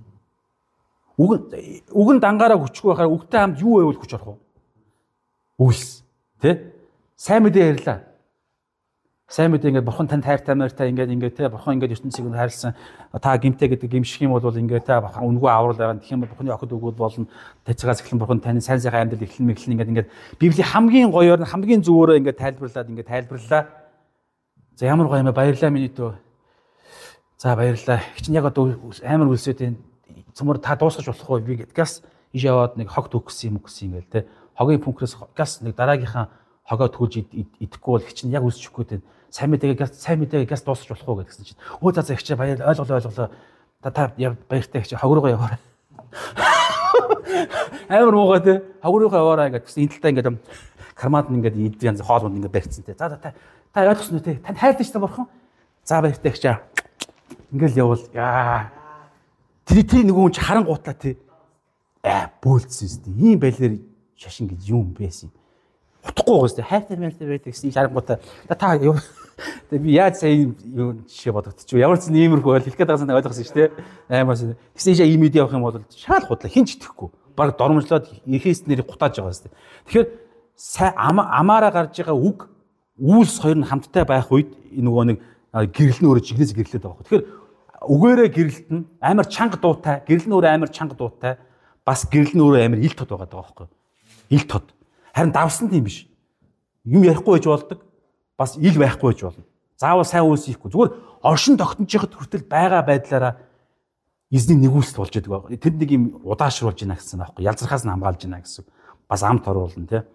[SPEAKER 1] Үг үг нь дангаараа хүчгүй байхаар үгтэй хамт юу байвал хүч орох вэ? Үйлс. Тий? Сайн мэдээ ярьлаа. Сайн мэдээ ингээд бурхан танд хайртай маяртай ингээд ингээд тий бурхан ингээд ертөнцийг нь хайрлсан. Та гимтэй гэдэг гимших юм бол ингээд та үнгүй аврал байгаа. Тэгэх юм бол бурханы охид өгөөд болно. Тэцгээс эхлэн бурхан таны сайн сайхан амьдрал эхлэн мэглэн ингээд ингээд Библийн хамгийн гоёор нь хамгийн зөвөөрөө ингээд тайлбарлаад ингээд тайлбарлаа. За ямар гоё юм бэ? Баярлалаа миний дөө. За баярлалаа. Чинь яг одоо амар үлсээд энэ цөмөр та дуусгаж болохгүй би газ иш яваад нэг хог төгсөн юм гэсэн ингээл те. Хогийн пүнкрээс газ нэг дараагийнхаа хогоо төгөж идэхгүй бол чинь яг үлсчихгүй те. Сайн мэдээгээ газ сайн мэдээгээ газ дуусгаж болохгүй гэсэн чинь. Өө за за их чи баяр ойлголоо ойлголоо. Та та баяртай их чи хог руугаа яваарай. Амар муугаа те. Хог руугаа яваарай гэдэг чинь энэ талдаа ингээд карманд ингээд идэх янз хоолунд ингээд барьцсан те. За та та ойлгосноо те. Танд хайртай ч та бурхан. За баяртай их чи. Ингээл явал яа. Тэр тэр нөгөө хүн чи харангуутлаа тий. Аа бөөлдсөн юм. Ийм байлэр шашин гэж юм байсан. Утахгүй гоос тий. Хайртай мэлтэй байдаг гэсэн харангуутлаа. Та тэг би яаж сая юу жишээ бодогдчих вэ? Ямар ч иймэрхүү ойл хэлэх гээд байгаа санаа ойлгосон шүү дээ. Аймаас тэгсэн чинь ийм мэдээ явах юм бол шаал худлаа хинч итгэхгүй. Бараг дормжлоод эхээс нэрийг гутааж байгаа шүү дээ. Тэгэхээр сайн амаараа гарч байгаа үг үйлс хоёр нь хамттай байх үед нөгөө нэг гэрэл нь өөрөө чиглээс гэрлээд байгаа. Тэгэхээр үгээрээ гэрэлтэн амар чанга дуутай, гэрэл нь өөрөө амар чанга дуутай, бас гэрэл нь өөрөө амар ил тод байгаа даа байхгүй. Ил тод. Харин давсан тийм биш. Юм ярихгүй байж болдог, бас ил байхгүй байж болно. Заавал сайн үйлс хийхгүй. Зүгээр оршин тогтнож яхад хүртэл байгаа байдлаараа эзний нэгүүлсэл болж байгаа. Тэр нэг юм удаашруулж байна гэсэн байхгүй. Ялзрахаас нь хамгаалж байна гэсэн. Бас амт оруулна тий.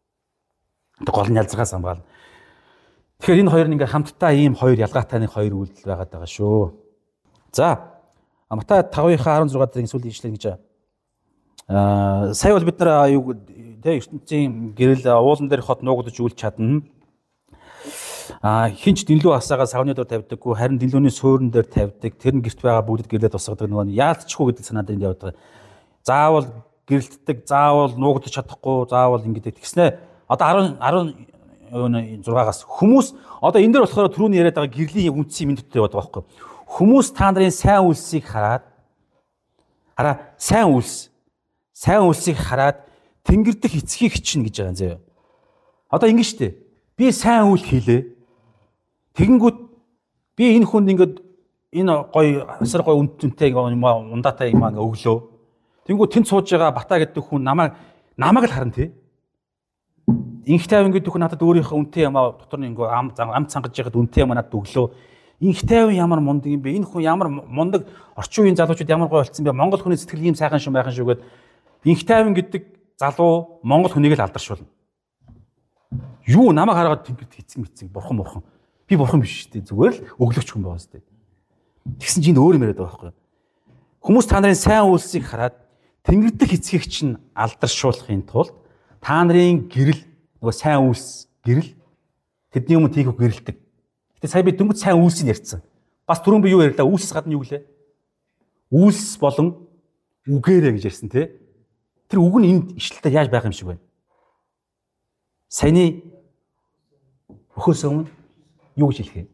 [SPEAKER 1] Тэг гол нь ялзрахаас хамгаална. Тэгэхээр энэ хоёр нь ингээ хамтдаа ийм хоёр ялгаатай нэг хоёр үйлдэл байгаад байгаа шүү. За Матай тавынхаа арван зургаадын сүүлийн ишлэл гэж аа сая бол бид нар юу тэ ертөнцийн гэрэл уулан дээр хот нуугдаж үлч чадна. Аа хинч дэнлүү асаагаа савны дор тавьдаггүй харин дэнлүүний суурин дээр тавьдаг. Тэр нь гэрт байгаа бүгдэд гэрлээд босгодог нөгөө яалтчгүй гэдэг санаад энд яваад байгаа. Заавал гэрэлтдэг, заавал нуугдаж чадахгүй, заавал ингэдэг. Тэгснэ одоо арван зургаагаас хүмүүс одоо энэ дээр болохоор түрүүний яриад байгаа гэрлийн үндсийн мэд төтөр яваад байгаа байхгүй. Хүмүүс та нарын сайн үйлсийг хараад хараа сайн үйлс сайн үйлсийг хараад тэнгэр дэх эцгийг хичнэ гэж байгаа юм заяа. Одоо ингэ штэ. Би сайн үйл хийлээ. Тэгэнгүүт би энэ хүнд ингээд энэ гоё асар гоё үндтэнтэй юм ундаатай юм аа өглөө. Тэгэнгүүт тэнд сууж байгаа Бата гэдэг хүн намайг намайг л харна тий. Инх тайван гэдэг хүн надад өөрийнхөө үнтэй юм аа дотор нь ингээ ам ам цангаж яхад үнтэй юм надад өглөө. Инх тайван ямар мундаг юм бэ? Энэ хүн ямар мундаг орчин үеийн залуучууд ямар гоё болцсон бэ? Монгол хүний сэтгэл ийм сайхан шүү байхан шүүгээд инх тайван гэдэг залуу монгол хүнийг л алдаршуулна. Юу намайг хараад тэнгэрт хэцэг мэдсэн бурхан бурхан. Би бурхан биш шүү дээ. Зүгээр л өглөгч хүн байгаа шүү дээ. Тэгсэн чинь өөр юм яриад байгаа байхгүй. Хүмүүс та нарын сайн үйлсийг хараад тэнгэр дэх эцгийг чинь алдаршуулахын тулд та нарын гэрэл нөгөө сайн үйлс гэрэл тэдний өмнө тийх гэрэлдэг. Гэтэ сая би дөнгөж сайн үйлсийг ярьсан. Бас түрүүн би юу ярьлаа? Үйлсээс гадна юу гэлээ? Үйлс болон үгээрээ гэж ярьсан тий. Тэр үг нь энд ишлэлтэй яаж байх юм шиг байна? Саяны өхөөс өмнө юу гэж хэлэх юм?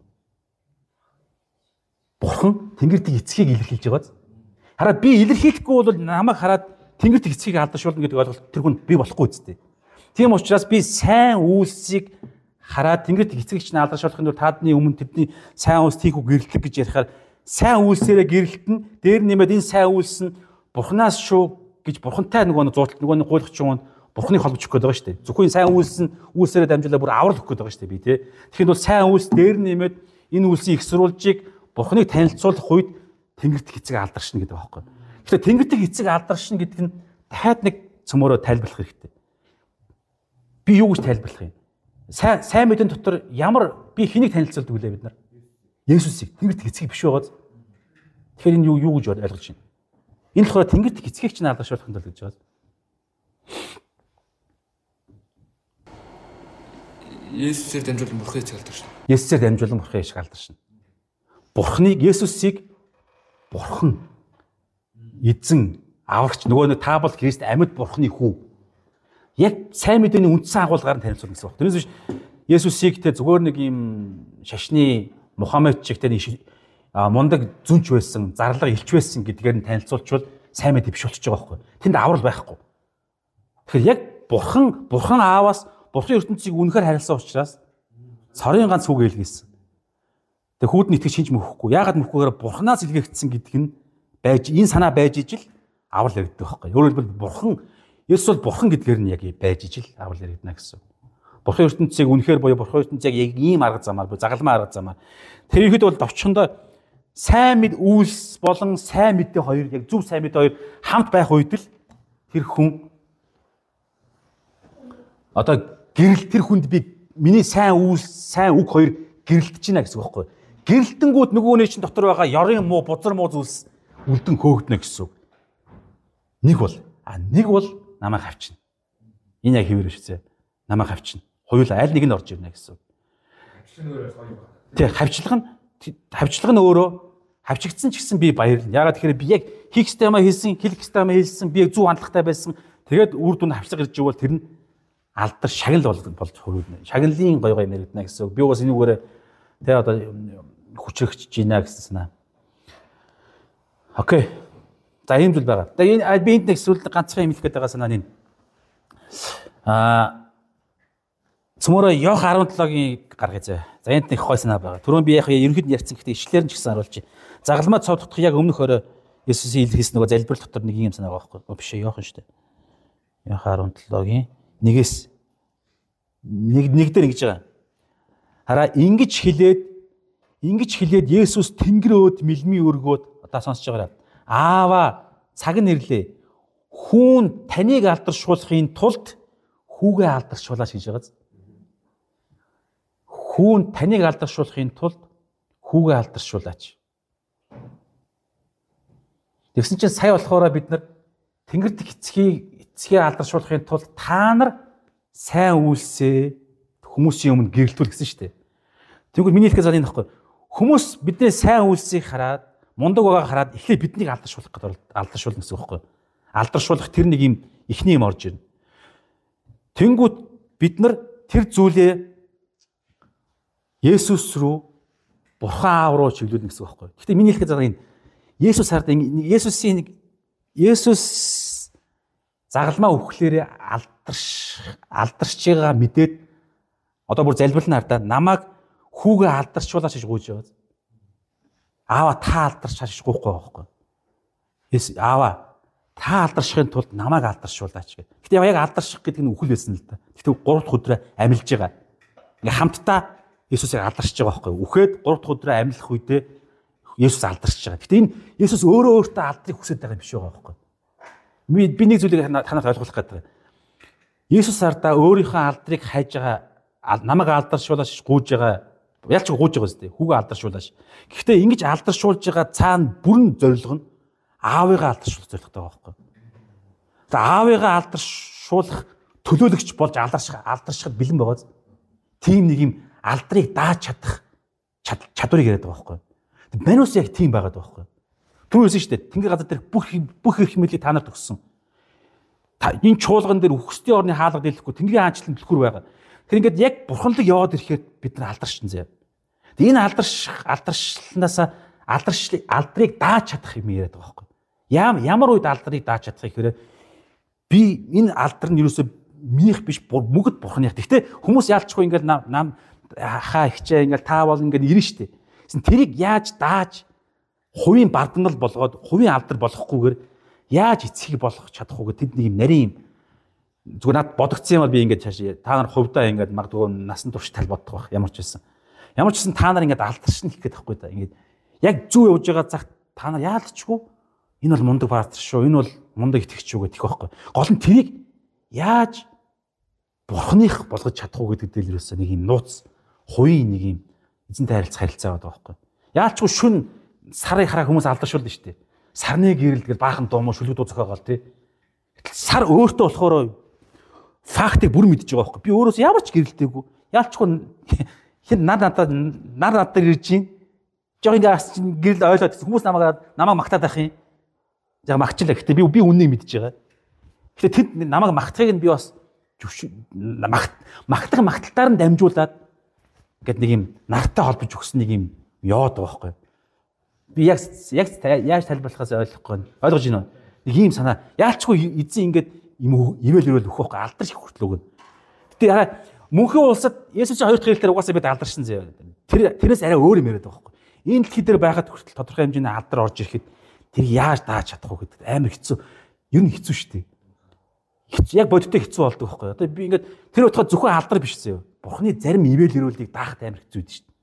[SPEAKER 1] Бурхан тэнгэр дэх эцгийг илэрхийлж байгааз. Хараад би илэрхийлэхгүй бол намайг хараад тэнгэр дэх эцгийг алдаршуулна гэдэг ойлголт тэр хүн би болохгүй үстэй. Тийм учраас би сайн үйлсийг хараад тэнгэр дэх эцгийг чинь алдаршуулахын тулд таадны өмнө тэдний сайн үйлс тийхүү гэрэлтэг гэж ярихаар сайн үйлсээрээ гэрэлтэн дээр нэмээд энэ сайн үйлс нь Бурханаас шүү гэж бурхантай нөгөө зууртал нөгөө нэг гуйлах чинь Бурханыг холбож өгөх гээд байгаа шүү дээ. Зөвхөн сайн үйлс нь үйлсээрээ дамжуулаад бүр аврал өгөх гээд байгаа шүү дээ би тий. Тэгэхээр бол сайн үйлс дээр нэмээд энэ үйлсийн их сурвалжийг Бурханыг танилцуулах үед тэнгэр дэх эцэг алдаршна гэдэг байгаа байхгүй. Тэгэхээр тэнгэр дэх эцэг алдаршна гэдэг нь дахиад нэг цөмөрөө тайлбарлах хэрэгтэй. Би юу гэж тайлбарлах юм? Сайн сайн мэдэн дотор ямар би хэнийг танилцуулдаг вүлээ бид нар? Есүсийг тэнгэр дэх эцгийг биш байгааз. Тэгэхээр энэ юу юу гэж ойлгож байна? Энэ болохоор тэнгэр дэх эцгийг чинь алдаршуулах нь л гэж байгаа.
[SPEAKER 2] Есүсээр дамжуулан Бурханы эцэг алдаршна.
[SPEAKER 1] Есүсээр дамжуулан Бурханы эцэг алдаршна. Бурханыг Есүсийг Бурхан эзэн аврагч нөгөө нэг та бол Христ амьд Бурханы хүү. Яг сайн мэдээний үндсэн агуулгаар нь танилцуулна гэсэн үг. Тэрнээс биш Есүсийг те зүгээр нэг юм шашны Мухаммед чигтэй мундаг зүнч байсан, зарлага илч байсан гэдгээр нь танилцуулчвал сайн мэдээ биш болчихж байгаа байхгүй. Тэнд аврал байхгүй. Тэгэхээр яг Бурхан Бурхан ааваас Бурханы ертөнцийг үнэхээр харилсан учраас цорын ганц үг илгээсэн. Тэг хүүд нь итгэж шинж мөхгүй. Яагаад мөхгүйгээр Бурханаас илгээгдсэн гэдэг нь байж энэ санаа байж ижил аврал яригддаг байхгүй. Өөрөөр хэлбэл Бурхан Есүс бол Бурхан гэдгээр нь яг байж ижил аврал яригдана гэсэн. Бурханы ертөнцийг үнэхээр боёо Бурханы ертөнцийг яг ийм арга замаар буюу загалмай арга замаар тэр ихэд бол товчхондоо сайн мэд үйлс болон сайн мэдээ хоёр яг зөв сайн мэдээ хоёр хамт байх үед л тэр хүн одоо гэрэл тэр хүнд би миний сайн үйлс сайн үг хоёр гэрэлтэж байна гэсэн үг байхгүй. Гэрэлтэнгүүд нөгөөний чинь дотор байгаа ёрын муу бузар муу зүйлс үлдэн хөөгднө гэсэн үг. Нэг бол а нэг бол намайг хавчна. Энэ яг хэвээр шүү дээ. Намайг хавчна. Хоёулаа аль нэг нь орж ирнэ гэсэн үг. Тэг хавчлага нь хавчлага нь өөрөө хавчигдсан ч гэсэн би баярлна. Яагаад тэгэхээр би яг хийх системаа хийсэн, хэлэх системаа хийсэн, би яг зөв хандлагатай байсан. Тэгээд үр дүнд хавчлага ирж ивэл тэр нь алдар шагнал болж хөрвүүлнэ. Шагналын гой гой мэрэгдэнэ гэсэн үг. Би уус энүүгээр тэ одоо хүчрэгч жийна гэсэн санаа. Окей. За ийм зүйл байгаа. Тэгээ энэ би энд нэг зүйл ганцхан юм хэлэх гээд байгаа санаа нь. Аа цөмөрөө Йох арван долоогийн гаргая зэ. За энд нэг хой санаа байгаа. Түрүүн би яг ерөнхийд нь ярьсан гэхдээ ишлэлээр нь ч гэсэн харуулж байна. Загалмай цов дотох яг өмнөх орой Есүсийн илэрхийлсэн нөгөө залбирал дотор нэг юм санаа байгаа байхгүй. Биш ээ Йохан шүү дээ. Йох арван долоогийн нэгээс нэг нэг дээр ингэж байгаа. Хараа ингэж хэлээд ингэж хэлээд Есүс тэнгэр өөд мэлми өргөөд одоо сонсож байгаарай. Аава цаг нь ирлээ. Хүүн таныг алдаршуулахын тулд хүүгээ алдаршуулаач гэж байгааз. Хүүн таныг алдаршуулахын тулд хүүгээ алдаршуулаач. Тэгсэн чинь сая болохоор бид нар тэнгэр дэх эцгийг эцгээ алдаршуулахын тулд та нар сайн үйлсээ хүмүүсийн өмнө гэрэлтүүл гэсэн шүү дээ. Тэгвэл миний хэлэх зүйл энэ байхгүй. Хүмүүс бидний сайн үйлсийг хараад мундаг байгааг хараад эхлээд биднийг алдаршуулах гэдэг алдаршуулна гэсэн үг байхгүй. Алдаршуулах тэр нэг юм ихний юм орж ирнэ. Тэнгүүд бид нар тэр зүйлээ Есүс рүү Бурхан аав руу чиглүүлнэ гэсэн үг байхгүй. Гэхдээ миний хэлэх зүйл энэ Есүс хараад Есүсийн нэг Есүс загалмаа өгөхлөөрэ алдарш алдарч байгаа мэдээд одоо бүр залбирлын хардаа намайг хүүгээ алдарчуулаач гэж гуйж байгаа. Аава та алдарчаач гэж гуйхгүй байгаа байхгүй. Есүс аава та алдаршихын тулд намайг алдаршуулаач гэх. Гэтэ яг алдарших гэдэг нь үхэл байсан л да. Гэтэ гурав дахь өдрөө амилж байгаа. Ингээ хамтдаа Есүсийг алдаршиж байгаа байхгүй юу? Үхээд гурав дахь өдрөө амьлах үедээ Есүс алдаршиж байгаа. Гэтэ энэ Есүс өөрөө өөртөө алдрыг хүсэж байгаа юм биш байгаа байхгүй юу? Би би нэг зүйлийг танаас ойлгуулах гэдэг. Есүс ардаа өөрийнхөө алдрыг хайж байгаа, намайг алдаршуулж гүйж байгаа, ялч гүйж байгаа зү. Хүүгээ алдаршуулж. Гэхдээ ингэж алдаршуулж байгаа цаана бүрэн зорилго нь аавыгаа алдаршуулах зорилготой байгаа байхгүй юу? За аавыгаа алдаршуулах төлөөлөгч болж алдарших алдаршихад бэлэн байгаа. Тийм нэг юм алдрыг дааж чадах чадварыг яриад байгаа байхгүй юу? Манус яг тийм байгаад байгаа байхгүй юу? Түүнээс шүү дээ. Тэнгэр газар дээр бүх бүх их хэмээлийг та нарт өгсөн. Энэ чуулган дээр үхсдийн орны хаалга дэлэхгүй Тэнгэрийн хаанчлан түлхүүр байгаа. Тэр ингээд яг бурханлаг яваад ирэхээр бид нар алдаршин заяа. Тэгээ энэ алдарших алдаршлнаас алдаршлыг алдрыг дааж чадах юм яриад байгаа байхгүй. Яам ямар үед алдрыг дааж чадах гэхээр би энэ алдар нь юусоо минийх биш мөгд бурханых. Гэхдээ хүмүүс яалчгүй ингээд нам хаа ихчээ ингээд та бол ингээд ирнэ штэ. Тэрийг яаж дааж хувийн бардамнал болгоод хувийн алдар болохгүйгээр яаж эцгийг болгох чадахгүй тэд нэг юм нарийн юм зүгээр над бодогдсон юм бол би ингээд цааш та нар хувьдаа ингээд магадгүй насан турш тал бодох байх ямар ч байсан. Ямар ч гэсэн та нар ингээд алдаршна гэх гээд байхгүй да. Ингээд яг зүү явж байгаа цагт та нар яалчгүй энэ бол мундаг баатар шүү. Энэ бол мундаг итгэгч шүү гэх байхгүй. Гол нь тэрийг яаж бурханых болгож чадахгүй гэдэг дээр юусэн нэг юм нууц хувийн нэг юм эзэнтэй харилцах харилцаа байдаг байхгүй. Яалчгүй шүн сарыг хараа хүмүүс алдаршуулна шүү дээ. Сарны гэрэл тэгэл баахан дуумаа шүлэг дуу зохиогоол тий. Сар өөртөө болохоор фактыг бүр мэдж байгаа байхгүй. Би өөрөөс ямар ч гэрэлтэйгүй. Яалчгүй хэн нар надад нар надад ирж чинь жоо ингээс чинь гэрэл ойлгоод хүмүүс намайг намайг магтаад байх юм. Яг магчлаа. Гэтэ би би үннийг мэдж байгаа. Гэтэ тэд намайг магтахыг нь би бас магт магтах магталтаар нь дамжуулаад ингээд нэг юм нартай холбож өгсөн нэг юм яваад байгаа байхгүй. Би яг яг яаж тайлбарлахаас ойлгохгүй байна. Ойлгож байна уу? Нэг юм санаа. Яалчгүй эзэн ингээд юм ивэл ирэл өгөх байхгүй алдарч их хүртэл өгнө. Гэтэ яа мөнхийн улсад Есүсийн хоёр дахь ирэлтээр угаасаа бид алдаршин заяа. Тэр тэрээс арай өөр юм яриад байгаа байхгүй. Энэ дэлхий дээр байхад хүртэл тодорхой хэмжээний алдар орж ирэхэд тэр яаж дааж чадах вэ гэдэг амар хэцүү. Ер нь хэцүү шүү дээ. Хэцүү яг бодиттой хэцүү болдог байхгүй. Одоо би ингээд тэр утгаар зөвхөн алдар биш заяа. Бурхны зарим ивэл ирүүлийг даахт амар хэцүү дээ шүү дээ.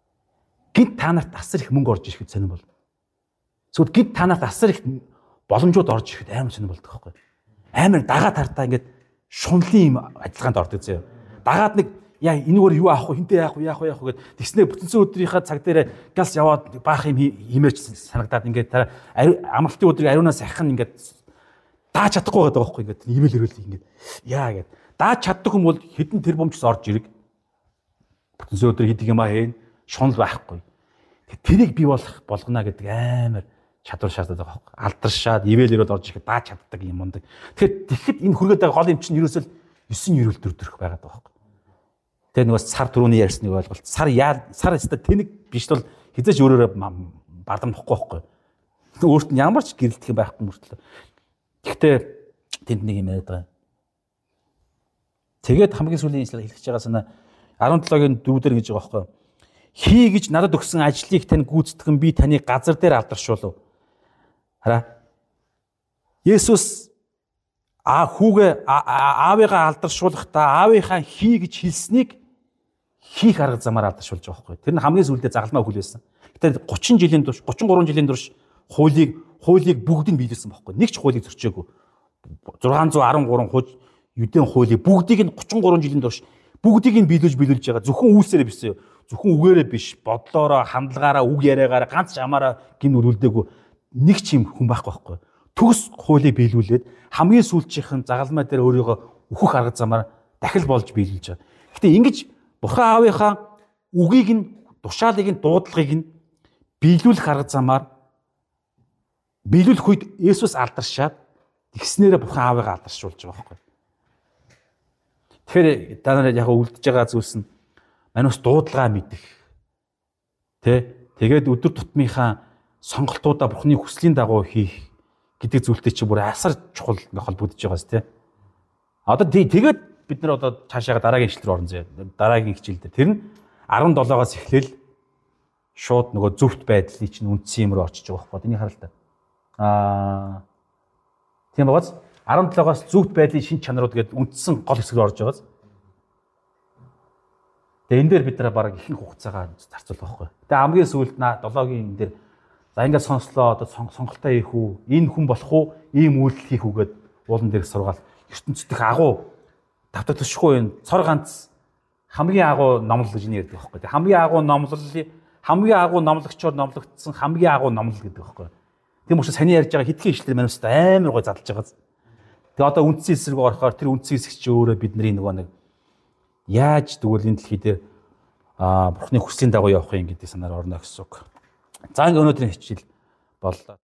[SPEAKER 1] Гинт та нарт асар их мөнгө орж ирэхэд сонирн бол. Эсвэл гинт та нарт асар их боломжууд орж ирэхэд амар сонирн болдог байхгүй. Амар дагаа тартаа ингээд шунлын юм ажиллагаанд ордог заяа. Дагаад нэг яа энэгээр юу авах вэ? Хинтээ яах вэ? Яах вэ? Яах вэ гэд тэгснээр бүтэнсэн өдрийнхаа цаг дээр газ яваад баах юм химээч санагдаад ингээд та амралтын өдрийг ариунаас ахих нь ингээд дааж чадахгүй байгаа байхгүй ингээд имэйл ирүүлээ ингээд яа гэд дааж чаддаг хүн бол хэдэн тэр бомчс орж ирэг бүтэнсэн өдөр хийдэг юм аа хийн шунал байхгүй. Тэрийг бий болох болгоно гэдэг амар чадвар шаарддаг байгаа байхгүй. Алдаршаад ивэл ирээд орж ирэхэд дааж чаддаг юм мундаг. Тэгэхээр тэгэхэд энэ хүргээд байгаа гол юм чинь ерөөсөө есөн ерөөл төрдөрөх байгаад байгаа байхгүй. Тэгээ нөгөө сар түрүүний ярьсныг ойлголт. Сар яа сар өстө тэнэг биш бол хизээж өөрөөрөө бардамдахгүй байхгүй. Өөрт нь ямар ч гэрэлтэх юм байхгүй мөртлөө. Гэхдээ тэнд нэг юм яриад байгаа. Тэгээд хамгийн сүүлийн хэлж байгаа санаа арван долоогийн дөрөвдөр гэж байгаа байхгүй. Хий гэж надад өгсөн ажлыг тань гүйцэтгэн би таныг газар дээр алдаршуулв. Хараа. Есүс а хүүгээ аавыгаа алдаршуулахдаа аавынхаа хий гэж хэлснийг хийх арга замаар алдаршуулж байгаа байхгүй. Тэр нь хамгийн сүүлдээ загалмаа хөл байсан. Гэтэ гучин жилийн турш гучин гурван жилийн турш хуулийг хуулийг бүгдийг биелүүлсэн байхгүй. Нэг ч хуулийг зөрчөөгүй. зургаан зуун арван гурван хуж юдэн хуулийг бүгдийг нь гучин гурван жилийн турш бүгдийг нь биелүүлж биелүүлж байгаа. Зөвхөн үүсээрээ биш юу? Зөвхөн үгээрээ биш, бодлоороо, хандлагаараа, үг яриагаараа, ганц чамаараа гин үрүүлдэггүй нэг ч юм хүн байхгүй байхгүй. Төгс хуулийг биелүүлээд хамгийн сүүлчийнхэн загалмай дээр өөрийгөө өөхөх арга замаар дахил болж биелүүлж байгаа. Гэтэ ингэж Бурхан аавынхаа үгийг нь, тушаалыг нь, дуудлагыг нь биелүүлэх арга замаар биелүүлэх үед Есүс алдаршаад тэгснээрээ Бурхан аавыгаа алдаршуулж байгаа байхгүй. Тэгэхээр та нарыг яг үлдэж байгаа зүйлс нь манайс дуудлага мэдэх. Тэ? Тэгээд өдөр тутмынхаа сонголтуудаа Бурханы хүслийн дагуу хийх гэдэг зүйлтэй чи бүр асар чухал холбогдож байгаас тэ. Одоо тэгээд бид нар одоо цаашаа дараагийн хичээл рүү орно зэ. Дараагийн хичээл дээр тэр нь арван долоогоос эхлээл шууд нөгөө зөвхт байдлыг чинь үндсэн юм руу очиж байгаа байхгүй. Энийг хараа л та. Аа тийм байгаас арван долоогоос зөвхт байдлын шин чанарууд гэдэг үндсэн гол хэсэг рүү орж байгаас. Тэгээ энэ дээр бид нар баг ихэнх хугацаагаа зарцуулах байхгүй. Тэгээ хамгийн сүүлд наа долоогийн энэ дээр за ингээд сонслоо одоо сонголтоо хийх үү, энэ хүн болох уу, ийм үйлдэл хийх үгээд уулан дээрх сургаал ертөнцийн агуу давтагдчихгүй энэ цор ганц хамгийн агуу номлол гэж нэрдэг байхгүй. Тэгээ хамгийн агуу номлолын хамгийн агуу номлогчоор номлогдсон хамгийн агуу номлол гэдэг байхгүй. Тийм учраас саний ярьж байгаа хитгэн ишлэр манайст амар гой задлж байгаа. Тэгээ одоо үндсэн эсрэг орохоор тэр үндсэн эсрэг чи өөрөө бидний нөгөө нэг яаж тэгвэл энэ дэлхий дээр аа бурхны хүслийн дагуу явах юм гэдэг санаар орно гэсэн үг. За ингээ өнөөдрийн хичээл боллоо.